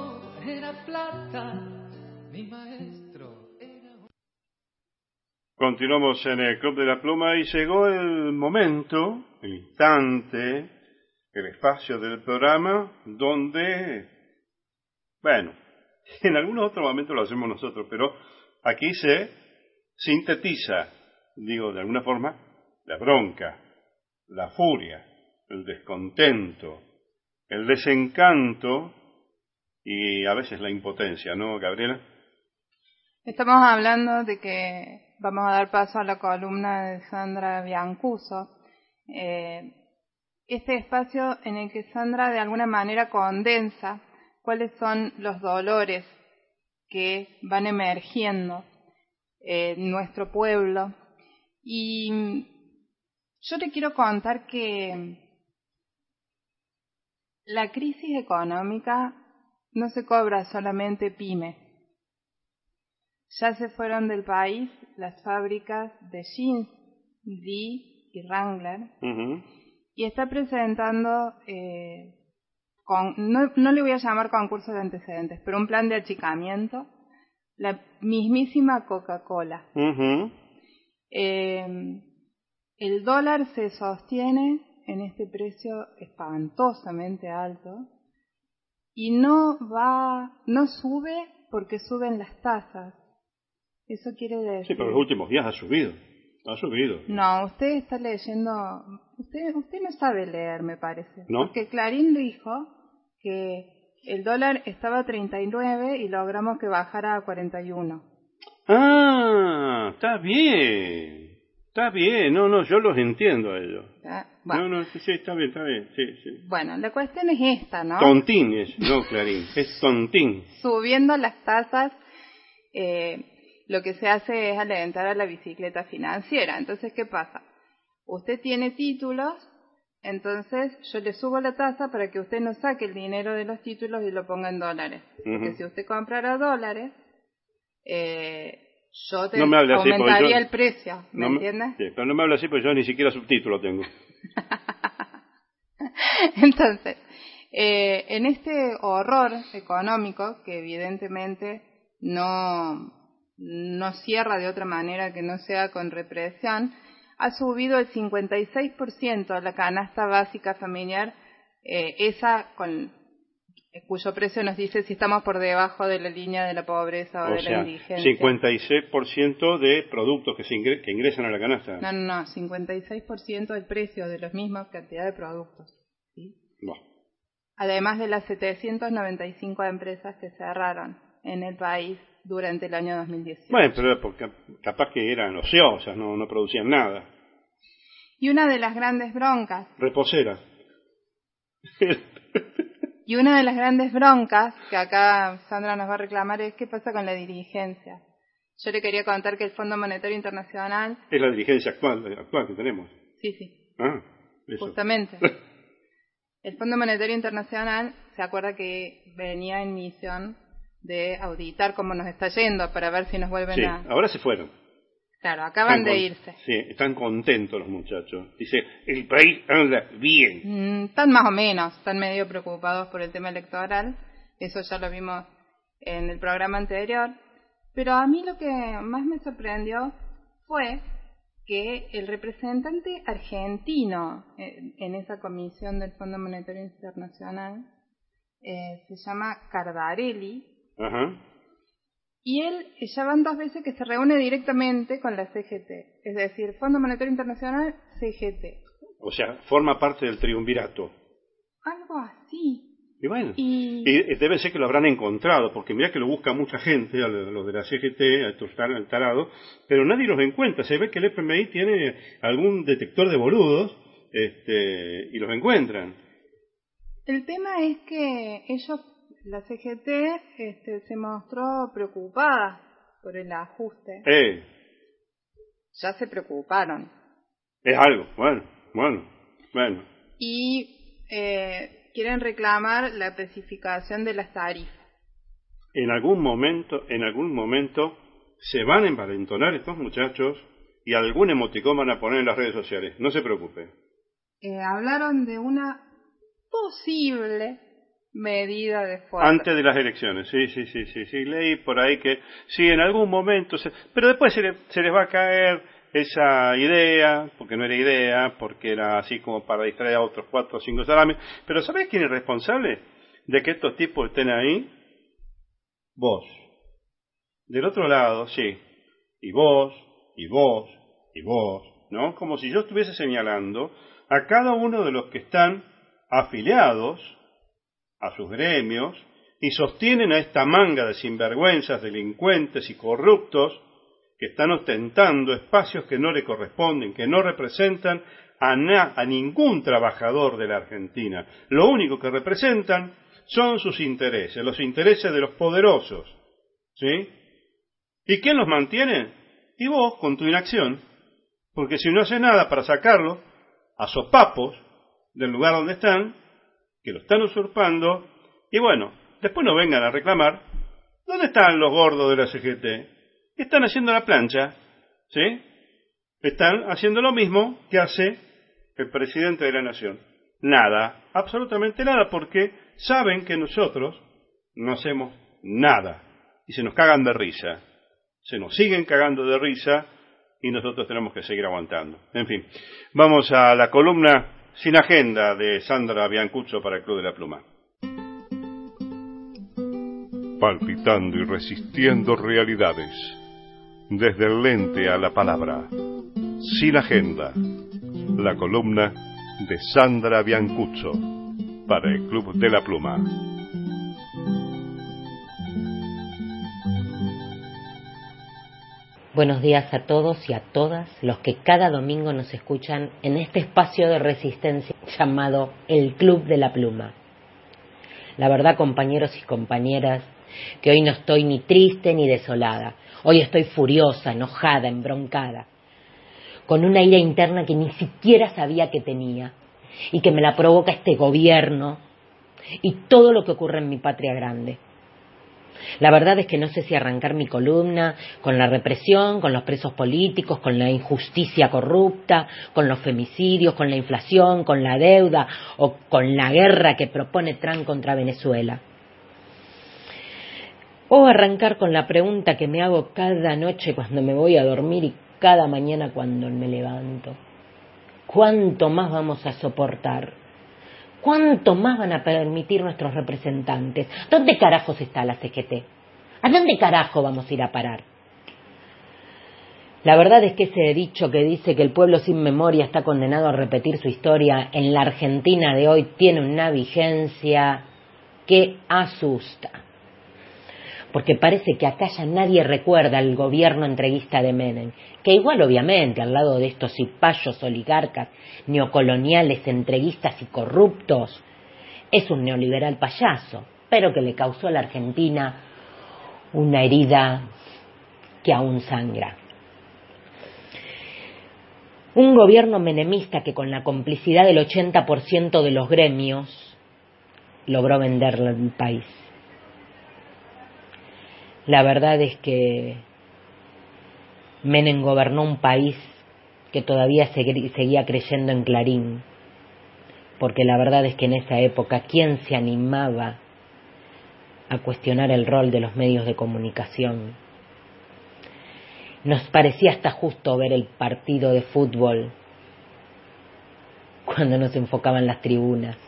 Continuamos en el Club de la Pluma y llegó el momento, el instante, el espacio del programa donde, bueno, en algunos otros momentos lo hacemos nosotros, pero aquí se sintetiza, digo de alguna forma, la bronca, la furia, el descontento, el desencanto y a veces la impotencia, ¿no, Gabriela? Estamos hablando de que vamos a dar paso a la columna de Sandra Biancuso. Este espacio en el que Sandra de alguna manera condensa cuáles son los dolores que van emergiendo en nuestro pueblo. Y yo le quiero contar que la crisis económica no se cobra solamente pyme. Ya se fueron del país las fábricas de jeans, Lee y Wrangler, y está presentando, no le voy a llamar concurso de antecedentes, pero un plan de achicamiento, la mismísima Coca-Cola. El dólar se sostiene en este precio espantosamente alto y no sube porque suben las tasas. Eso quiere decir... Sí, pero los últimos días ha subido. No, usted está leyendo... Usted no sabe leer, me parece. ¿No? Porque Clarín dijo que el dólar estaba a 39 y logramos que bajara a 41. Ah, está bien. No, yo los entiendo a ellos. Bueno. No, sí, está bien, sí. Bueno, la cuestión es esta, ¿no? Tontín es, no Clarín, es tontín. Subiendo las tasas... lo que se hace es alentar a la bicicleta financiera. Entonces, ¿qué pasa? Usted tiene títulos, entonces yo le subo la tasa para que usted no saque el dinero de los títulos y lo ponga en dólares. Porque si usted comprara dólares, yo te aumentaría el precio, ¿me entiendes? Sí, pero no me hable así porque yo ni siquiera subtítulo tengo. Entonces, en este horror económico que evidentemente no no cierra de otra manera que no sea con represión, ha subido el 56% a la canasta básica familiar, cuyo precio nos dice si estamos por debajo de la línea de la pobreza o de la indigencia. 56% de productos que ingresan a la canasta. No, 56% del precio de los mismos cantidad de productos. ¿Sí? No. Además de las 795 empresas que cerraron en el país durante el año 2018. Bueno, pero porque capaz que eran ociosas, no producían nada. Y una de las grandes broncas. Reposera. Y una de las grandes broncas que acá Sandra nos va a reclamar es qué pasa con la dirigencia. Yo le quería contar que el Fondo Monetario Internacional... Es la dirigencia actual que tenemos. Sí. Eso. Justamente. El Fondo Monetario Internacional se acuerda que venía en misión de auditar cómo nos está yendo para ver si nos vuelven a... Sí, ahora se fueron. Claro, acaban de irse. Sí, están contentos los muchachos. Dice, el país anda bien. Están más o menos, están medio preocupados por el tema electoral. Eso ya lo vimos en el programa anterior. Pero a mí lo que más me sorprendió fue que el representante argentino en esa comisión del Fondo Monetario Internacional se llama Cardarelli. Ajá. Y él ya van 2 veces que se reúne directamente con la CGT. Es decir, Fondo Monetario Internacional, CGT. O sea, forma parte del triunvirato. Algo así. Y bueno, y debe ser que lo habrán encontrado, porque mirá que lo busca mucha gente, a los de la CGT, a estos tarados, pero nadie los encuentra. Se ve que el FMI tiene algún detector de boludos y los encuentran. El tema es que ellos... La CGT se mostró preocupada por el ajuste. Ya se preocuparon. Es algo, bueno. Y quieren reclamar la especificación de las tarifas. En algún momento se van a envalentonar estos muchachos y algún emoticón van a poner en las redes sociales. No se preocupe. Hablaron de una posible medida de fuerza. Antes de las elecciones, sí, leí por ahí que sí, en algún momento, pero después se les va a caer esa idea, porque no era idea, porque era así como para distraer a otros 4 o 5 salames. Pero ¿sabés quién es responsable de que estos tipos estén ahí? Vos. Del otro lado, sí, y vos, ¿no? Como si yo estuviese señalando a cada uno de los que están afiliados a sus gremios y sostienen a esta manga de sinvergüenzas, delincuentes y corruptos que están ostentando espacios que no le corresponden, que no representan a ningún trabajador de la Argentina. Lo único que representan son sus intereses, los intereses de los poderosos. ¿Sí? ¿Y quién los mantiene? Y vos, con tu inacción, porque si no haces nada para sacarlos a sopapos del lugar donde están, que lo están usurpando, y bueno, después no vengan a reclamar, ¿dónde están los gordos de la CGT? Están haciendo la plancha, ¿sí? Están haciendo lo mismo que hace el presidente de la Nación. Nada, absolutamente nada, porque saben que nosotros no hacemos nada, y se nos cagan de risa, se nos siguen cagando de risa, y nosotros tenemos que seguir aguantando. En fin, vamos a la columna Sin Agenda de Sandra Biancuccio para el Club de la Pluma. Palpitando y resistiendo realidades, desde el lente a la palabra. Sin Agenda, la columna de Sandra Biancuccio para el Club de la Pluma. Buenos días a todos y a todas los que cada domingo nos escuchan en este espacio de resistencia llamado el Club de la Pluma. La verdad, compañeros y compañeras, que hoy no estoy ni triste ni desolada. Hoy estoy furiosa, enojada, embroncada, con una ira interna que ni siquiera sabía que tenía y que me la provoca este gobierno y todo lo que ocurre en mi patria grande. La verdad es que no sé si arrancar mi columna con la represión, con los presos políticos, con la injusticia corrupta, con los femicidios, con la inflación, con la deuda o con la guerra que propone Trump contra Venezuela. O arrancar con la pregunta que me hago cada noche cuando me voy a dormir y cada mañana cuando me levanto. ¿Cuánto más vamos a soportar? ¿Cuánto más van a permitir nuestros representantes? ¿Dónde carajos está la CGT? ¿A dónde carajo vamos a ir a parar? La verdad es que ese dicho que dice que el pueblo sin memoria está condenado a repetir su historia en la Argentina de hoy tiene una vigencia que asusta. Porque parece que acá ya nadie recuerda el gobierno entreguista de Menem, que igual obviamente al lado de estos cipayos oligarcas, neocoloniales, entreguistas y corruptos, es un neoliberal payaso, pero que le causó a la Argentina una herida que aún sangra. Un gobierno menemista que con la complicidad del 80% de los gremios logró venderle el país. La verdad es que Menem gobernó un país que todavía seguía creyendo en Clarín, porque la verdad es que en esa época, ¿quién se animaba a cuestionar el rol de los medios de comunicación? Nos parecía hasta justo ver el partido de fútbol cuando nos enfocaban las tribunas.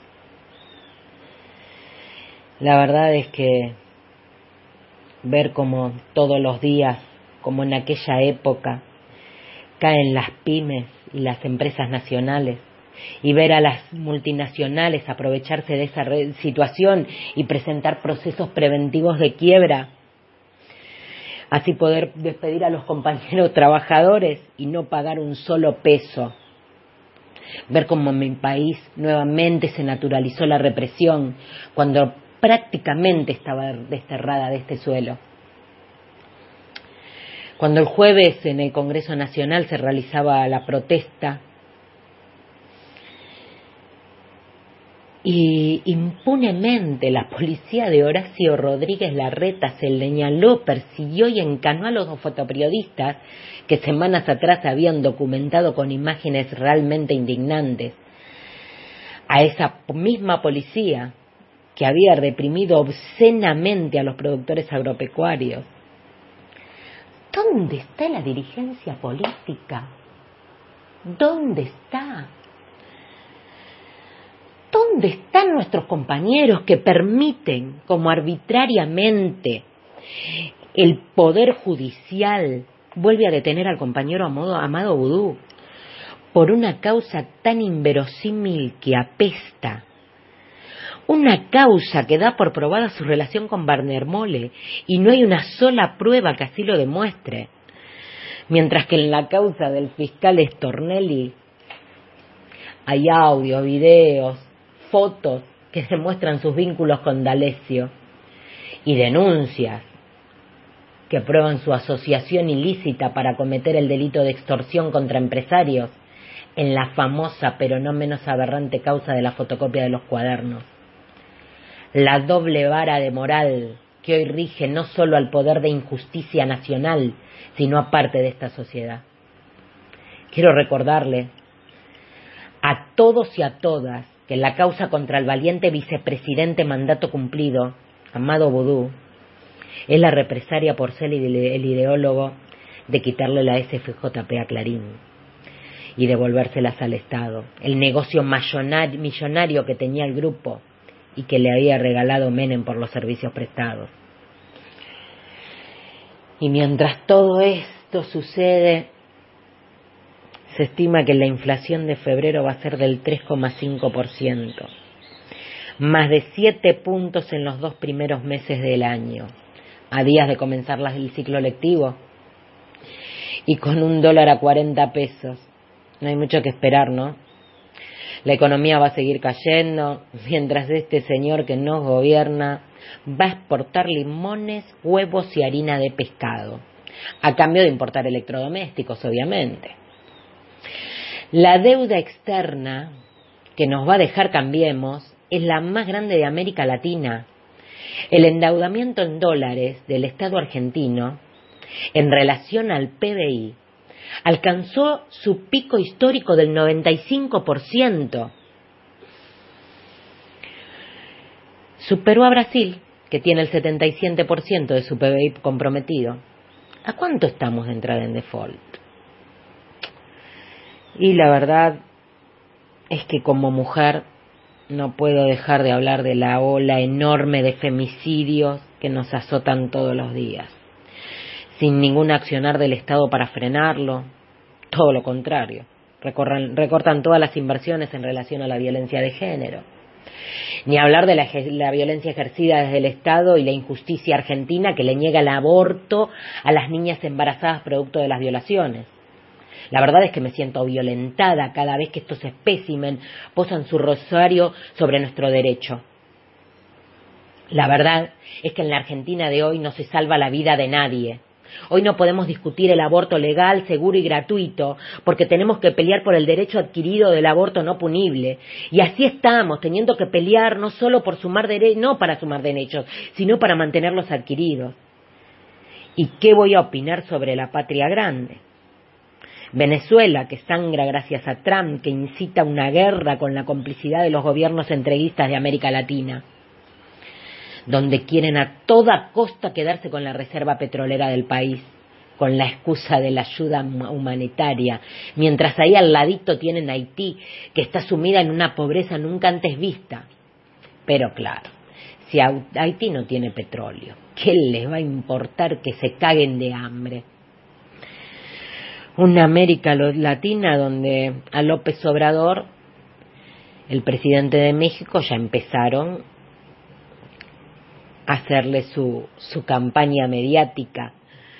La verdad es que ver como todos los días, como en aquella época, caen las pymes y las empresas nacionales, y ver a las multinacionales aprovecharse de esa situación y presentar procesos preventivos de quiebra, así poder despedir a los compañeros trabajadores y no pagar un solo peso. Ver cómo en mi país nuevamente se naturalizó la represión cuando prácticamente estaba desterrada de este suelo. Cuando el jueves en el Congreso Nacional se realizaba la protesta y impunemente la policía de Horacio Rodríguez Larreta se señaló, persiguió y encanó a los dos fotoperiodistas que semanas atrás habían documentado con imágenes realmente indignantes. A esa misma policía que había reprimido obscenamente a los productores agropecuarios. ¿Dónde está la dirigencia política? ¿Dónde está? ¿Dónde están nuestros compañeros que permiten, como arbitrariamente, el Poder Judicial vuelve a detener al compañero Amado Boudou por una causa tan inverosímil que apesta? Una causa que da por probada su relación con Wagner Molle y no hay una sola prueba que así lo demuestre. Mientras que en la causa del fiscal Stornelli hay audios, videos, fotos que demuestran sus vínculos con D'Alessio y denuncias que prueban su asociación ilícita para cometer el delito de extorsión contra empresarios en la famosa pero no menos aberrante causa de la fotocopia de los cuadernos. La doble vara de moral que hoy rige no solo al poder de injusticia nacional, sino a parte de esta sociedad. Quiero recordarle a todos y a todas que la causa contra el valiente vicepresidente mandato cumplido, Amado Boudou, es la represalia por ser el ideólogo de quitarle la SFJP a Clarín y devolvérselas al Estado, el negocio millonario que tenía el grupo y que le había regalado Menem por los servicios prestados. Y mientras todo esto sucede, se estima que la inflación de febrero va a ser del 3,5%, más de 7 puntos en los 2 primeros meses del año, a días de comenzar el ciclo lectivo, y con un dólar a 40 pesos. No hay mucho que esperar, ¿no? La economía va a seguir cayendo, mientras este señor que nos gobierna va a exportar limones, huevos y harina de pescado, a cambio de importar electrodomésticos, obviamente. La deuda externa que nos va a dejar Cambiemos es la más grande de América Latina. El endeudamiento en dólares del Estado argentino, en relación al PBI, alcanzó su pico histórico del 95%. Superó a Brasil, que tiene el 77% de su PBI comprometido, ¿a cuánto estamos de entrar en default? Y la verdad es que como mujer no puedo dejar de hablar de la ola enorme de femicidios que nos azotan todos los días, sin ningún accionar del Estado para frenarlo, todo lo contrario, recortan todas las inversiones en relación a la violencia de género. Ni hablar de la violencia ejercida desde el Estado y la injusticia argentina que le niega el aborto a las niñas embarazadas producto de las violaciones. La verdad es que me siento violentada cada vez que estos espécimen posan su rosario sobre nuestro derecho. La verdad es que en la Argentina de hoy no se salva la vida de nadie. Hoy no podemos discutir el aborto legal, seguro y gratuito, porque tenemos que pelear por el derecho adquirido del aborto no punible. Y así estamos, teniendo que pelear no solo por no para sumar derechos, sino para mantenerlos adquiridos. ¿Y qué voy a opinar sobre la patria grande? Venezuela, que sangra gracias a Trump, que incita una guerra con la complicidad de los gobiernos entreguistas de América Latina, donde quieren a toda costa quedarse con la reserva petrolera del país, con la excusa de la ayuda humanitaria, mientras ahí al ladito tienen Haití, que está sumida en una pobreza nunca antes vista. Pero claro, si Haití no tiene petróleo, ¿qué les va a importar que se caguen de hambre? Una América Latina donde a López Obrador, el presidente de México, ya empezaron a hacerle su campaña mediática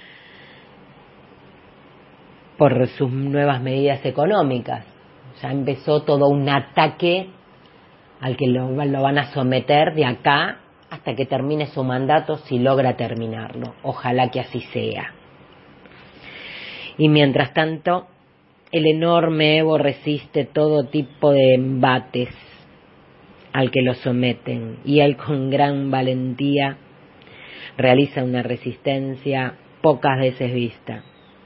por sus nuevas medidas económicas. Ya empezó todo un ataque al que lo van a someter de acá hasta que termine su mandato, si logra terminarlo. Ojalá que así sea. Y mientras tanto, el enorme Evo resiste todo tipo de embates al que lo someten, y él con gran valentía realiza una resistencia pocas veces vista.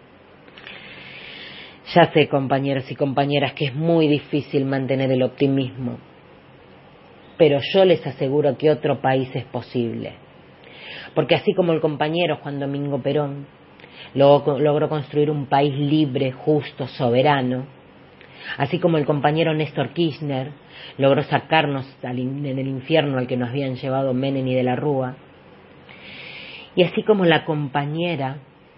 Ya sé, compañeros y compañeras, que es muy difícil mantener el optimismo, pero yo les aseguro que otro país es posible, porque así como el compañero Juan Domingo Perón logró construir un país libre, justo, soberano, así como el compañero Néstor Kirchner logró sacarnos en el infierno al que nos habían llevado Menem y de la Rúa, y así como la compañera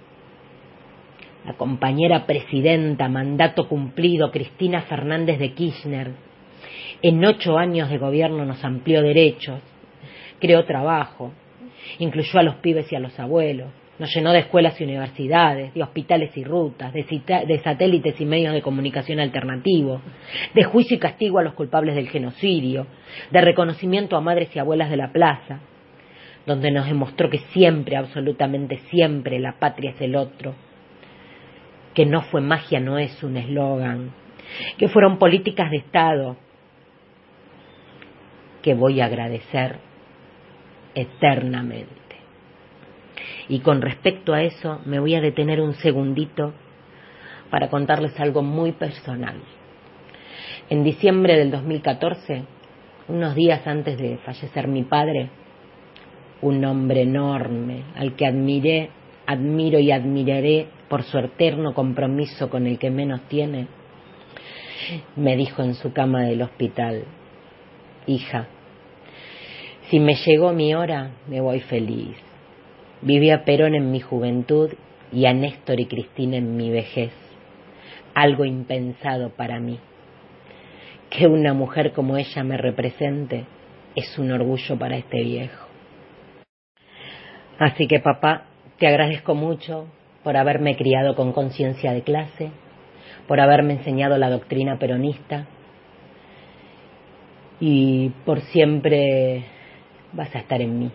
presidenta, mandato cumplido, Cristina Fernández de Kirchner, en 8 años de gobierno nos amplió derechos, creó trabajo, incluyó a los pibes y a los abuelos, nos llenó de escuelas y universidades, de hospitales y rutas, de satélites y medios de comunicación alternativos, de juicio y castigo a los culpables del genocidio, de reconocimiento a madres y abuelas de la plaza, donde nos demostró que siempre, absolutamente siempre, la patria es el otro, que no fue magia, no es un eslogan, que fueron políticas de Estado que voy a agradecer eternamente. Y con respecto a eso me voy a detener un segundito para contarles algo muy personal. En diciembre del 2014, unos días antes de fallecer mi padre, un hombre enorme al que admiro y admiraré por su eterno compromiso con el que menos tiene, me dijo en su cama del hospital: hija, si me llegó mi hora, me voy feliz. Viví a Perón en mi juventud y a Néstor y Cristina en mi vejez. Algo impensado para mí. Que una mujer como ella me represente es un orgullo para este viejo. Así que, papá, te agradezco mucho por haberme criado con conciencia de clase, por haberme enseñado la doctrina peronista, y por siempre vas a estar en mí.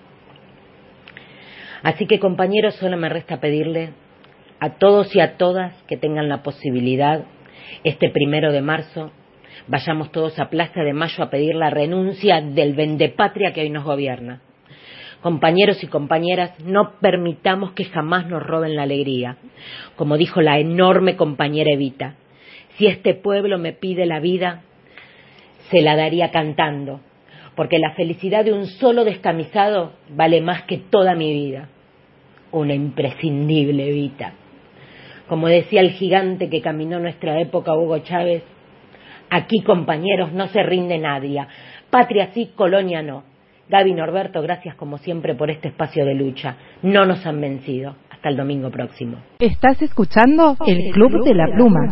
Así que, compañeros, solo me resta pedirle a todos y a todas que tengan la posibilidad, este 1 de marzo, vayamos todos a Plaza de Mayo a pedir la renuncia del vendepatria que hoy nos gobierna. Compañeros y compañeras, no permitamos que jamás nos roben la alegría. Como dijo la enorme compañera Evita, si este pueblo me pide la vida, se la daría cantando, porque la felicidad de un solo descamisado vale más que toda mi vida. Una imprescindible, Evita. Como decía el gigante que caminó nuestra época, Hugo Chávez, aquí, compañeros, no se rinde nadie. Patria sí, colonia no. Gaby, Norberto, gracias como siempre por este espacio de lucha. No nos han vencido. Hasta el domingo próximo. Estás escuchando el Club de la Pluma.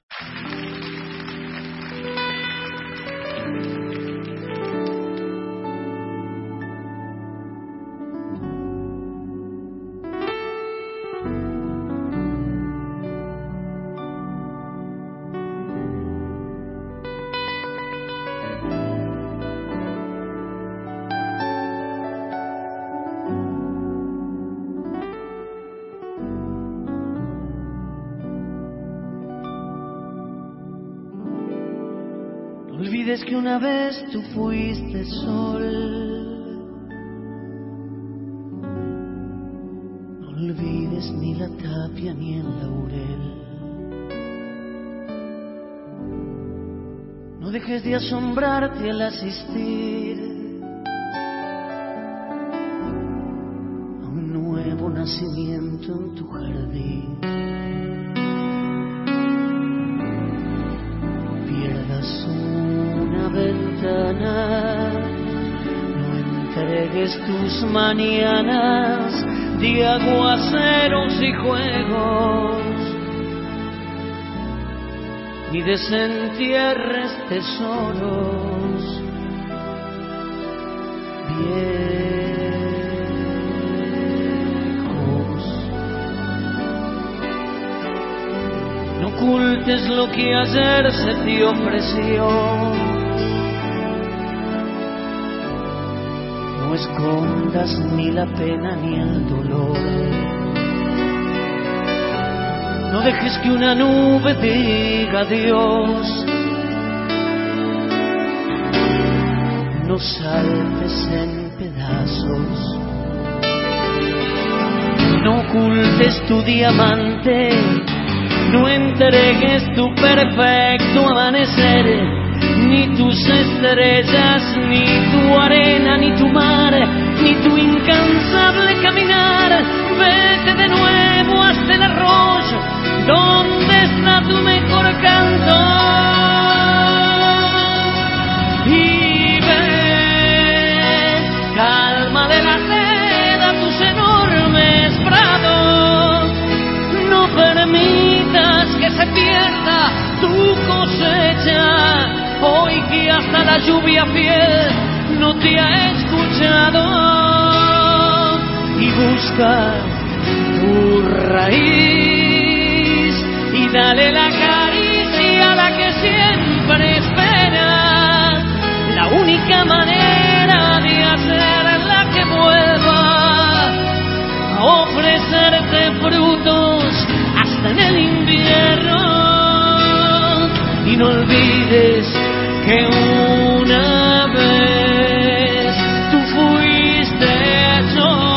No olvides que una vez tú fuiste sol. No olvides ni la tapia ni el laurel. No dejes de asombrarte al asistir a un nuevo nacimiento en tu jardín. Pierdas una ventana, no entregues tus mañanas de aguaceros y juegos, ni desentierres tesoros viejos. No ocultes lo que ayer se te ofreció, no escondas ni la pena ni el dolor. No dejes que una nube diga adiós, no saltes en pedazos. No ocultes tu diamante, no entregues tu perfecto amanecer, ni tus estrellas, ni tu arena, ni tu mar, ni tu incansable caminar. Vete de nuevo hasta el arroyo, donde está tu mejor canto, y ve, calma de la seda tus enormes prados. No permitas que se pierda tu cosecha, hoy que hasta la lluvia fiel no te ha escuchado. Y busca tu raíz y dale la caricia a la que siempre espera, la única manera de hacerla que vuelva a ofrecerte frutos hasta en el invierno. Y no olvides que una vez tú fuiste yo.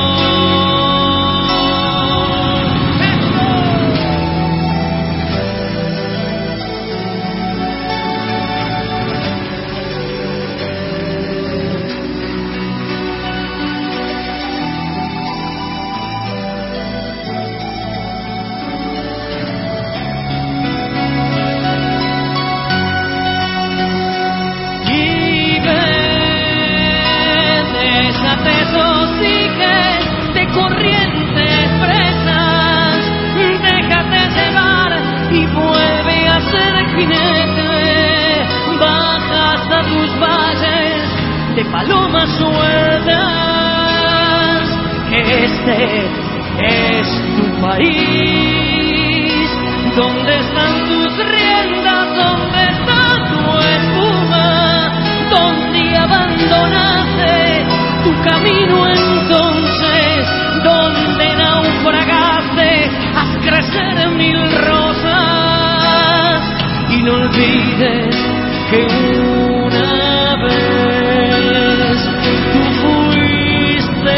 Corrientes presas, déjate llevar y vuelve a ser jinete. Baja hasta tus valles de palomas sueltas, que este es tu país. ¿Dónde están tus riendas? ¿Dónde está tu espuma? ¿Dónde abandonaste tu camino entonces? Donde naufragaste, haz crecer mil rosas. Y no olvides que una vez tú fuiste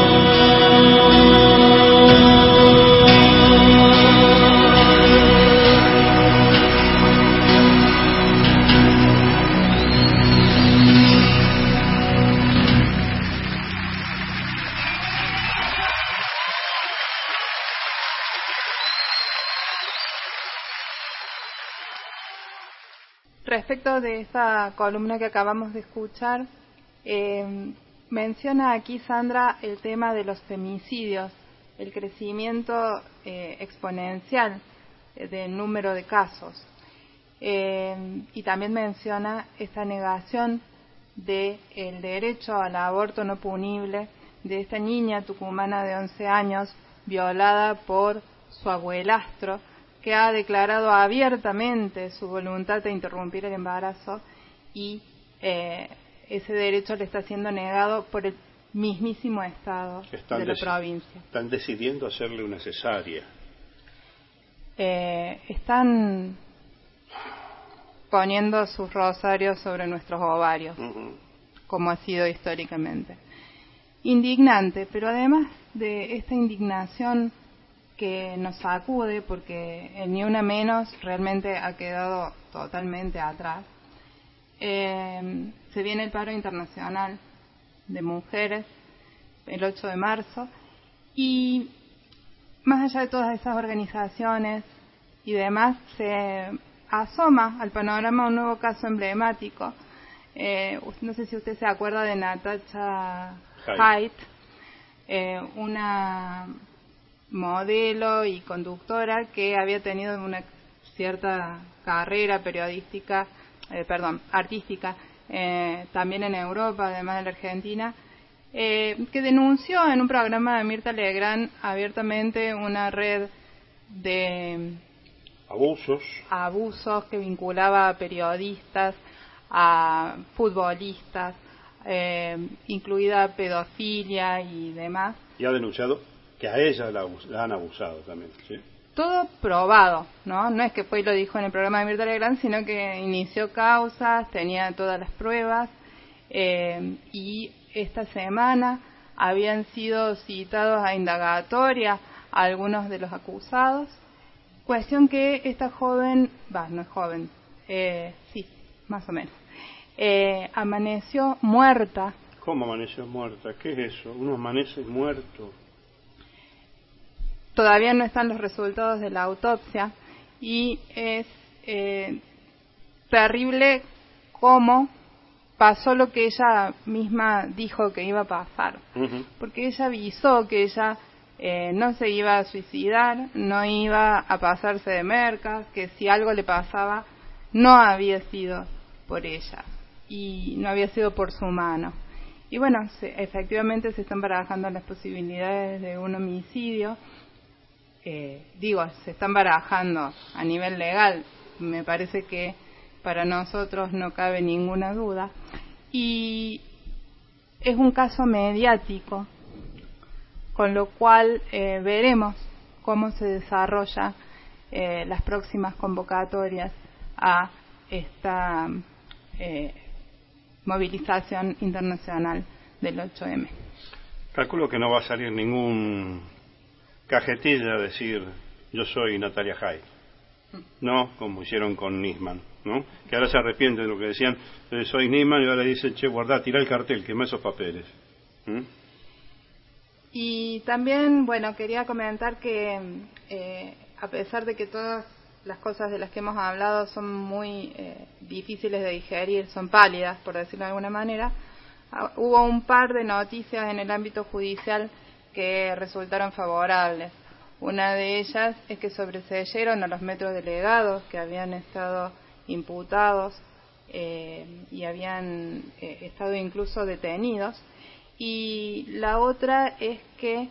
sol. Respecto de esa columna que acabamos de escuchar, menciona aquí Sandra el tema de los femicidios, el crecimiento exponencial del número de casos. Y también menciona esta negación del derecho al aborto no punible de esta niña tucumana de 11 años violada por su abuelastro, que ha declarado abiertamente su voluntad de interrumpir el embarazo y ese derecho le está siendo negado por el mismísimo Estado de la provincia. Están decidiendo hacerle una cesárea. Están poniendo sus rosarios sobre nuestros ovarios, como ha sido históricamente. Indignante, pero además de esta indignación que nos sacude, porque el Ni Una Menos realmente ha quedado totalmente atrás, se viene el paro internacional de mujeres el 8 de marzo, y más allá de todas esas organizaciones y demás, se asoma al panorama un nuevo caso emblemático. No sé si usted se acuerda de Natasha Haidt, una modelo y conductora que había tenido una cierta carrera periodística, artística, también en Europa, además de la Argentina, que denunció en un programa de Mirta Legrand abiertamente una red de abusos que vinculaba a periodistas, a futbolistas, incluida pedofilia y demás. Y ha denunciado que a ella la han abusado también, ¿sí? Todo probado, ¿no? No es que fue y lo dijo en el programa de Mirta Legrand, sino que inició causas, tenía todas las pruebas, y esta semana habían sido citados a indagatoria a algunos de los acusados. Cuestión que esta joven, no es joven, sí, más o menos, amaneció muerta. ¿Cómo amaneció muerta? ¿Qué es eso? ¿Uno amanece muerto? Todavía no están los resultados de la autopsia y es terrible cómo pasó lo que ella misma dijo que iba a pasar. Porque ella avisó que ella no se iba a suicidar, no iba a pasarse de merca, que si algo le pasaba no había sido por ella y no había sido por su mano. Y bueno, efectivamente se están barajando las posibilidades de un homicidio. Se están barajando a nivel legal, me parece que para nosotros no cabe ninguna duda, y es un caso mediático, con lo cual veremos cómo se desarrolla las próximas convocatorias a esta movilización internacional del 8M. Calculo que no va a salir ningún cajetilla a decir yo soy Natalia Haidt, no como hicieron con Nisman, ¿no? Que ahora se arrepienten de lo que decían, soy Nisman, y ahora le dicen, che, guardá, tirá el cartel, quemá esos papeles. Y también, quería comentar que a pesar de que todas las cosas de las que hemos hablado son muy difíciles de digerir, son pálidas, por decirlo de alguna manera, hubo un par de noticias en el ámbito judicial que resultaron favorables. Una de ellas es que sobreseyeron a los metros delegados que habían estado imputados y habían estado incluso detenidos. Y la otra es que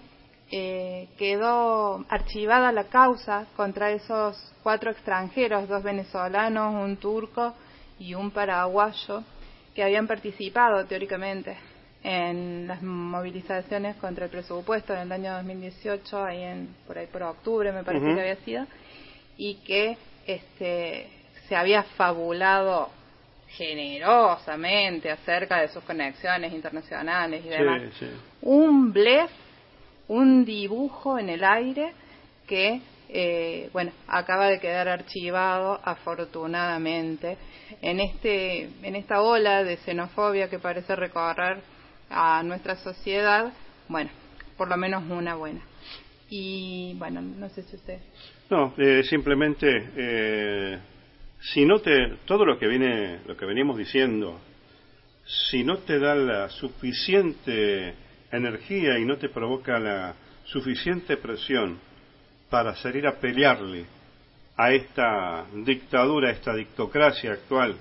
quedó archivada la causa contra esos 4 extranjeros, 2 venezolanos, un turco y un paraguayo, que habían participado teóricamente en las movilizaciones contra el presupuesto en el año 2018, por ahí por octubre me parece que había sido, y que se había fabulado generosamente acerca de sus conexiones internacionales y demás. Sí. Un blef, un dibujo en el aire que acaba de quedar archivado afortunadamente en esta ola de xenofobia que parece recorrer a nuestra sociedad. Por lo menos una buena. Y no sé si usted... No, simplemente si no te, todo lo que venimos diciendo, si no te da la suficiente energía y no te provoca la suficiente presión para salir a pelearle a esta dictadura, a esta dictocracia actual,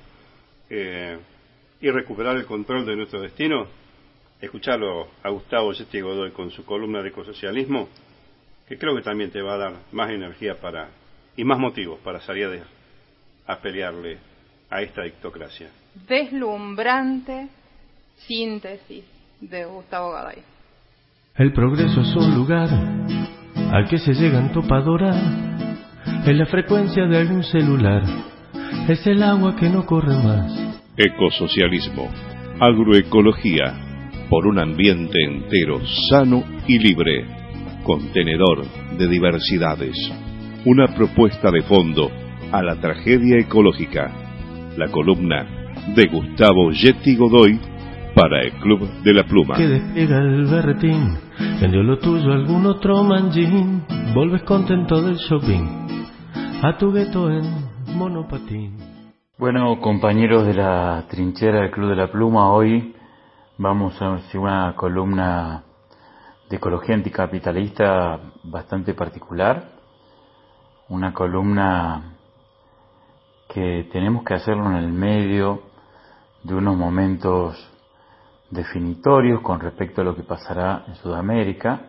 y recuperar el control de nuestro destino, escucharlo a Gustavo Yeti Godoy con su columna de ecosocialismo, que creo que también te va a dar más energía y más motivos para salir a pelearle a esta dictocracia. Deslumbrante síntesis de Gustavo Godoy. El progreso es un lugar al que se llega en topadora, en la frecuencia de algún celular, es el agua que no corre más. Ecosocialismo, agroecología, por un ambiente entero, sano y libre, contenedor de diversidades, una propuesta de fondo a la tragedia ecológica, la columna de Gustavo Yeti Godoy para el Club de la Pluma. Que despliega el berretín, vendió lo tuyo algún otro manjín, volves contento del shopping, a tu gueto en monopatín. Bueno, compañeros de la trinchera del Club de la Pluma, hoy vamos a hacer una columna de ecología anticapitalista bastante particular, una columna que tenemos que hacerlo en el medio de unos momentos definitorios con respecto a lo que pasará en Sudamérica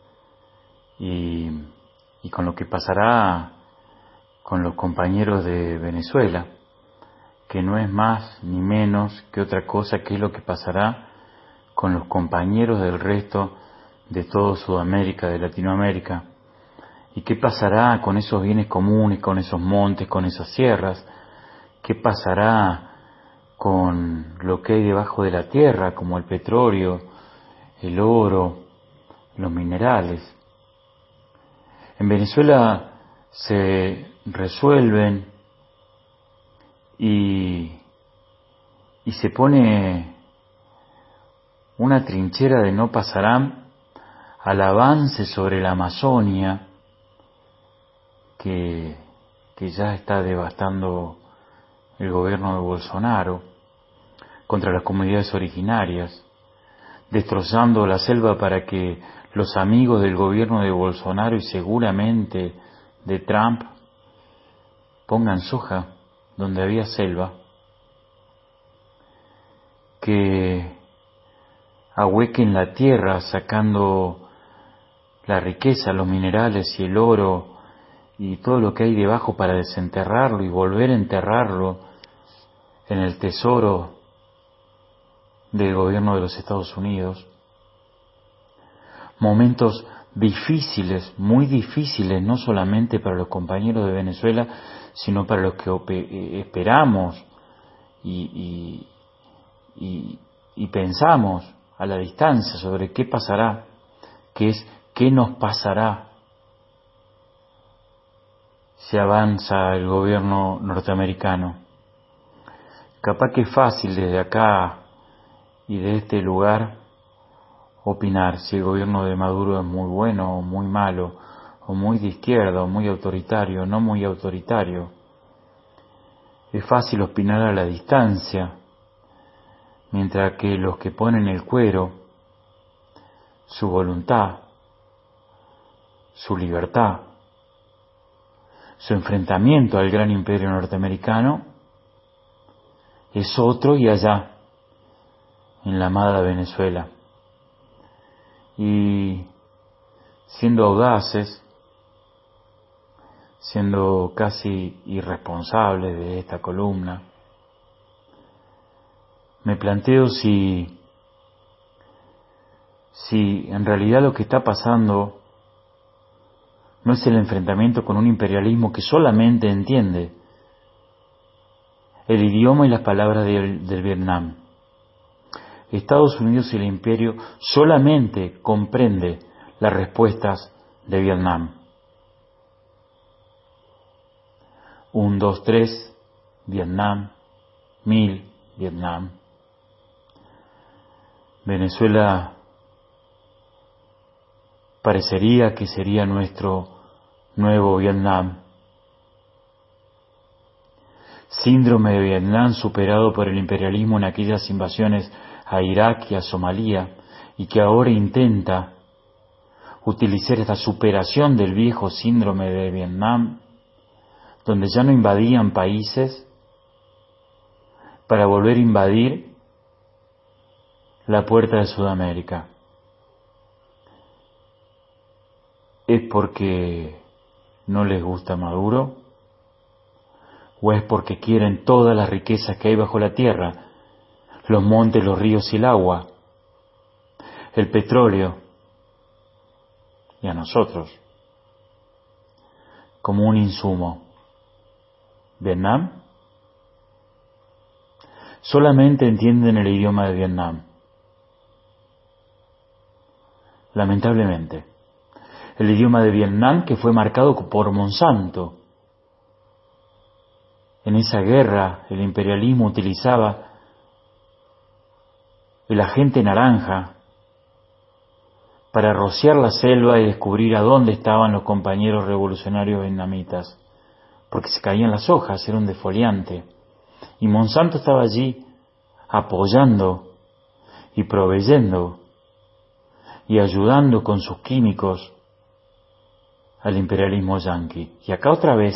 y con lo que pasará con los compañeros de Venezuela, que no es más ni menos que otra cosa que es lo que pasará con los compañeros del resto de todo Sudamérica, de Latinoamérica, y qué pasará con esos bienes comunes, con esos montes, con esas sierras, qué pasará con lo que hay debajo de la tierra, como el petróleo, el oro, los minerales. En Venezuela se resuelven y se pone una trinchera de no pasarán al avance sobre la Amazonia que ya está devastando el gobierno de Bolsonaro, contra las comunidades originarias, destrozando la selva para que los amigos del gobierno de Bolsonaro y seguramente de Trump pongan soja donde había selva, que ahuequen la tierra sacando la riqueza, los minerales y el oro y todo lo que hay debajo para desenterrarlo y volver a enterrarlo en el tesoro del gobierno de los Estados Unidos. Momentos difíciles, muy difíciles, no solamente para los compañeros de Venezuela, sino para los que esperamos y pensamos a la distancia sobre qué pasará, qué nos pasará si avanza el gobierno norteamericano. Capaz que es fácil desde acá y de este lugar opinar si el gobierno de Maduro es muy bueno o muy malo, o muy de izquierda o muy autoritario, no muy autoritario. Es fácil opinar a la distancia, mientras que los que ponen el cuero, su voluntad, su libertad, su enfrentamiento al gran imperio norteamericano, es otro y allá, en la amada Venezuela. Y siendo audaces, siendo casi irresponsables de esta columna, me planteo si en realidad lo que está pasando no es el enfrentamiento con un imperialismo que solamente entiende el idioma y las palabras del Vietnam. Estados Unidos y el imperio solamente comprende las respuestas de Vietnam. 1, 2, 3, Vietnam, 1000, Vietnam. Venezuela parecería que sería nuestro nuevo Vietnam. síndrome de Vietnam superado por el imperialismo en aquellas invasiones a Irak y a Somalia, y que ahora intenta utilizar esta superación del viejo síndrome de Vietnam, donde ya no invadían países, para volver a invadir la puerta de Sudamérica. ¿Es porque no les gusta Maduro? ¿O es porque quieren todas las riquezas que hay bajo la tierra? Los montes, los ríos y el agua, el petróleo, y a nosotros, como un insumo. ¿Vietnam? Solamente entienden el idioma de Vietnam. Lamentablemente. El idioma de Vietnam que fue marcado por Monsanto. En esa guerra el imperialismo utilizaba el agente naranja para rociar la selva y descubrir a dónde estaban los compañeros revolucionarios vietnamitas, porque se caían las hojas, era un defoliante. Y Monsanto estaba allí apoyando y proveyendo y ayudando con sus químicos al imperialismo yanqui. Y acá otra vez,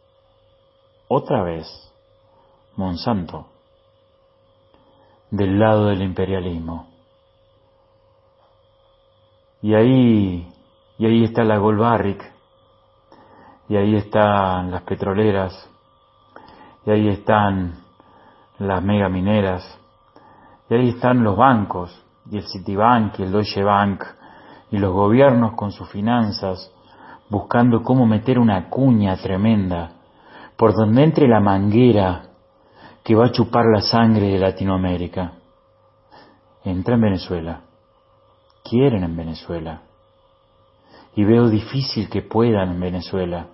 Monsanto, del lado del imperialismo. Y ahí está la Gold Barrick, y ahí están las petroleras, y ahí están las megamineras, y ahí están los bancos, y el Citibank, y el Deutsche Bank, y los gobiernos con sus finanzas, buscando cómo meter una cuña tremenda, por donde entre la manguera que va a chupar la sangre de Latinoamérica. Entra en Venezuela. Quieren en Venezuela. Y veo difícil que puedan en Venezuela.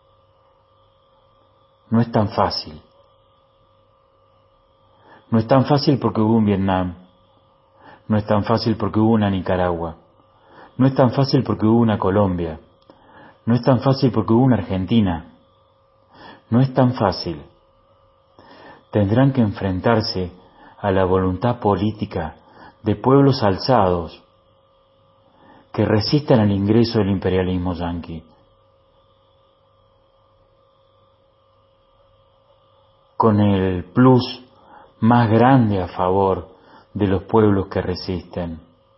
No es tan fácil. No es tan fácil porque hubo un Vietnam. No es tan fácil porque hubo una Nicaragua. No es tan fácil porque hubo una Colombia. No es tan fácil porque hubo una Argentina. No es tan fácil. Tendrán que enfrentarse a la voluntad política de pueblos alzados que resistan al ingreso del imperialismo yanqui. Con el plus más grande a favor de los pueblos que resisten,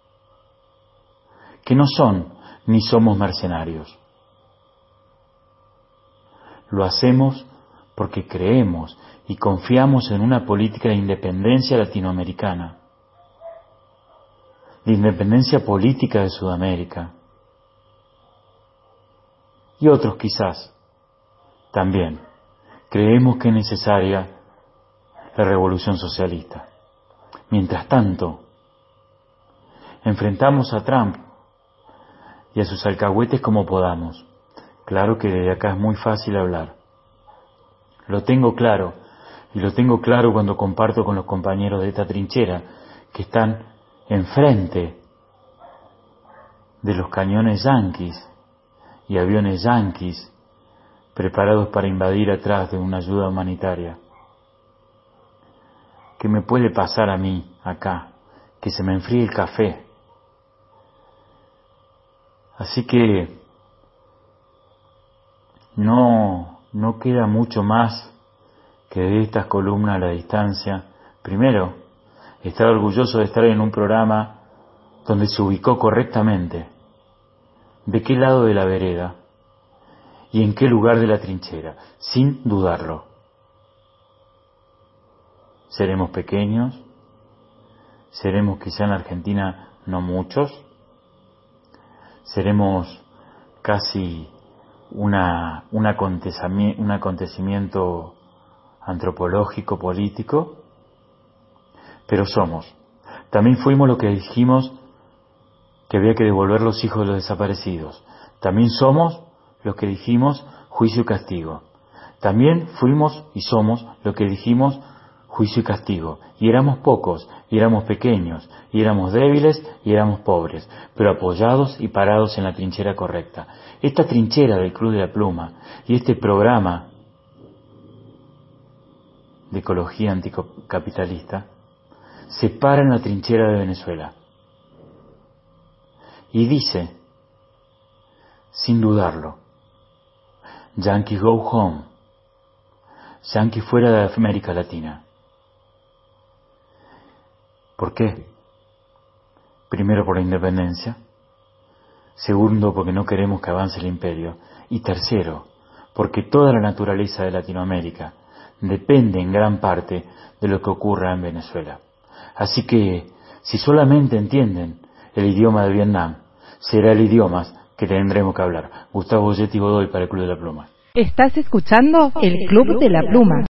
que no son ni somos mercenarios. Lo hacemos porque creemos y confiamos en una política de independencia latinoamericana, de independencia política de Sudamérica. Y otros quizás también creemos que es necesaria la revolución socialista. Mientras tanto, enfrentamos a Trump y a sus alcahuetes como podamos. Claro que desde acá es muy fácil hablar. Lo tengo claro, y lo tengo claro cuando comparto con los compañeros de esta trinchera que están enfrente de los cañones yanquis y aviones yanquis preparados para invadir atrás de una ayuda humanitaria. ¿Qué me puede pasar a mí acá? Que se me enfríe el café. Así que no queda mucho más que de estas columnas a la distancia. Primero, estar orgulloso de estar en un programa donde se ubicó correctamente de qué lado de la vereda y en qué lugar de la trinchera, sin dudarlo. Seremos pequeños, seremos quizá en Argentina no muchos, seremos casi un acontecimiento antropológico, político, pero somos. También fuimos lo que dijimos que había que devolver los hijos de los desaparecidos. También somos lo que dijimos juicio y castigo. También fuimos y somos lo que dijimos juicio y castigo. Y éramos pocos, y éramos pequeños, y éramos débiles, y éramos pobres, pero apoyados y parados en la trinchera correcta. Esta trinchera del Club de la Pluma y este programa de ecología anticapitalista, se para en la trinchera de Venezuela y dice, sin dudarlo, Yankee go home, Yankee fuera de América Latina. ¿Por qué? Primero, por la independencia. Segundo, porque no queremos que avance el imperio. Y tercero, porque toda la naturaleza de Latinoamérica depende en gran parte de lo que ocurra en Venezuela. Así que, si solamente entienden el idioma de Vietnam, será el idioma que tendremos que hablar. Gustavo Goyetti Godoy para el Club de la Pluma. Estás escuchando el Club de la Pluma.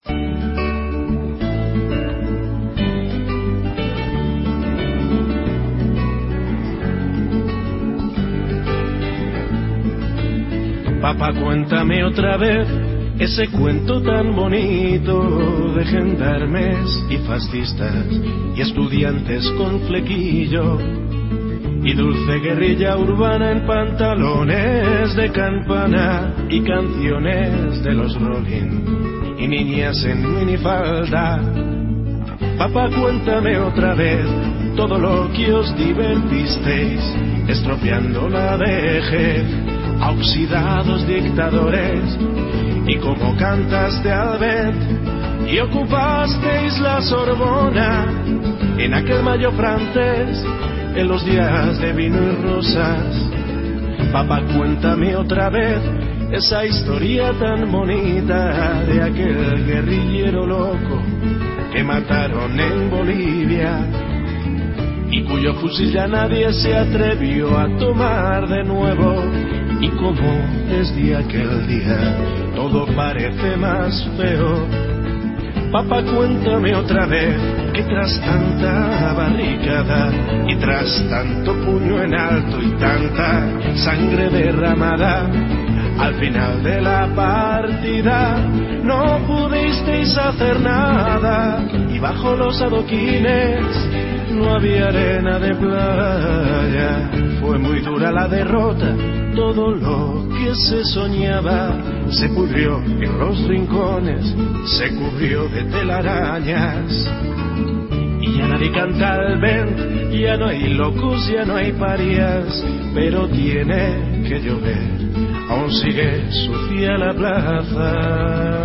Papá, cuéntame otra vez ese cuento tan bonito de gendarmes y fascistas y estudiantes con flequillo y dulce guerrilla urbana en pantalones de campana y canciones de los Rolling y niñas en minifalda. Papá, cuéntame otra vez todo lo que os divertisteis estropeando la vejez a oxidados dictadores y como cantaste al vent y ocupasteis la Sorbona en aquel mayo francés en los días de vino y rosas. Papá, cuéntame otra vez esa historia tan bonita de aquel guerrillero loco que mataron en Bolivia y cuyo fusil ya nadie se atrevió a tomar de nuevo. Y como desde aquel día todo parece más feo. Papá, cuéntame otra vez que tras tanta barricada y tras tanto puño en alto y tanta sangre derramada, al final de la partida no pudisteis hacer nada y bajo los adoquines no había arena de playa. Fue muy dura la derrota, todo lo que se soñaba se pudrió en los rincones, se cubrió de telarañas. Y ya nadie canta al vent, ya no hay locos, ya no hay parias, pero tiene que llover, aún sigue sucia la plaza.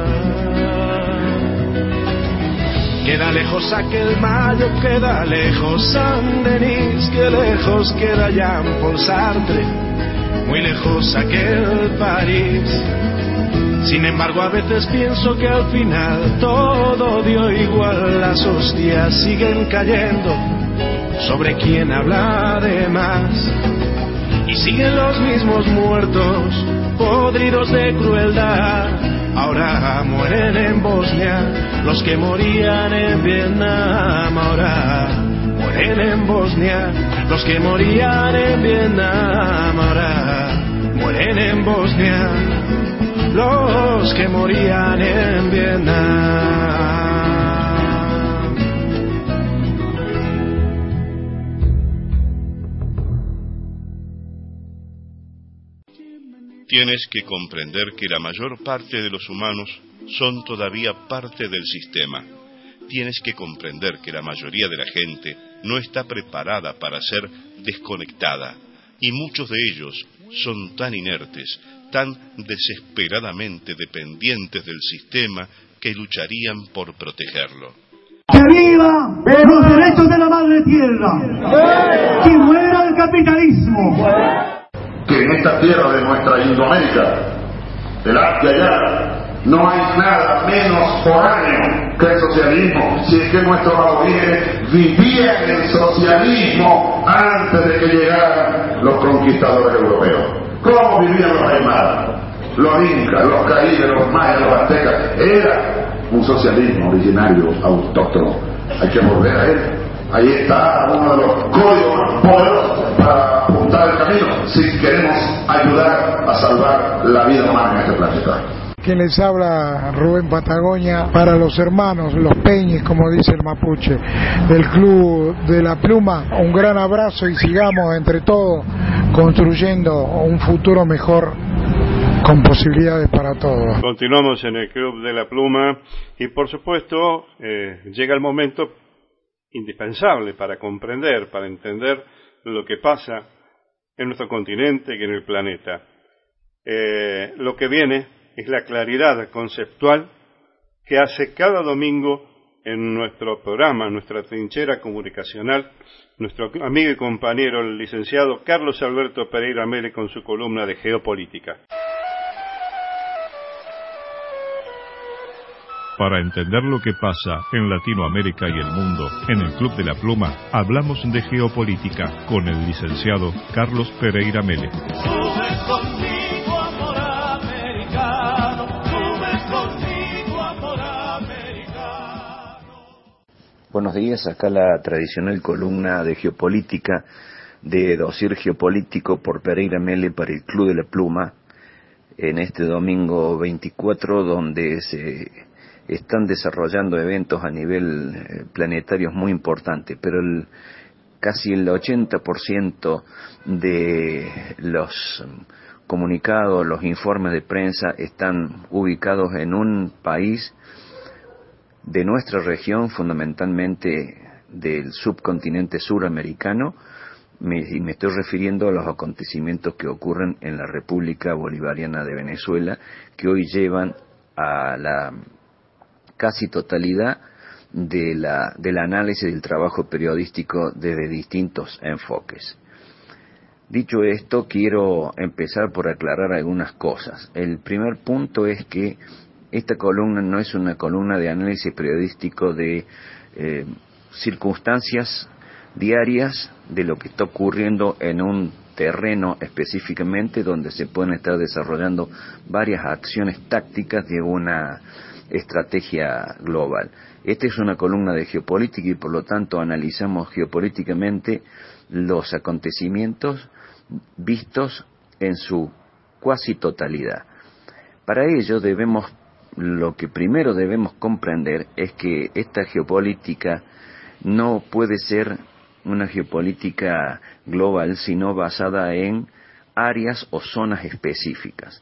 Queda lejos aquel mayo, queda lejos San Denis, que lejos queda Jean-Paul Sartre, muy lejos aquel París. Sin embargo, a veces pienso que al final todo dio igual, las hostias siguen cayendo sobre quien habla de más. Y siguen los mismos muertos, podridos de crueldad. Ahora mueren en Bosnia los que morían en Vietnam. Ahora mueren en Bosnia los que morían en Vietnam. Ahora mueren en Bosnia los que morían en Vietnam. Tienes que comprender que la mayor parte de los humanos son todavía parte del sistema. Tienes que comprender que la mayoría de la gente no está preparada para ser desconectada, y muchos de ellos son tan inertes, tan desesperadamente dependientes del sistema que lucharían por protegerlo. ¡Que viva los derechos de la madre tierra! ¡Que muera el capitalismo! Que en esta tierra de nuestra Indoamérica, del arte allá, no hay nada menos foráneo que el socialismo, si es que nuestros aborígenes vivían el socialismo antes de que llegaran los conquistadores europeos. ¿Cómo vivían los aymaras, los incas, los caídos, los mayas, los aztecas? Era un socialismo originario, autóctono. Hay que volver a él. Ahí está uno de los códigos más poderosos para apuntar el camino si queremos ayudar a salvar la vida humana en este planeta. Quien les habla, Rubén Patagonia, para los hermanos, los Peñes, como dice el mapuche, del Club de la Pluma. Un gran abrazo y sigamos entre todos construyendo un futuro mejor con posibilidades para todos. Continuamos en el Club de la Pluma y por supuesto llega el momento indispensable para comprender, para entender lo que pasa en nuestro continente y en el planeta. Lo que viene es la claridad conceptual que hace cada domingo en nuestro programa, en nuestra trinchera comunicacional, nuestro amigo y compañero, el licenciado Carlos Alberto Pereira Mele, con su columna de geopolítica. Para entender lo que pasa en Latinoamérica y el mundo, en el Club de la Pluma, hablamos de geopolítica con el licenciado Carlos Pereira Mele. Buenos días, acá la tradicional columna de geopolítica de Dossier Geopolítico por Pereira Mele para el Club de la Pluma, en este domingo 24, donde se están desarrollando eventos a nivel planetario muy importantes, pero casi el 80% de los comunicados, los informes de prensa están ubicados en un país de nuestra región, fundamentalmente del subcontinente suramericano, y me estoy refiriendo a los acontecimientos que ocurren en la República Bolivariana de Venezuela, que hoy llevan a la casi totalidad del análisis del trabajo periodístico desde distintos enfoques. Dicho esto, quiero empezar por aclarar algunas cosas. El primer punto es que esta columna no es una columna de análisis periodístico de circunstancias diarias de lo que está ocurriendo en un terreno específicamente donde se pueden estar desarrollando varias acciones tácticas de una estrategia global. Esta es una columna de geopolítica y por lo tanto analizamos geopolíticamente los acontecimientos vistos en su cuasi totalidad. Para ello lo que primero debemos comprender es que esta geopolítica no puede ser una geopolítica global, sino basada en áreas o zonas específicas.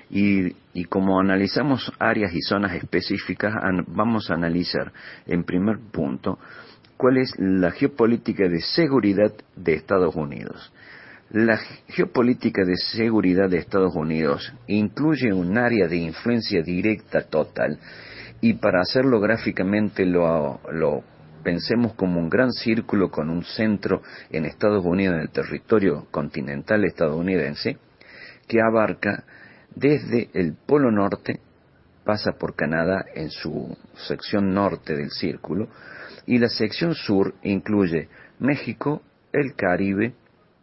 Y como analizamos áreas y zonas específicas, vamos a analizar, en primer punto, cuál es la geopolítica de seguridad de Estados Unidos. La geopolítica de seguridad de Estados Unidos incluye un área de influencia directa total, y para hacerlo gráficamente lo pensemos como un gran círculo con un centro en Estados Unidos, en el territorio continental estadounidense, que abarca desde el Polo Norte, pasa por Canadá en su sección norte del círculo, y la sección sur incluye México, el Caribe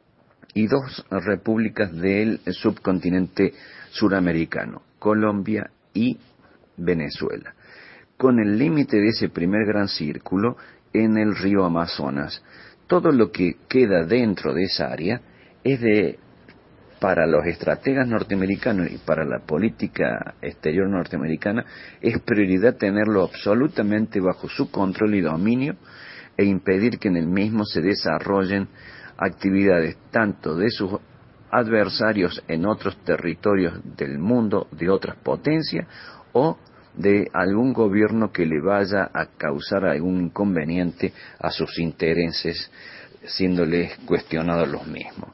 y dos repúblicas del subcontinente suramericano, Colombia y Venezuela, con el límite de ese primer gran círculo en el río Amazonas. Todo lo que queda dentro de esa área es para los estrategas norteamericanos y para la política exterior norteamericana, es prioridad tenerlo absolutamente bajo su control y dominio e impedir que en el mismo se desarrollen actividades tanto de sus adversarios en otros territorios del mundo, de otras potencias, o de algún gobierno que le vaya a causar algún inconveniente a sus intereses, siéndoles cuestionados los mismos.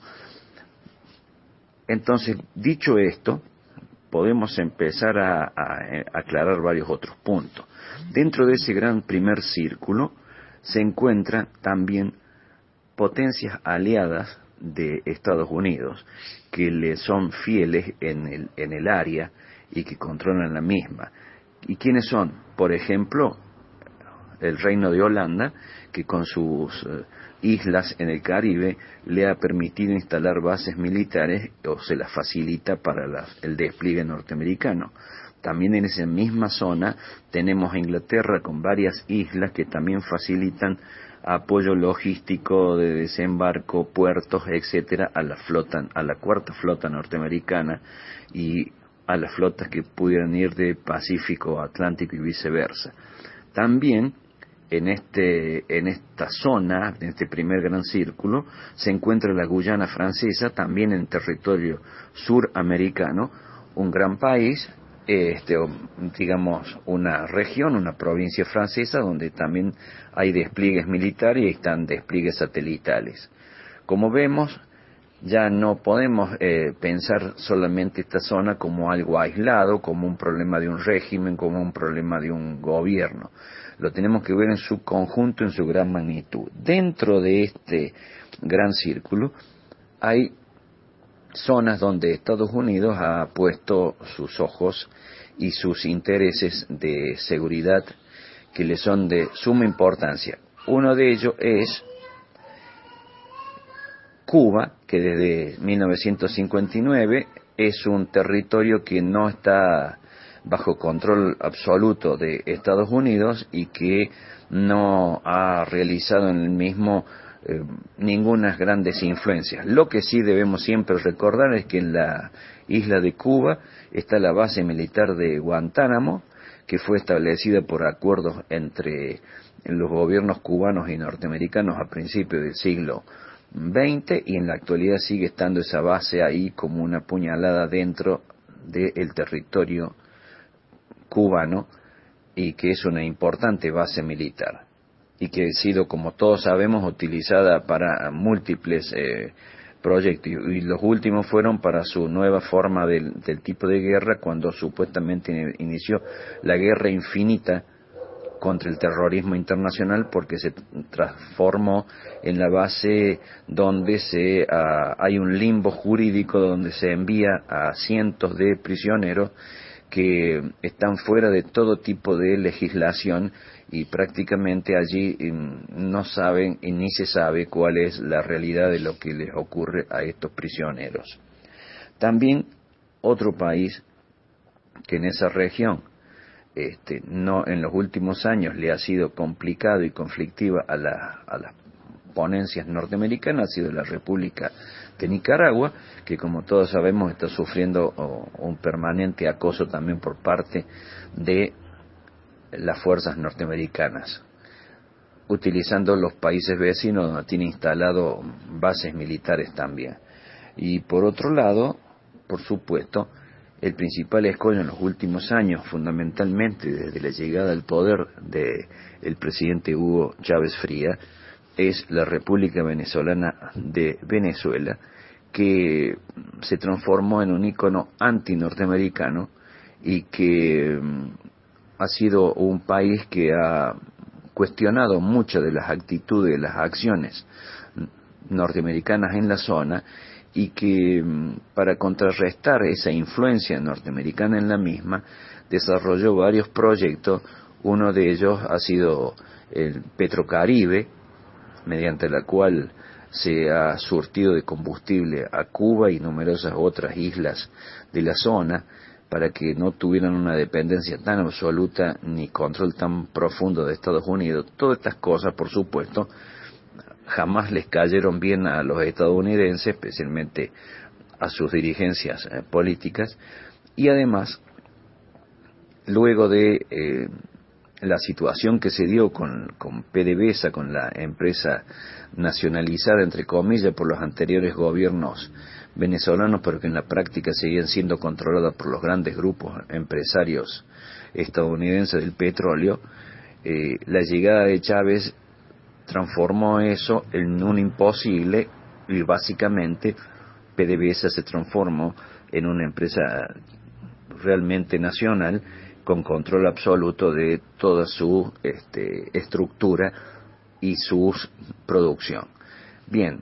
Entonces, dicho esto, podemos empezar a aclarar varios otros puntos. Dentro de ese gran primer círculo se encuentran también potencias aliadas de Estados Unidos que le son fieles en el área y que controlan la misma. ¿Y quiénes son? Por ejemplo, el Reino de Holanda, que con sus islas en el Caribe le ha permitido instalar bases militares o se las facilita para el despliegue norteamericano. También en esa misma zona tenemos a Inglaterra con varias islas que también facilitan apoyo logístico de desembarco, puertos, etcétera, a la cuarta flota norteamericana y a las flotas que pudieran ir de Pacífico a Atlántico y viceversa. También en esta zona, en este primer gran círculo, se encuentra la Guyana francesa, también en territorio suramericano, un gran país, digamos una región, una provincia francesa donde también hay despliegues militares y están despliegues satelitales. Como vemos, ya no podemos pensar solamente esta zona como algo aislado, como un problema de un régimen, como un problema de un gobierno. Lo tenemos que ver en su conjunto, en su gran magnitud. Dentro de este gran círculo hay zonas donde Estados Unidos ha puesto sus ojos y sus intereses de seguridad que le son de suma importancia. Uno de ellos es Cuba, que desde 1959 es un territorio que no está bajo control absoluto de Estados Unidos y que no ha realizado en el mismo ninguna grandes influencias. Lo que sí debemos siempre recordar es que en la isla de Cuba está la base militar de Guantánamo, que fue establecida por acuerdos entre los gobiernos cubanos y norteamericanos a principios del siglo XX, y en la actualidad sigue estando esa base ahí como una puñalada dentro del territorio cubano, y que es una importante base militar y que ha sido, como todos sabemos, utilizada para múltiples proyectos, y los últimos fueron para su nueva forma del tipo de guerra, cuando supuestamente inició la guerra infinita contra el terrorismo internacional, porque se transformó en la base donde hay un limbo jurídico donde se envía a cientos de prisioneros que están fuera de todo tipo de legislación, y prácticamente allí no saben y ni se sabe cuál es la realidad de lo que les ocurre a estos prisioneros. También otro país que en esa región no en los últimos años le ha sido complicado y conflictiva a las ponencias norteamericanas ha sido la República de Nicaragua, que como todos sabemos está sufriendo un permanente acoso también por parte de las fuerzas norteamericanas, utilizando los países vecinos donde tiene instalado bases militares también. Y por otro lado, por supuesto, el principal escollo en los últimos años, fundamentalmente desde la llegada al poder del presidente Hugo Chávez Fría, es la República Venezolana de Venezuela, que se transformó en un ícono anti-norteamericano y que ha sido un país que ha cuestionado muchas de las actitudes, las acciones norteamericanas en la zona, y que para contrarrestar esa influencia norteamericana en la misma desarrolló varios proyectos. Uno de ellos ha sido el Petrocaribe, mediante la cual se ha surtido de combustible a Cuba y numerosas otras islas de la zona, para que no tuvieran una dependencia tan absoluta ni control tan profundo de Estados Unidos. Todas estas cosas, por supuesto, jamás les cayeron bien a los estadounidenses, especialmente a sus dirigencias políticas, y además, luego de la situación que se dio con PDVSA, con la empresa nacionalizada, entre comillas, por los anteriores gobiernos venezolanos, pero que en la práctica seguían siendo controladas por los grandes grupos empresarios estadounidenses del petróleo, la llegada de Chávez transformó eso en un imposible, y básicamente PDVSA se transformó en una empresa realmente nacional, con control absoluto de toda su estructura y su producción. Bien,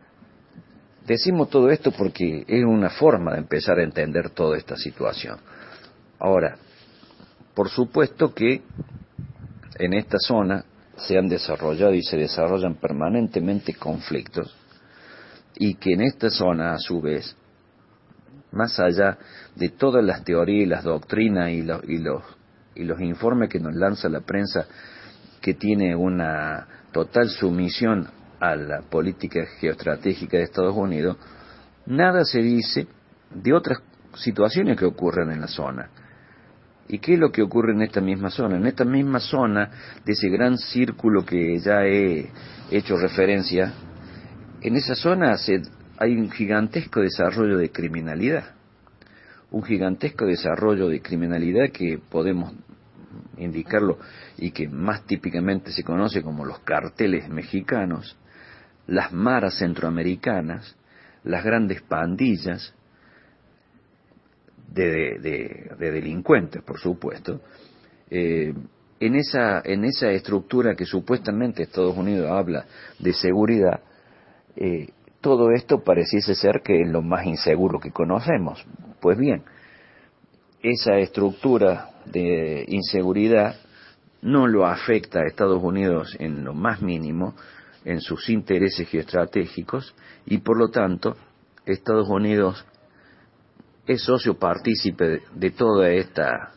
decimos todo esto porque es una forma de empezar a entender toda esta situación. Ahora, por supuesto que en esta zona se han desarrollado y se desarrollan permanentemente conflictos, y que en esta zona, a su vez, más allá de todas las teorías y las doctrinas y los informes que nos lanza la prensa, que tiene una total sumisión a la política geoestratégica de Estados Unidos, nada se dice de otras situaciones que ocurren en la zona. ¿Y qué es lo que ocurre en esta misma zona? En esta misma zona de ese gran círculo que ya he hecho referencia, en esa zona hay un gigantesco desarrollo de criminalidad. un gigantesco desarrollo de criminalidad que podemos indicarlo y que más típicamente se conoce como los carteles mexicanos, las maras centroamericanas, las grandes pandillas de delincuentes, por supuesto, en esa estructura que supuestamente Estados Unidos habla de seguridad, todo esto pareciese ser que es lo más inseguro que conocemos. Pues bien, esa estructura de inseguridad no lo afecta a Estados Unidos en lo más mínimo en sus intereses geoestratégicos, y por lo tanto Estados Unidos es socio partícipe de toda esta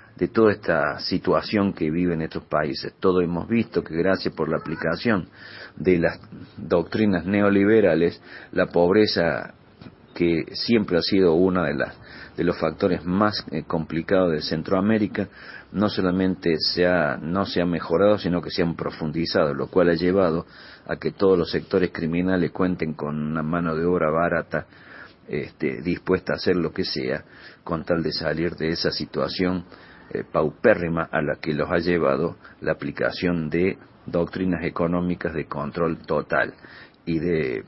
situación que viven estos países. Todos hemos visto que gracias por la aplicación de las doctrinas neoliberales, la pobreza, que siempre ha sido uno de los factores más complicados de Centroamérica, no solamente no se ha mejorado, sino que se han profundizado, lo cual ha llevado a que todos los sectores criminales cuenten con una mano de obra barata, dispuesta a hacer lo que sea, con tal de salir de esa situación paupérrima a la que los ha llevado la aplicación de doctrinas económicas de control total y de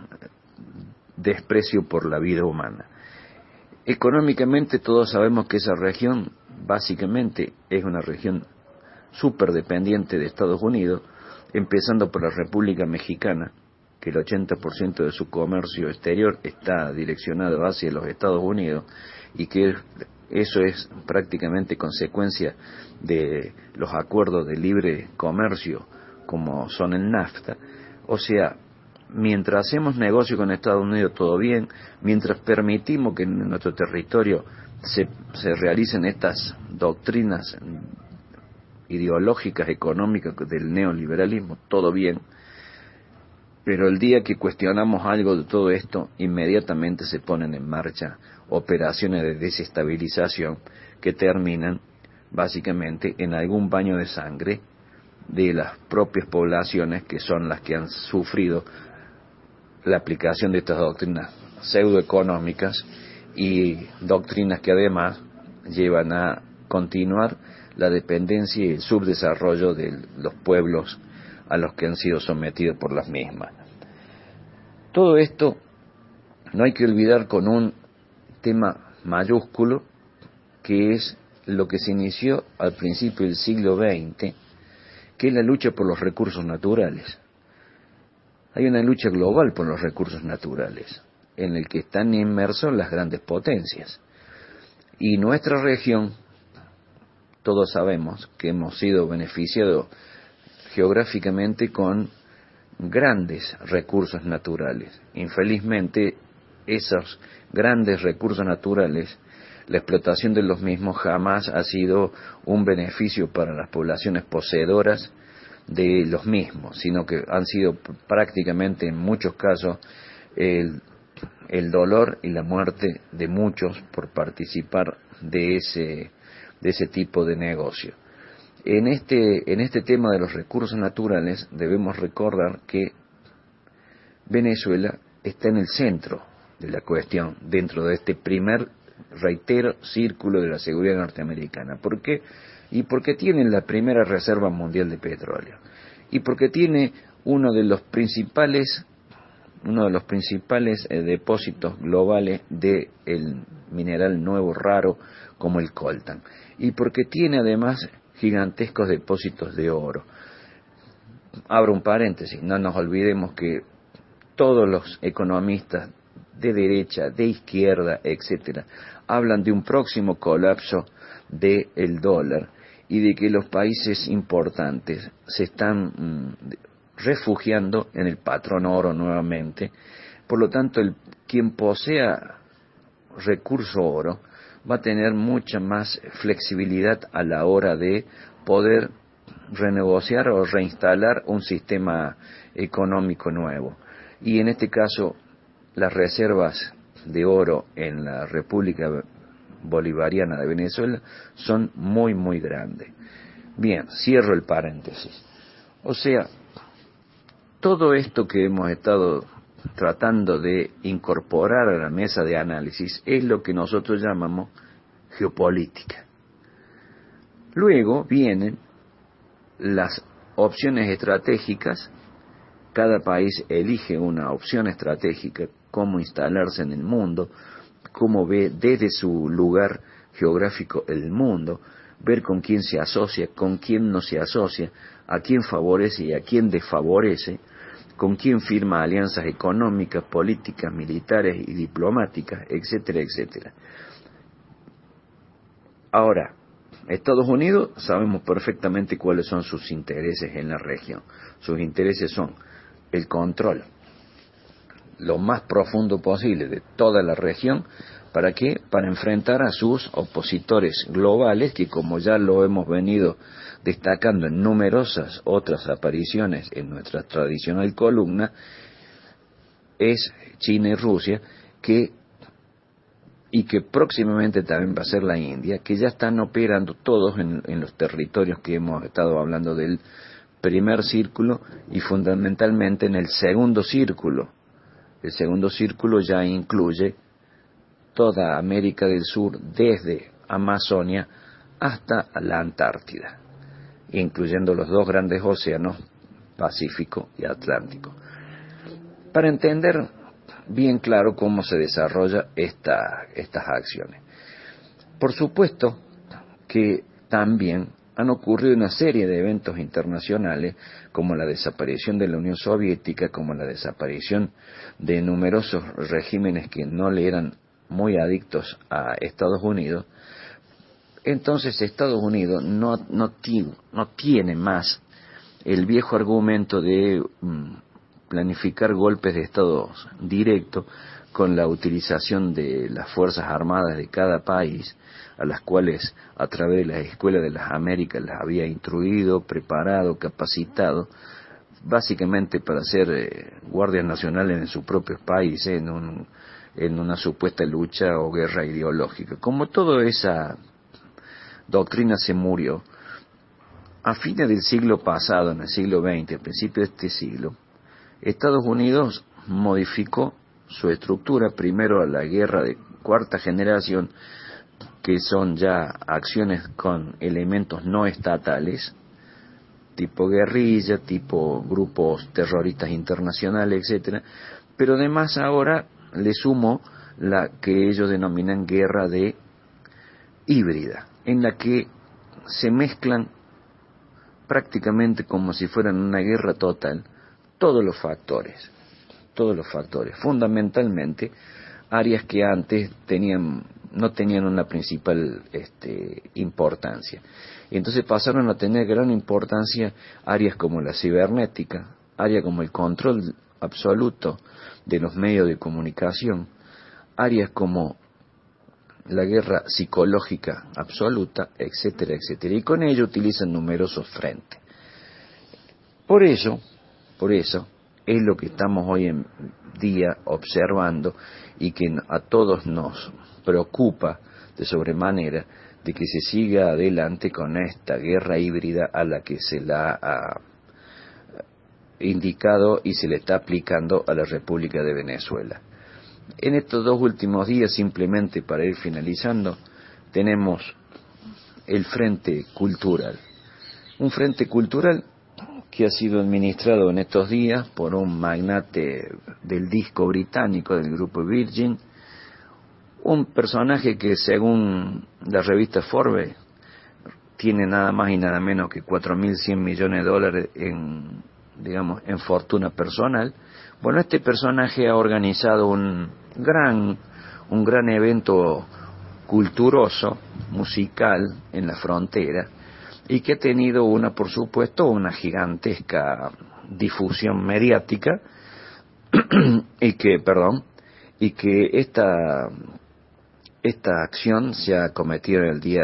desprecio por la vida humana. Económicamente todos sabemos que esa región básicamente es una región súper dependiente de Estados Unidos, empezando por la República Mexicana, que el 80% de su comercio exterior está direccionado hacia los Estados Unidos, y que eso es prácticamente consecuencia de los acuerdos de libre comercio como son el NAFTA. O sea, mientras hacemos negocio con Estados Unidos todo bien, mientras permitimos que en nuestro territorio se realicen estas doctrinas ideológicas, económicas del neoliberalismo, todo bien. Pero el día que cuestionamos algo de todo esto, inmediatamente se ponen en marcha operaciones de desestabilización que terminan básicamente en algún baño de sangre de las propias poblaciones, que son las que han sufrido la aplicación de estas doctrinas pseudoeconómicas y doctrinas que además llevan a continuar la dependencia y el subdesarrollo de los pueblos a los que han sido sometidos por las mismas. Todo esto no hay que olvidar con un tema mayúsculo, que es lo que se inició al principio del siglo XX, que es la lucha por los recursos naturales. Hay una lucha global por los recursos naturales, en el que están inmersos las grandes potencias. Y nuestra región, todos sabemos que hemos sido beneficiados geográficamente con grandes recursos naturales. Infelizmente, esos grandes recursos naturales, la explotación de los mismos jamás ha sido un beneficio para las poblaciones poseedoras de los mismos, sino que han sido prácticamente en muchos casos el dolor y la muerte de muchos por participar de ese tipo de negocio. En este tema de los recursos naturales debemos recordar que Venezuela está en el centro de la cuestión, dentro de este primer, reitero, círculo de la seguridad norteamericana. ¿Por qué? Y porque tiene la primera reserva mundial de petróleo, y porque tiene uno de los principales depósitos globales del mineral nuevo raro como el coltan, y porque tiene además gigantescos depósitos de oro. Abro un paréntesis, no nos olvidemos que todos los economistas de derecha, de izquierda, etcétera, hablan de un próximo colapso del dólar y de que los países importantes se están refugiando en el patrón oro nuevamente. Por lo tanto, quien posea recurso oro va a tener mucha más flexibilidad a la hora de poder renegociar o reinstalar un sistema económico nuevo. Y en este caso, las reservas de oro en la República Bolivariana de Venezuela son muy, muy grandes. Bien, cierro el paréntesis. O sea, todo esto que hemos estado tratando de incorporar a la mesa de análisis es lo que nosotros llamamos geopolítica. Luego vienen las opciones estratégicas. Cada país elige una opción estratégica, cómo instalarse en el mundo, cómo ve desde su lugar geográfico el mundo, ver con quién se asocia, con quién no se asocia, a quién favorece y a quién desfavorece, con quién firma alianzas económicas, políticas, militares y diplomáticas, etcétera, etcétera. Ahora, Estados Unidos sabemos perfectamente cuáles son sus intereses en la región. Sus intereses son el control lo más profundo posible de toda la región. ¿Para qué? Para enfrentar a sus opositores globales, que como ya lo hemos venido destacando en numerosas otras apariciones en nuestra tradicional columna, es China y Rusia, que próximamente también va a ser la India, que ya están operando todos en los territorios que hemos estado hablando del primer círculo y fundamentalmente en el segundo círculo. El segundo círculo ya incluye toda América del Sur, desde Amazonia hasta la Antártida, incluyendo los dos grandes océanos, Pacífico y Atlántico. Para entender bien claro cómo se desarrolla estas acciones. Por supuesto que también han ocurrido una serie de eventos internacionales, como la desaparición de la Unión Soviética, como la desaparición de numerosos regímenes que no le eran muy adictos a Estados Unidos. Entonces Estados Unidos no tiene más el viejo argumento de planificar golpes de Estado directo con la utilización de las Fuerzas Armadas de cada país, a las cuales a través de las escuelas de las Américas las había instruido, preparado, capacitado, básicamente para ser guardias nacionales en sus propios países, en una supuesta lucha o guerra ideológica. Como toda esa doctrina se murió, a fines del siglo pasado, en el siglo XX, a principios de este siglo, Estados Unidos modificó su estructura, primero a la guerra de cuarta generación, que son ya acciones con elementos no estatales, tipo guerrilla, tipo grupos terroristas internacionales, etcétera, pero además ahora le sumo la que ellos denominan guerra de híbrida, en la que se mezclan prácticamente como si fueran una guerra total todos los factores, fundamentalmente áreas que antes no tenían una principal importancia. Entonces pasaron a tener gran importancia áreas como la cibernética, áreas como el control absoluto de los medios de comunicación, áreas como la guerra psicológica absoluta, etcétera, etcétera. Y con ello utilizan numerosos frentes. Por eso es lo que estamos hoy en día observando y que a todos nos preocupa de sobremanera de que se siga adelante con esta guerra híbrida a la que se la ha indicado y se le está aplicando a la República de Venezuela. En estos 2 últimos días, simplemente para ir finalizando, tenemos el Frente Cultural. Un Frente Cultural que ha sido administrado en estos días por un magnate del disco británico del grupo Virgin, un personaje que según la revista Forbes tiene nada más y nada menos que $4.100 millones en fortuna personal. Bueno, este personaje ha organizado un gran evento culturoso, musical en la frontera, y que ha tenido por supuesto, una gigantesca difusión mediática, y que esta acción se ha cometido el día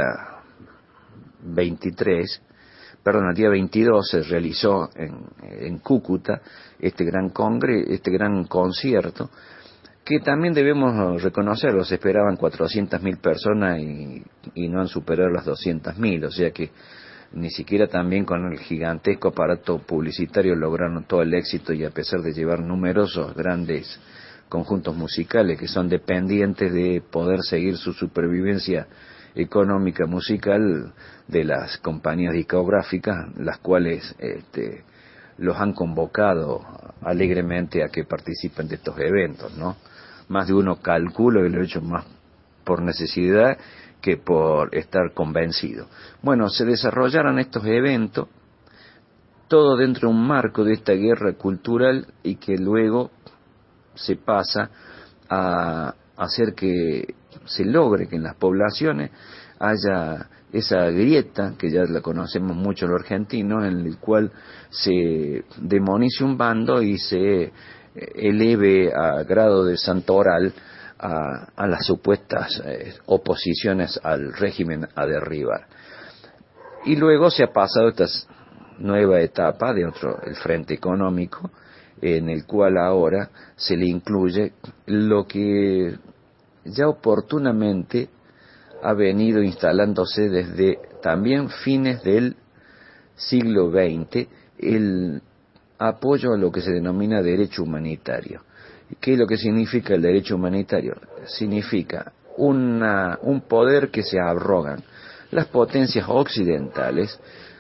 22 se realizó en Cúcuta este gran concierto, que también debemos reconocerlo. Se esperaban 400.000 personas y no han superado las 200.000, o sea que ni siquiera también con el gigantesco aparato publicitario lograron todo el éxito, y a pesar de llevar numerosos grandes conjuntos musicales que son dependientes de poder seguir su supervivencia económica musical de las compañías discográficas, las cuales los han convocado alegremente a que participen de estos eventos, ¿no? Más de uno calculo que lo he hecho más por necesidad que por estar convencido. Bueno, se desarrollaron estos eventos, todo dentro de un marco de esta guerra cultural, y que luego se pasa a hacer que se logre que en las poblaciones haya esa grieta, que ya la conocemos mucho los argentinos, en el cual se demonice un bando y se eleve a grado de santoral a las supuestas oposiciones al régimen a derribar. Y luego se ha pasado esta nueva etapa el frente económico, en el cual ahora se le incluye lo que ya oportunamente ha venido instalándose desde también fines del siglo XX, el apoyo a lo que se denomina derecho humanitario. ¿Qué es lo que significa el derecho humanitario? Significa un poder que se arrogan las potencias occidentales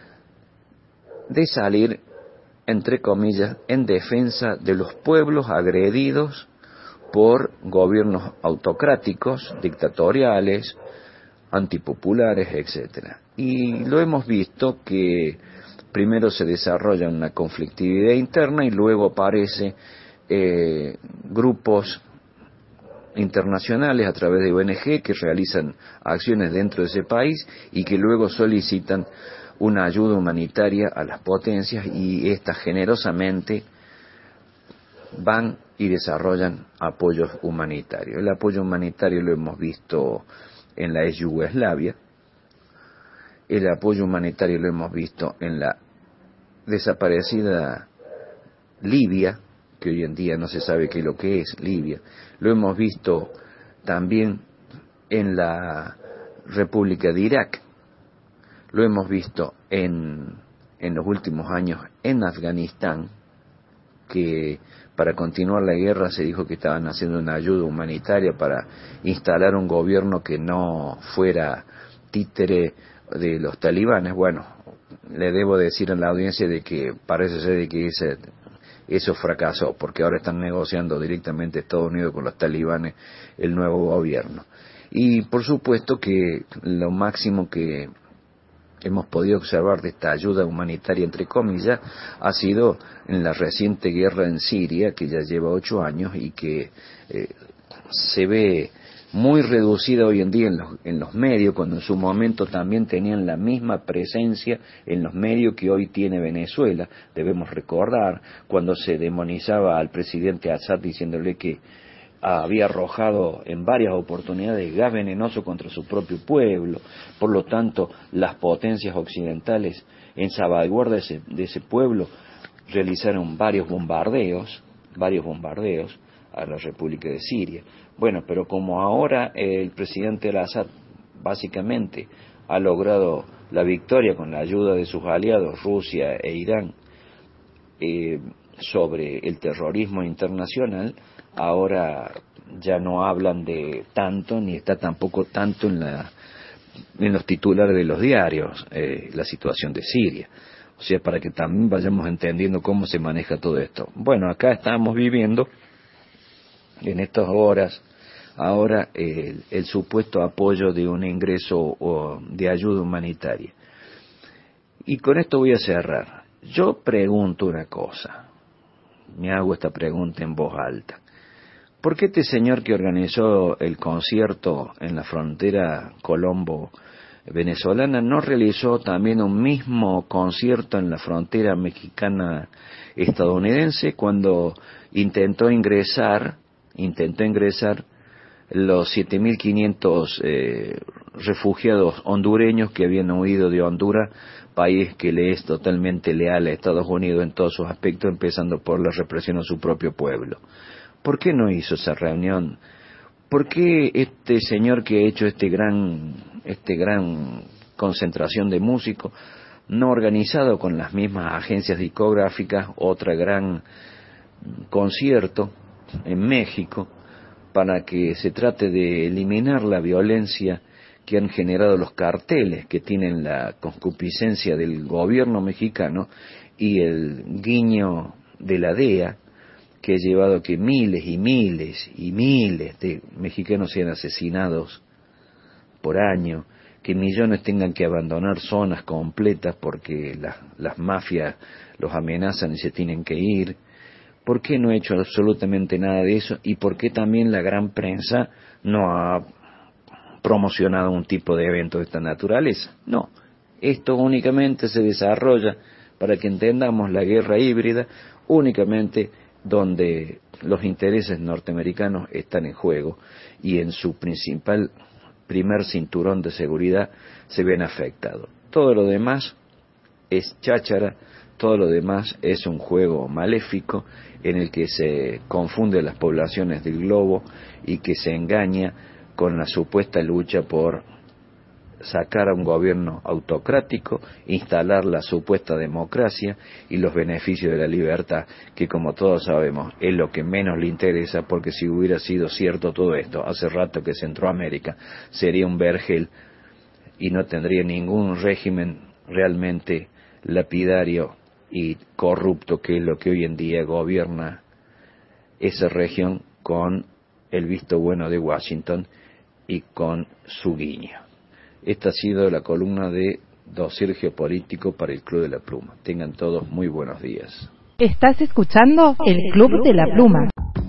de salir, entre comillas, en defensa de los pueblos agredidos por gobiernos autocráticos, dictatoriales, antipopulares, etcétera. Y lo hemos visto que primero se desarrolla una conflictividad interna y luego aparece grupos internacionales a través de ONG que realizan acciones dentro de ese país y que luego solicitan una ayuda humanitaria a las potencias, y éstas generosamente van y desarrollan apoyos humanitarios. El apoyo humanitario lo hemos visto en la ex Yugoslavia, el apoyo humanitario lo hemos visto en la desaparecida Libia, que hoy en día no se sabe qué es lo que es Libia, lo hemos visto también en la República de Irak, lo hemos visto en los últimos años en Afganistán, que para continuar la guerra se dijo que estaban haciendo una ayuda humanitaria para instalar un gobierno que no fuera títere de los talibanes. Bueno, le debo decir a la audiencia de que parece ser de que eso fracasó, porque ahora están negociando directamente Estados Unidos con los talibanes el nuevo gobierno. Y por supuesto que lo máximo que hemos podido observar de esta ayuda humanitaria, entre comillas, ha sido en la reciente guerra en Siria, que ya lleva 8 años y que se ve muy reducida hoy en día en los medios, cuando en su momento también tenían la misma presencia en los medios que hoy tiene Venezuela. Debemos recordar cuando se demonizaba al presidente Assad diciéndole que había arrojado en varias oportunidades gas venenoso contra su propio pueblo. Por lo tanto, las potencias occidentales, en salvaguarda de ese pueblo, realizaron varios bombardeos a la República de Siria. Bueno, pero como ahora el presidente al-Assad básicamente ha logrado la victoria con la ayuda de sus aliados Rusia e Irán sobre el terrorismo internacional, ahora ya no hablan de tanto, ni está tampoco tanto en los titulares de los diarios la situación de Siria. O sea, para que también vayamos entendiendo cómo se maneja todo esto. Bueno, acá estamos viviendo en estas horas ahora el supuesto apoyo de un ingreso de ayuda humanitaria. Y con esto voy a cerrar. Yo pregunto una cosa, me hago esta pregunta en voz alta. ¿Por qué este señor que organizó el concierto en la frontera colombo-venezolana no realizó también un mismo concierto en la frontera mexicana-estadounidense cuando intentó ingresar los 7.500 refugiados hondureños que habían huido de Honduras, país que le es totalmente leal a Estados Unidos en todos sus aspectos, empezando por la represión a su propio pueblo? ¿Por qué no hizo esa reunión? ¿Por qué este señor que ha hecho este gran concentración de músicos no organizado con las mismas agencias discográficas, otra gran concierto en México para que se trate de eliminar la violencia que han generado los carteles que tienen la concupiscencia del gobierno mexicano y el guiño de la DEA, que ha llevado a que miles y miles y miles de mexicanos sean asesinados por año, que millones tengan que abandonar zonas completas porque las mafias los amenazan y se tienen que ir. ¿Por qué no ha hecho absolutamente nada de eso? ¿Y por qué también la gran prensa no ha promocionado un tipo de evento de esta naturaleza? No, esto únicamente se desarrolla, para que entendamos, la guerra híbrida, únicamente donde los intereses norteamericanos están en juego y en su primer cinturón de seguridad se ven afectados. Todo lo demás es cháchara, todo lo demás es un juego maléfico en el que se confunden las poblaciones del globo y que se engaña con la supuesta lucha por sacar a un gobierno autocrático, instalar la supuesta democracia y los beneficios de la libertad, que como todos sabemos es lo que menos le interesa, porque si hubiera sido cierto todo esto, hace rato que Centroamérica sería un vergel y no tendría ningún régimen realmente lapidario y corrupto, que es lo que hoy en día gobierna esa región con el visto bueno de Washington y con su guiño. Esta ha sido la columna de Dossier Geopolítico para el Club de la Pluma. Tengan todos muy buenos días. Estás escuchando el Club de la Pluma.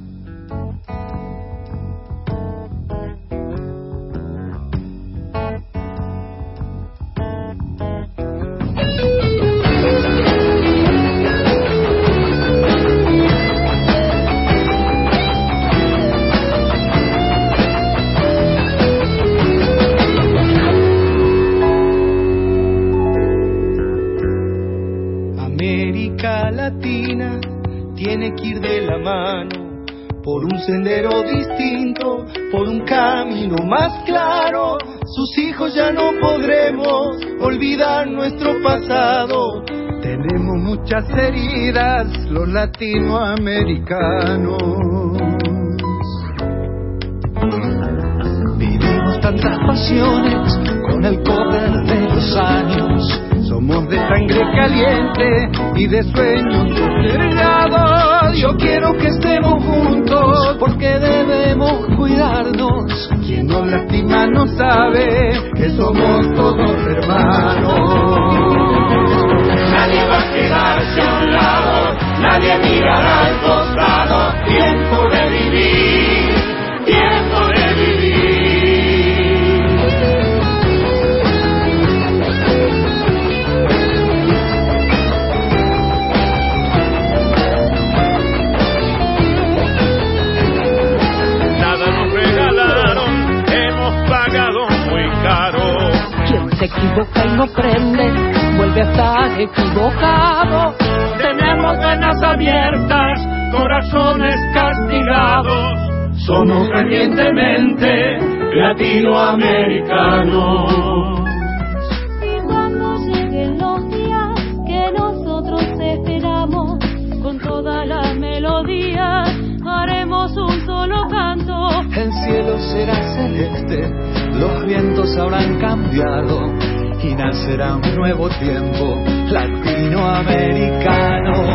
Tiene que ir de la mano por un sendero distinto, por un camino más claro. Sus hijos ya no podremos olvidar nuestro pasado. Tenemos muchas heridas los latinoamericanos. Vivimos tantas pasiones con el correr de los años. Somos de sangre caliente y de sueños postergados. Yo quiero que estemos juntos porque debemos cuidarnos. Quien nos lastima no sabe que somos todos hermanos. Nadie va a quedarse a un lado, nadie mirará al costado. Tiempo de vivir, tiempo de vivir. Se equivoca y no prende, vuelve a estar equivocado. Tenemos venas abiertas, corazones castigados. Somos fervientemente latinoamericanos. Y cuando lleguen los días que nosotros esperamos, con todas las melodías haremos un solo canto. El cielo será celeste, los vientos habrán cambiado y nacerá un nuevo tiempo latinoamericano.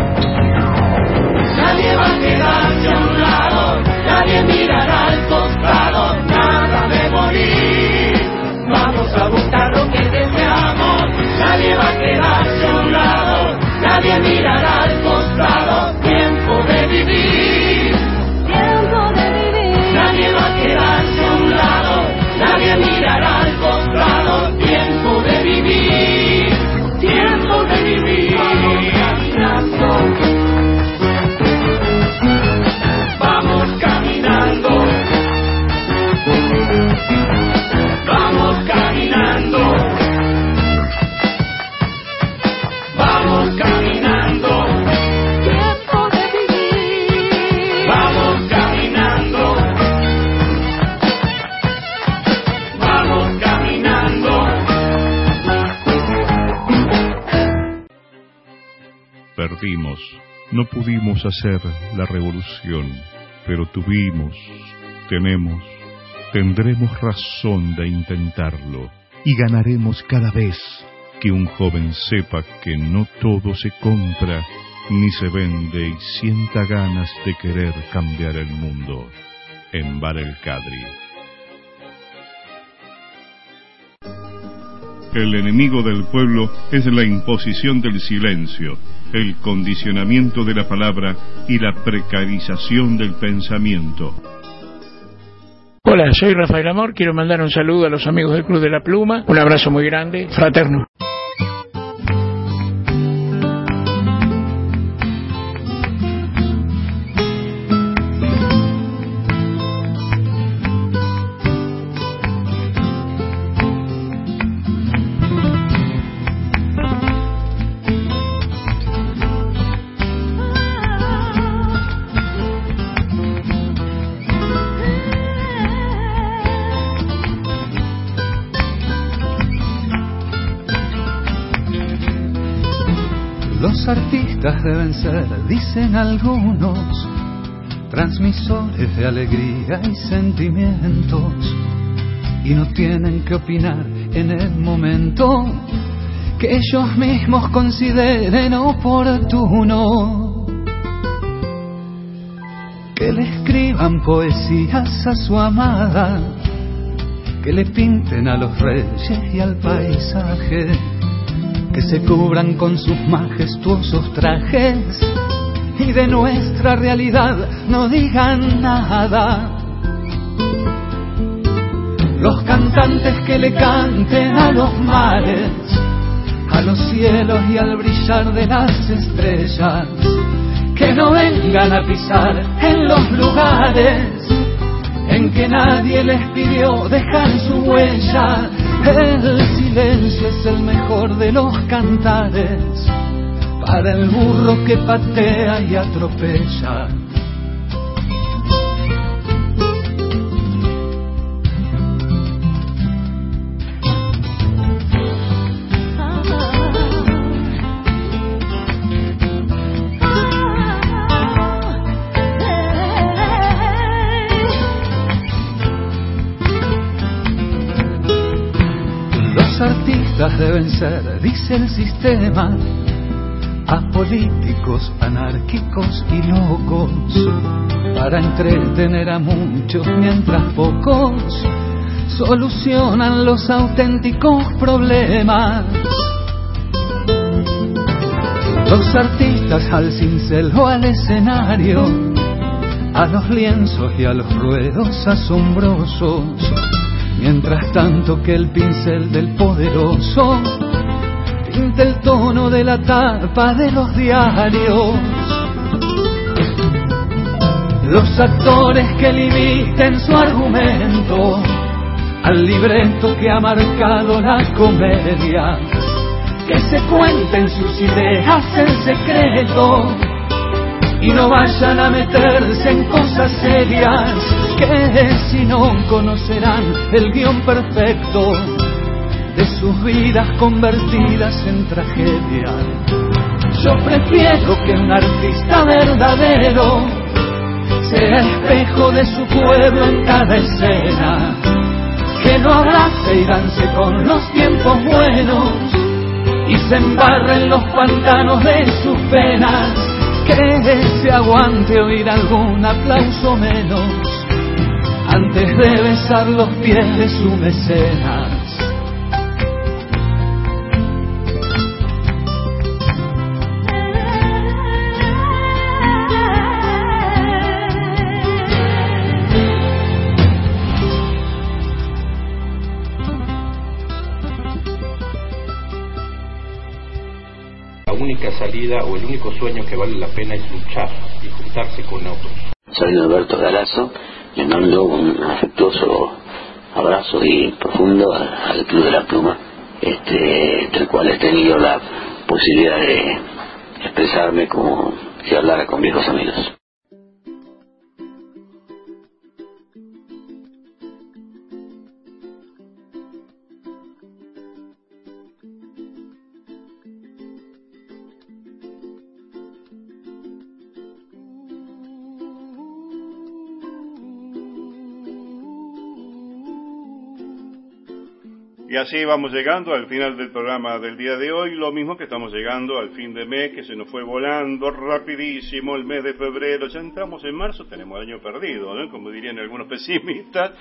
Nadie va a quedarse a un lado, nadie mirará al costado, nada de morir. Vamos a buscar lo que deseamos. Nadie va a quedarse a un lado, nadie mirará al costado. Tiempo de vivir, tiempo de vivir. Nadie va a quedarse a un lado, nadie mirará al costado. Tiempo de vivir, tiempo de vivir. Vamos caminando, perdimos. No pudimos hacer la revolución, pero tendremos razón de intentarlo, y ganaremos cada vez que un joven sepa que no todo se compra ni se vende y sienta ganas de querer cambiar el mundo. En Bar El Cadri. El enemigo del pueblo es la imposición del silencio, el condicionamiento de la palabra y la precarización del pensamiento. Hola, soy Rafael Amor, quiero mandar un saludo a los amigos del Club de la Pluma, un abrazo muy grande, fraterno. Los artistas deben ser, dicen algunos, transmisores de alegría y sentimientos, y no tienen que opinar en el momento que ellos mismos consideren oportuno. Que le escriban poesías a su amada, que le pinten a los reyes y al paisaje, que se cubran con sus majestuosos trajes y de nuestra realidad no digan nada. Los cantantes que le canten a los mares, a los cielos y al brillar de las estrellas, que no vengan a pisar en los lugares en que nadie les pidió dejar su huella. El silencio es el mejor de los cantares para el burro que patea y atropella. Deben ser, dice el sistema, apolíticos, anárquicos y locos, para entretener a muchos mientras pocos solucionan los auténticos problemas. Los artistas al cincel o al escenario, a los lienzos y a los ruedos asombrosos, mientras tanto que el pincel del poderoso pinta el tono de la tapa de los diarios. Los actores que limiten su argumento al libreto que ha marcado la comedia, que se cuenten sus ideas en secreto y no vayan a meterse en cosas serias, que si no conocerán el guión perfecto de sus vidas convertidas en tragedia. Yo prefiero que un artista verdadero sea espejo de su pueblo en cada escena, que no abrace y dance con los tiempos buenos y se embarre en los pantanos de sus penas, que se aguante oír algún aplauso menos antes de besar los pies de su mecenas. La única salida o el único sueño que vale la pena es luchar y juntarse con otros. Soy Norberto Galazo, le mando un afectuoso abrazo y profundo al Club de la Pluma, del cual he tenido la posibilidad de expresarme como si hablara con viejos amigos. Y así vamos llegando al final del programa del día de hoy, lo mismo que estamos llegando al fin de mes, que se nos fue volando rapidísimo el mes de febrero. Ya entramos en marzo, tenemos el año perdido, ¿no? Como dirían algunos pesimistas.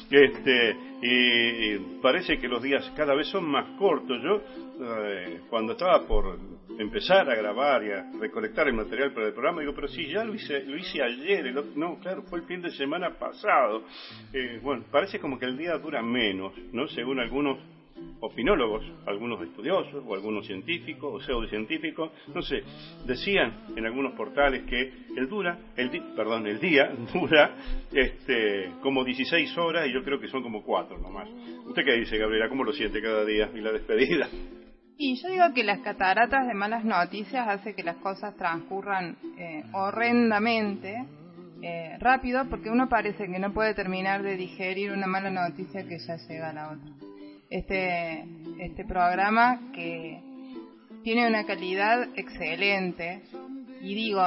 Y parece que los días cada vez son más cortos. Yo, cuando estaba por empezar a grabar y a recolectar el material para el programa, digo, pero sí, ya lo hice ayer. No, claro, fue el fin de semana pasado. Bueno, parece como que el día dura menos, ¿no? Según algunos opinólogos, algunos estudiosos o algunos científicos o pseudocientíficos, no sé, decían en algunos portales que el día dura como 16 horas y yo creo que son como 4 nomás. ¿Usted qué dice, Gabriela? ¿Cómo lo siente cada día y la despedida? Y yo digo que las cataratas de malas noticias hace que las cosas transcurran horrendamente rápido, porque uno parece que no puede terminar de digerir una mala noticia que ya llega a la otra. Este programa que tiene una calidad excelente y digo,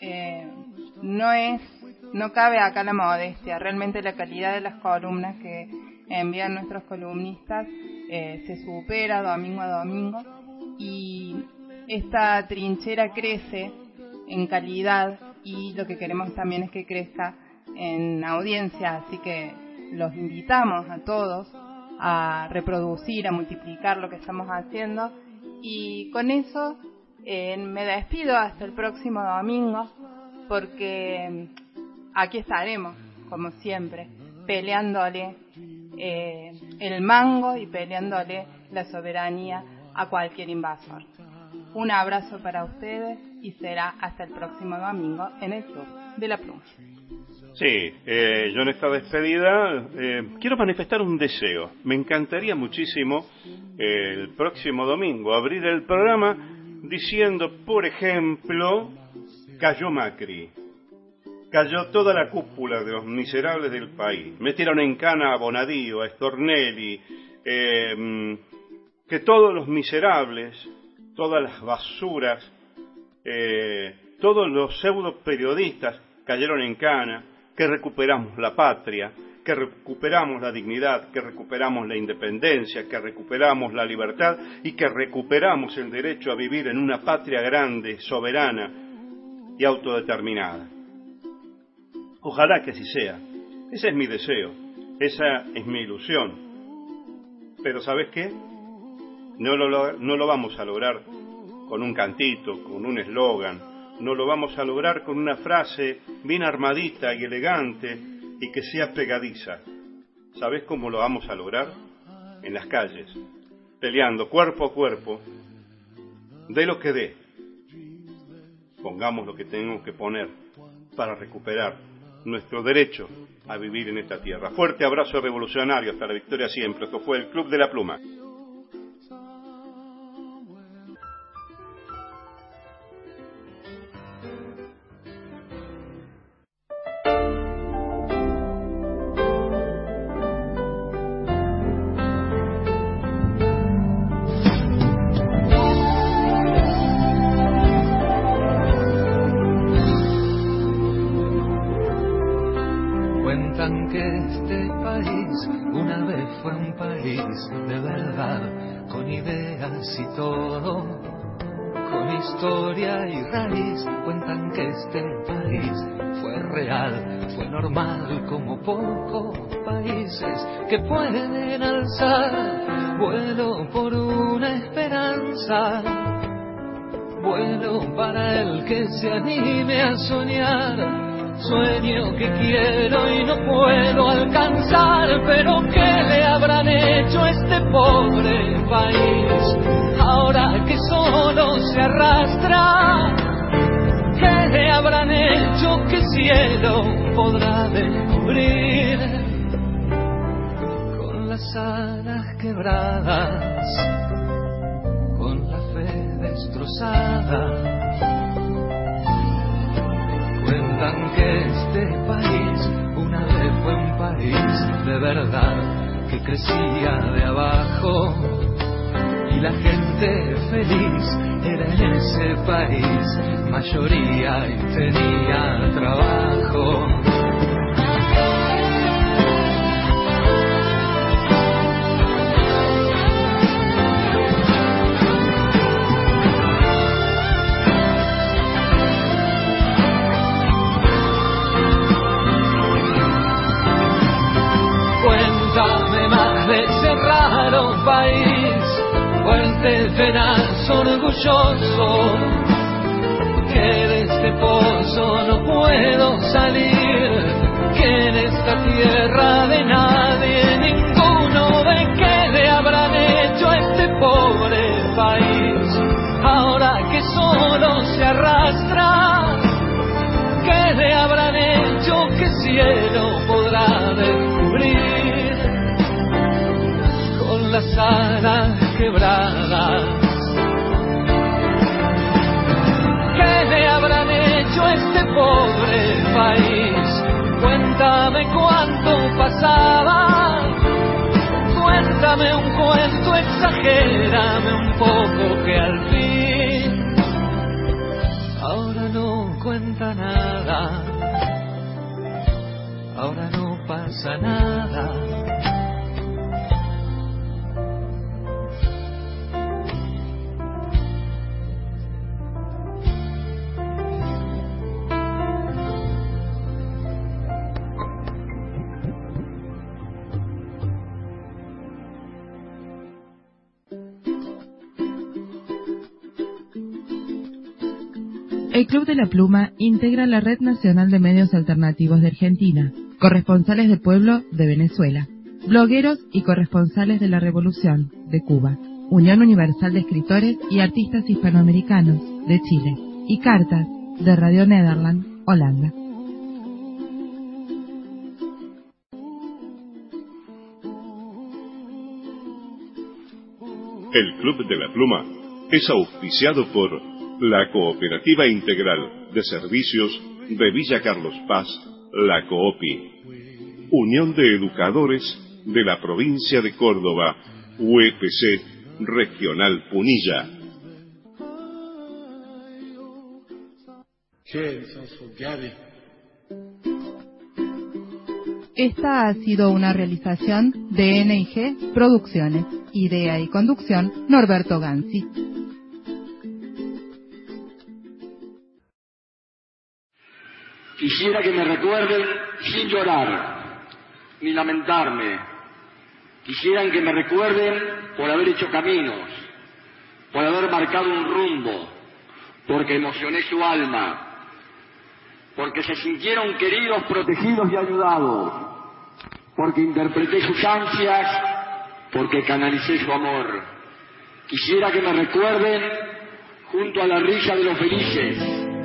no cabe acá la modestia, realmente la calidad de las columnas que envían nuestros columnistas se supera domingo a domingo y esta trinchera crece en calidad y lo que queremos también es que crezca en audiencia, así que los invitamos a todos a reproducir, a multiplicar lo que estamos haciendo y con eso me despido hasta el próximo domingo porque aquí estaremos como siempre peleándole el mango y peleándole la soberanía a cualquier invasor. Un abrazo para ustedes y será hasta el próximo domingo en el Club de la Pluma. Sí, yo en esta despedida quiero manifestar un deseo. Me encantaría muchísimo el próximo domingo abrir el programa diciendo, por ejemplo, cayó Macri, cayó toda la cúpula de los miserables del país, metieron en cana a Bonadío, a Stornelli, que todos los miserables, todas las basuras, todos los pseudo periodistas cayeron en cana, que recuperamos la patria, que recuperamos la dignidad, que recuperamos la independencia, que recuperamos la libertad y que recuperamos el derecho a vivir en una patria grande, soberana y autodeterminada. Ojalá que así sea. Ese es mi deseo, esa es mi ilusión. Pero ¿sabes qué? No lo vamos a lograr con un cantito, con un eslogan. No lo vamos a lograr con una frase bien armadita y elegante y que sea pegadiza. ¿Sabés cómo lo vamos a lograr? En las calles, peleando cuerpo a cuerpo, dé lo que dé. Pongamos lo que tenemos que poner para recuperar nuestro derecho a vivir en esta tierra. Fuerte abrazo revolucionario, hasta la victoria siempre. Esto fue el Club de la Pluma. Y todo, con historia y raíz, cuentan que este país fue real, fue normal, como pocos países que pueden alzar vuelo por una esperanza, vuelo para el que se anime a soñar. Sueño que quiero y no puedo alcanzar, pero ¿qué le habrán hecho a este pobre país? Ahora que solo se arrastra, ¿qué le habrán hecho? ¿Qué cielo podrá descubrir? Con las alas quebradas, con la fe destrozada, cuentan que este país una vez fue un país de verdad, que crecía de abajo y la gente feliz era en ese país mayoría y tenía trabajo. fuerte veraz orgulloso, que de este pozo no puedo salir, que en esta tierra de nadie ninguno ve. ¿Qué le habrán hecho a este pobre país ahora que solo se arrastra? ¿Qué le habrán hecho? ¿Qué cielo podrá descubrir con las alas quebradas? ¿Qué le habrán hecho a este pobre país? Cuéntame cuánto pasaba, cuéntame un cuento, exagérame un poco que al fin ahora no cuenta nada, ahora no pasa nada. El Club de la Pluma integra la Red Nacional de Medios Alternativos de Argentina, corresponsales de pueblo de Venezuela, blogueros y corresponsales de la Revolución de Cuba, Unión Universal de Escritores y Artistas Hispanoamericanos de Chile y Cartas de Radio Nederland, Holanda. El Club de la Pluma es auspiciado por la Cooperativa Integral de Servicios de Villa Carlos Paz, la COOPI, Unión de Educadores de la Provincia de Córdoba, UEPC Regional Punilla. Esta ha sido una realización de NIG Producciones. Idea y conducción, Norberto Ganzi. Quisiera que me recuerden sin llorar, ni lamentarme. Quisieran que me recuerden por haber hecho caminos, por haber marcado un rumbo, porque emocioné su alma, porque se sintieron queridos, protegidos y ayudados, porque interpreté sus ansias, porque canalicé su amor. Quisiera que me recuerden junto a la risa de los felices,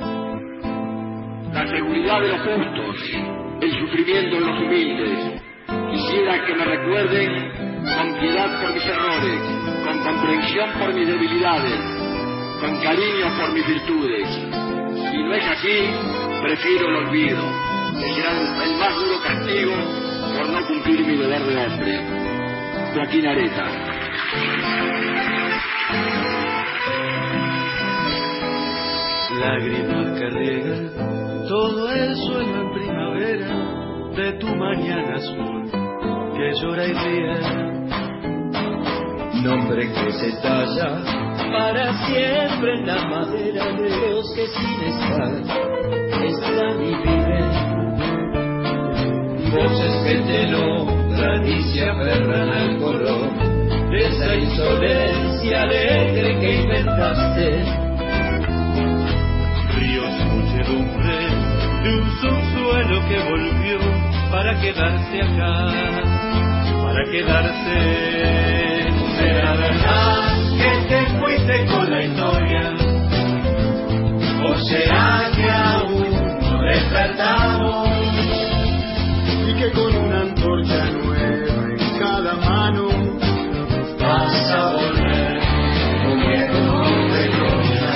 la seguridad de los justos, el sufrimiento de los humildes. Quisiera que me recuerden con piedad por mis errores, con comprensión por mis debilidades, con cariño por mis virtudes. Si no es así, prefiero el olvido, que será el más duro castigo por no cumplir mi deber de hombre. Joaquín Areta. Lágrimas que riegan todo el suelo en primavera de tu mañana azul que llora y ríe. Nombre que se talla para siempre en la madera de los que sin estar están y viven. Voces que te nombran y se aferran al color de esa insolencia alegre que inventaste. Muchedumbre de un subsuelo que volvió para quedarse acá, para quedarse. ¿Será verdad que te fuiste con la historia? ¿O será que aún no despertamos? Y que con una antorcha nueva en cada mano vas a volver con miedo de gloria.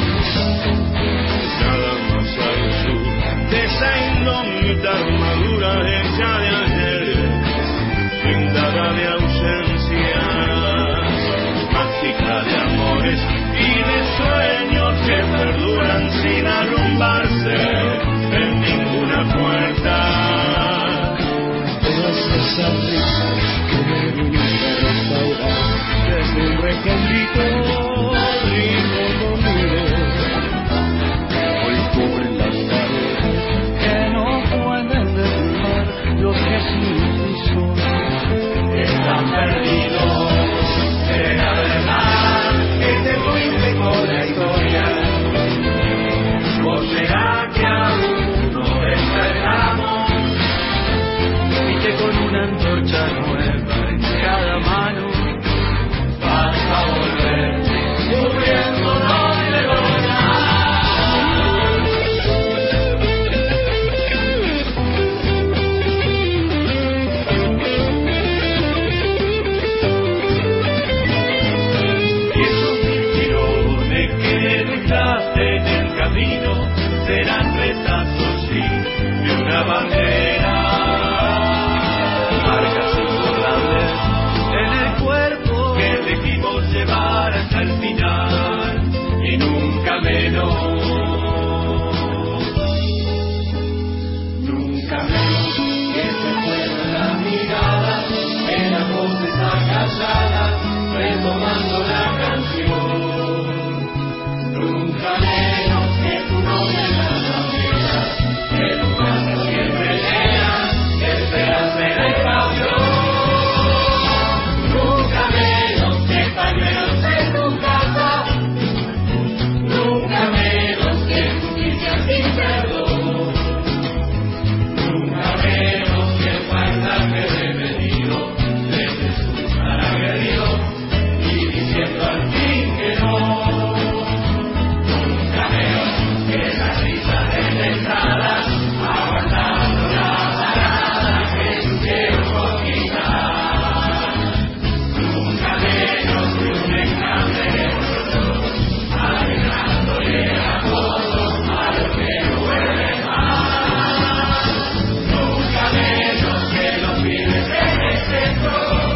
De esa indómita armadura hecha de ayer, pintada de ausencias, mágica de amores y de sueños que perduran sin arrumbarse en ninguna puerta. Esas sonrisas que me viniste a restaurar desde un recóndito ritmo dormido. Hoy cubren las paredes que no pueden derrumbar los que sin ti son están perdidos. Será verdad en el camino serán retazos, sí, de una bandera. Marcas imborrables en el cuerpo que elegimos llevar hasta el final y nunca menos. Nunca menos que se mueva la mirada, que la voz está callada, retomando la canción. Nunca menos que tu nombre en las banderas, que tu casa siempre llena de esperanza y de pasión. Nunca menos que pañuelos en tu casa, nunca menos que justicia sin perdón. Nunca menos que el paisaje devenido de Jesús tan agredido y diciendo al fin que no. Nunca menos que las risas desdentadas aguantando la parada que yo quiero conquistar. Nunca menos que un enjambre de nosotros agregándole apodo a lo que no vuelve más. Nunca menos que los pibes en exceso,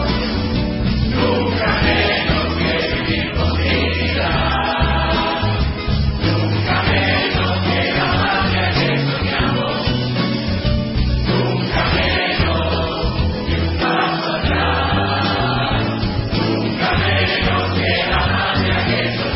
nunca menos que vivir con dignidad, nunca menos que la patria que soñamos, nunca menos que un paso atrás, nunca menos que la patria que soñamos.